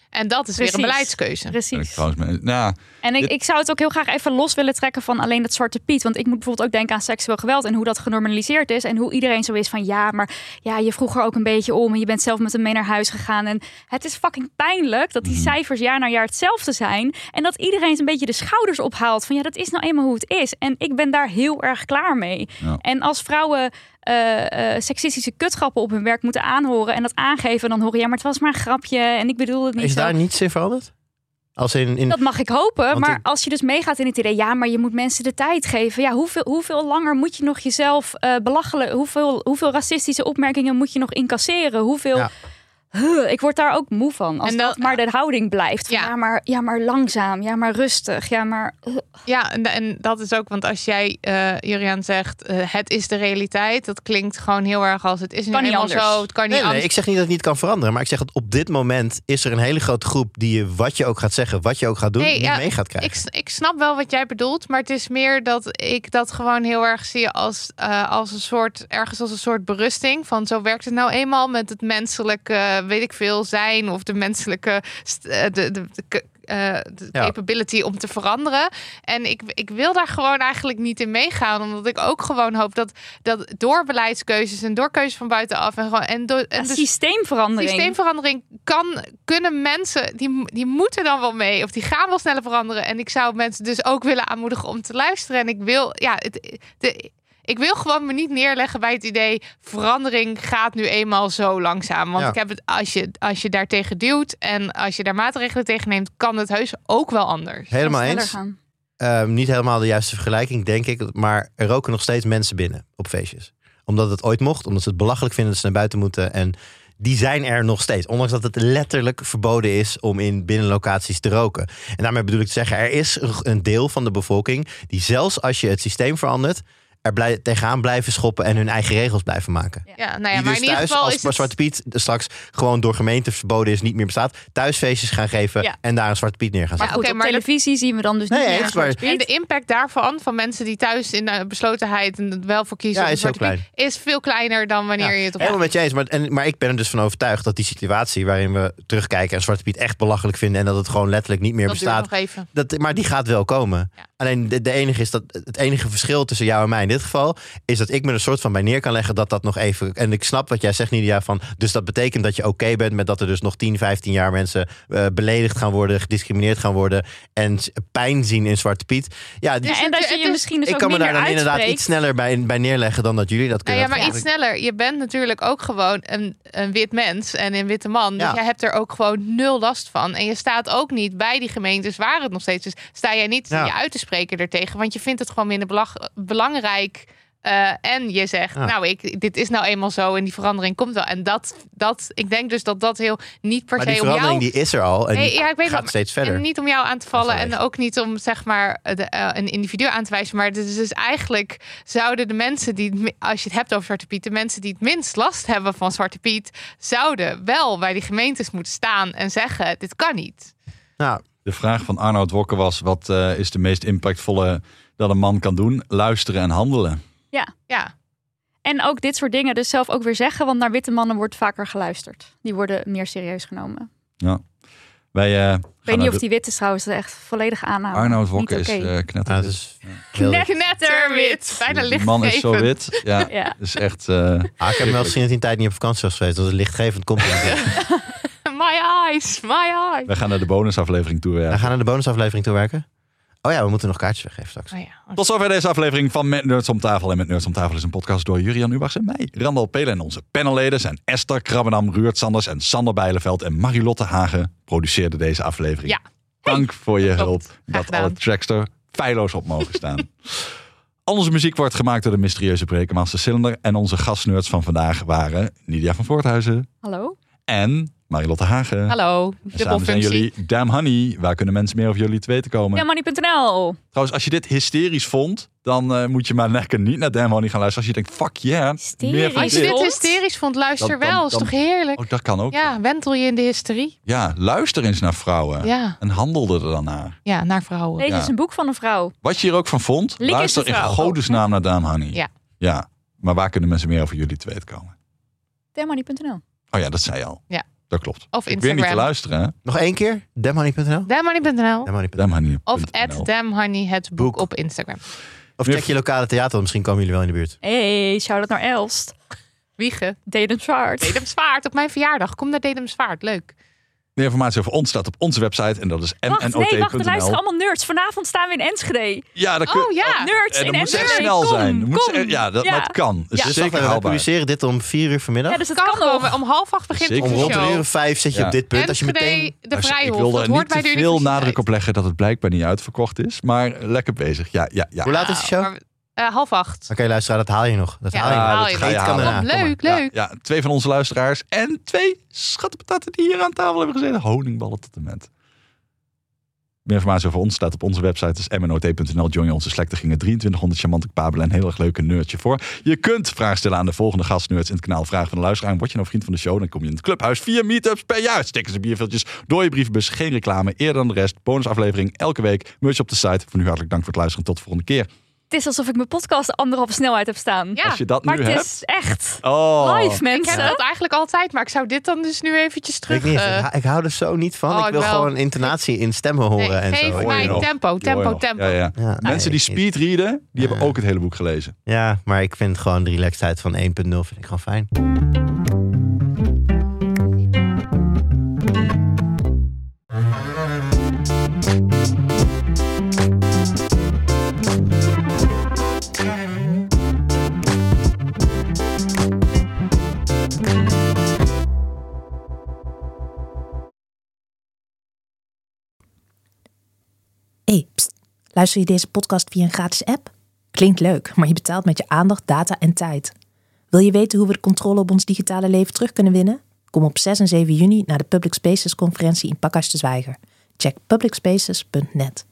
En dat is Precies. weer een beleidskeuze. Precies. Trouwens, nou, En ik, Dit- ik zou het ook heel graag even los willen trekken van alleen dat Zwarte Piet. Want ik moet bijvoorbeeld ook denken aan seksueel geweld en hoe dat genormaliseerd is. En hoe iedereen zo is van ja, maar ja, je vroeg er ook een beetje om. En je bent zelf met hem mee naar huis gegaan. En het is fucking pijnlijk dat die Mhm. cijfers jaar na jaar hetzelfde zijn. En dat iedereen een beetje de schouders ophaalt van ja, dat is nou eenmaal hoe het is. En ik ben daar heel erg klaar mee. Ja. En als vrouwen uh, uh, seksistische kutgrappen op hun werk moeten aanhoren en dat aangeven, en dan horen ja, maar het was maar een grapje en ik bedoel het niet Is zo. daar niets in veranderd? Als in, in... Dat mag ik hopen, Want maar ik- als je dus meegaat in het idee, ja, maar je moet mensen de tijd geven. Ja, hoeveel, hoeveel langer moet je nog jezelf uh, belachelen? Hoeveel, hoeveel racistische opmerkingen moet je nog incasseren? Hoeveel... Ja. Huh, ik word daar ook moe van. Als En dat, dat- maar de houding blijft. Ja. Ja. Ja, maar, ja, maar langzaam. Ja, maar rustig. Ja, maar... uh. Ja, en, en dat is ook, want als jij, uh, Juriaan, zegt, uh, het is de realiteit. Dat klinkt gewoon heel erg als het is nu Kan niet eenmaal anders. zo. Het kan niet Nee, nee, anders. ik zeg niet dat het niet kan veranderen. Maar ik zeg dat op dit moment is er een hele grote groep die je, wat je ook gaat zeggen, wat je ook gaat doen, Nee, niet ja, mee gaat krijgen. Ik, ik snap wel wat jij bedoelt, maar het is meer dat ik dat gewoon heel erg zie als, uh, als een soort, ergens als een soort berusting. Van zo werkt het nou eenmaal met het menselijke, weet ik veel, zijn of de menselijke, st- uh, de, de, de, uh, de Ja. capability om te veranderen. En ik, ik wil daar gewoon eigenlijk niet in meegaan, omdat ik ook gewoon hoop dat, dat door beleidskeuzes en door keuzes van buitenaf en gewoon en door en Ja, dus systeemverandering. systeemverandering kan, kunnen mensen, die, die moeten dan wel mee. Of die gaan wel sneller veranderen. En ik zou mensen dus ook willen aanmoedigen om te luisteren. En ik wil, ja, het, de, ik wil gewoon me niet neerleggen bij het idee, verandering gaat nu eenmaal zo langzaam. Want Ja. ik heb het, als je, als je daar tegen duwt en als je daar maatregelen tegen neemt, kan het heus ook wel anders. Helemaal Sneller eens. gaan. Ehm, niet helemaal de juiste vergelijking, denk ik. Maar er roken nog steeds mensen binnen op feestjes. Omdat het ooit mocht, omdat ze het belachelijk vinden dat ze naar buiten moeten. En die zijn er nog steeds. Ondanks dat het letterlijk verboden is om in binnenlocaties te roken. En daarmee bedoel ik te zeggen, er is een- een deel van de bevolking die zelfs als je het systeem verandert, er blij, tegenaan blijven schoppen en hun eigen regels blijven maken. Ja, nou ja, Die maar dus in ieder thuis, geval als is het... Zwarte Piet straks gewoon door gemeenten verboden is, niet meer bestaat, thuisfeestjes gaan geven Ja. en daar een Zwarte Piet neer gaan Maar zetten. goed, oké, op maar dat- televisie zien we dan dus niet Nee, meer eens, een Zwarte maar- Piet. En de impact daarvan, van mensen die thuis in de beslotenheid en het wel voor kiezen, Ja, op is heel Zwarte Piet, is veel kleiner dan wanneer je het op Helemaal met je eens, maar, en, maar ik ben er dus van overtuigd dat die situatie waarin we terugkijken en Zwarte Piet echt belachelijk vinden en dat het gewoon letterlijk niet meer dat duurt bestaat, nog even. dat, maar die gaat wel komen. Ja. Alleen de, de enige is dat het enige verschil tussen jou en mij in dit geval is dat ik me er een soort van bij neer kan leggen dat dat nog even. En ik snap wat jij zegt, Nidia, van dus dat betekent dat je oké bent met dat er dus nog tien, vijftien jaar mensen uh, beledigd gaan worden, gediscrimineerd gaan worden en s- pijn zien in Zwarte Piet. Ja, die- Ja, en dat je het je is- misschien dus ik ook kan me minder daar dan inderdaad uitspreekt. iets sneller bij, bij neerleggen dan dat jullie dat Nou kunnen. ja, maar Dat iets vind ik- sneller. Je bent natuurlijk ook gewoon een, een wit mens en een witte man. Dus Ja. jij hebt er ook gewoon nul last van. En je staat ook niet bij die gemeentes waar het nog steeds is. Sta jij niet Ja. je uit te spreken ertegen. Want je vindt het gewoon minder belag- belangrijk. Uh, en je zegt, Ja. nou, ik, dit is nou eenmaal zo en die verandering komt wel. En dat, dat ik denk dus dat dat heel niet per Maar se die om jou... verandering die is er al en Nee, die ja, ik weet gaat wel, steeds verder. En niet om jou aan te vallen Dat is en wel ook niet om zeg maar de, uh, een individu aan te wijzen. Maar het is dus eigenlijk zouden de mensen die, het mi- als je het hebt over Zwarte Piet, de mensen die het minst last hebben van Zwarte Piet, zouden wel bij die gemeentes moeten staan en zeggen, dit kan niet. Nou, De vraag van Arnoud Wokke was, wat uh, is de meest impactvolle dat een man kan doen? Luisteren en handelen. Ja. Ja. En ook dit soort dingen dus zelf ook weer zeggen, want naar witte mannen wordt vaker geluisterd. Die worden meer serieus genomen. Ja. Wij, uh, Ik weet niet of die wit is trouwens, echt volledig aanname. Arnoud Wokke Niet is oké. uh, ja, knetterwit. het is heel wit. Knetterwit. Bijna Die man is zo lichtgevend. wit. Ja, Ja. is echt... Uh, Ah, ik heb hem wel gezien dat hij een tijd niet op vakantie was geweest. Dat is lichtgevend komt. My eyes, my eyes. wij gaan naar de bonusaflevering toe. We gaan naar de bonusaflevering toe werken. Oh ja, we moeten nog kaartjes weggeven straks. Oh ja. Tot zover deze aflevering van Met Nerds om tafel. En Met Nerds om tafel is een podcast door Juriaan Ubachs en mij, Randal Pelen. En onze panelleden zijn Esther Krabbenam, Ruurt Sanders en Sander Bijleveld. En Marilotte Hagen produceerde deze aflevering. Ja. Dank voor je Klopt. hulp Graag dat gedaan. alle tracks er feilloos op mogen staan. Al onze muziek wordt gemaakt door de mysterieuze Brekenmaster Cylinder. En onze gastnerds van vandaag waren Nidia van Voorthuizen Hallo? en Marilotte Hagen. Hallo, En samen zijn dubbelfunctie. jullie Damn Honey. Waar kunnen mensen meer over jullie te weten komen? Money punt n l. Trouwens, als je dit hysterisch vond, dan uh, moet je maar lekker niet naar Damn Honey gaan luisteren. Als je denkt, fuck yeah, Hysterisch. meer van Als je dit. dit hysterisch vond, luister Dan- dan- wel. Is dan- toch heerlijk? Oh, dat kan ook. Ja, wentel je in de hysterie. Ja, luister eens naar vrouwen. Ja, En handelde er dan naar. ja naar vrouwen. Lees Ja. eens een boek van een vrouw. Wat je hier ook van vond, Lik is luister de in vrouw. godesnaam naar Damn Honey. Ja. Ja, maar waar kunnen mensen meer over jullie te weten komen? money punt n l. Oh ja, dat zei je al. Ja. Dat klopt. Of Ik weer niet te Instagram. luisteren, hè? Nog één keer? damhoney punt n l? damhoney punt n l. damhoney punt n l. Damhoney. Of at damhoney het boek Boek. op Instagram. Of check je lokale theater, want misschien komen jullie wel in de buurt. Hey, shout-out naar Elst. Wiegen. Dedemsvaart. Dedemsvaart op mijn verjaardag. Kom naar Dedemsvaart. Leuk. Meer informatie over ons staat op onze website. En dat is m n o t punt n l. Wacht, nee, wacht. Er luisteren allemaal nerds. Vanavond staan we in Enschede. Ja, dat kun... Oh ja. Nerds En in dan moet ze echt Enschede. snel Kom, zijn. Dan moet ze kom. echt- ja, dat, Ja. maar het kan. Het is Ja. Dus zeker we haalbaar. publiceren dit om vier uur vanmiddag. Ja, dus het Kan kan nog. gewoon. Om half acht begint Zeker. Om de rond een show. uur of vijf zit je Ja. op dit punt. Als je Enschede, meteen... de Dus Vrijhof. ik wil dat er hoort niet bij te de veel universiteit. nadruk op leggen dat het blijkbaar niet uitverkocht is. Maar lekker bezig. Ja, ja, ja. Hoe laat is de show? Maar, Oké, uh, half acht. luisteraar, dat haal je nog. Dat Ja, haal je dat nog. haal dat je ga nog. je Eet kan halen. daarna. Kom Leuk, maar. leuk. Ja, twee van onze luisteraars en twee schattenpataten die hier aan tafel hebben gezeten. Honingballen tot en met. Meer informatie over ons staat op onze website. Dat is m n o t punt n l. Join je onze Slack. Er gingen drieëntwintighonderd charmante kabelen en een heel erg leuke nerdje voor. Je kunt vragen stellen aan de volgende gastnerds in het kanaal Vragen van de Luisteraar. En word je nou vriend van de show, dan kom je in het clubhuis. Vier meetups per jaar. Stickers en bierviltjes door je brievenbus. Geen reclame. Eerder dan de rest. Bonusaflevering elke week. Merch op de site. Voor nu hartelijk dank voor het luisteren. Tot de volgende keer. Het is alsof ik mijn podcast anderhalve snelheid heb staan. Ja. Als je dat Maar nu het hebt. is echt Oh. live, Ik mensen. heb dat eigenlijk altijd, maar ik zou dit dan dus nu eventjes terug... Ik, niet. eh, ik, hou- ik hou er zo niet van. Oh, ik wil ik wel. gewoon intonatie in stemmen horen nee, en geef zo. Hoor je mij nog. tempo, Hoor je tempo, nog. tempo. Ja, ja. Ja, Mensen die nee, speedreaden, die Ja. hebben ook het hele boek gelezen. Ja, maar ik vind gewoon de relaxedheid van één punt nul vind ik gewoon fijn. Hey, pst. Luister je deze podcast via een gratis app? Klinkt leuk, maar je betaalt met je aandacht, data en tijd. Wil je weten hoe we de controle op ons digitale leven terug kunnen winnen? Kom op zes en zeven juni naar de Public Spaces conferentie in Pakhuis de Zwijger. Check public spaces punt net.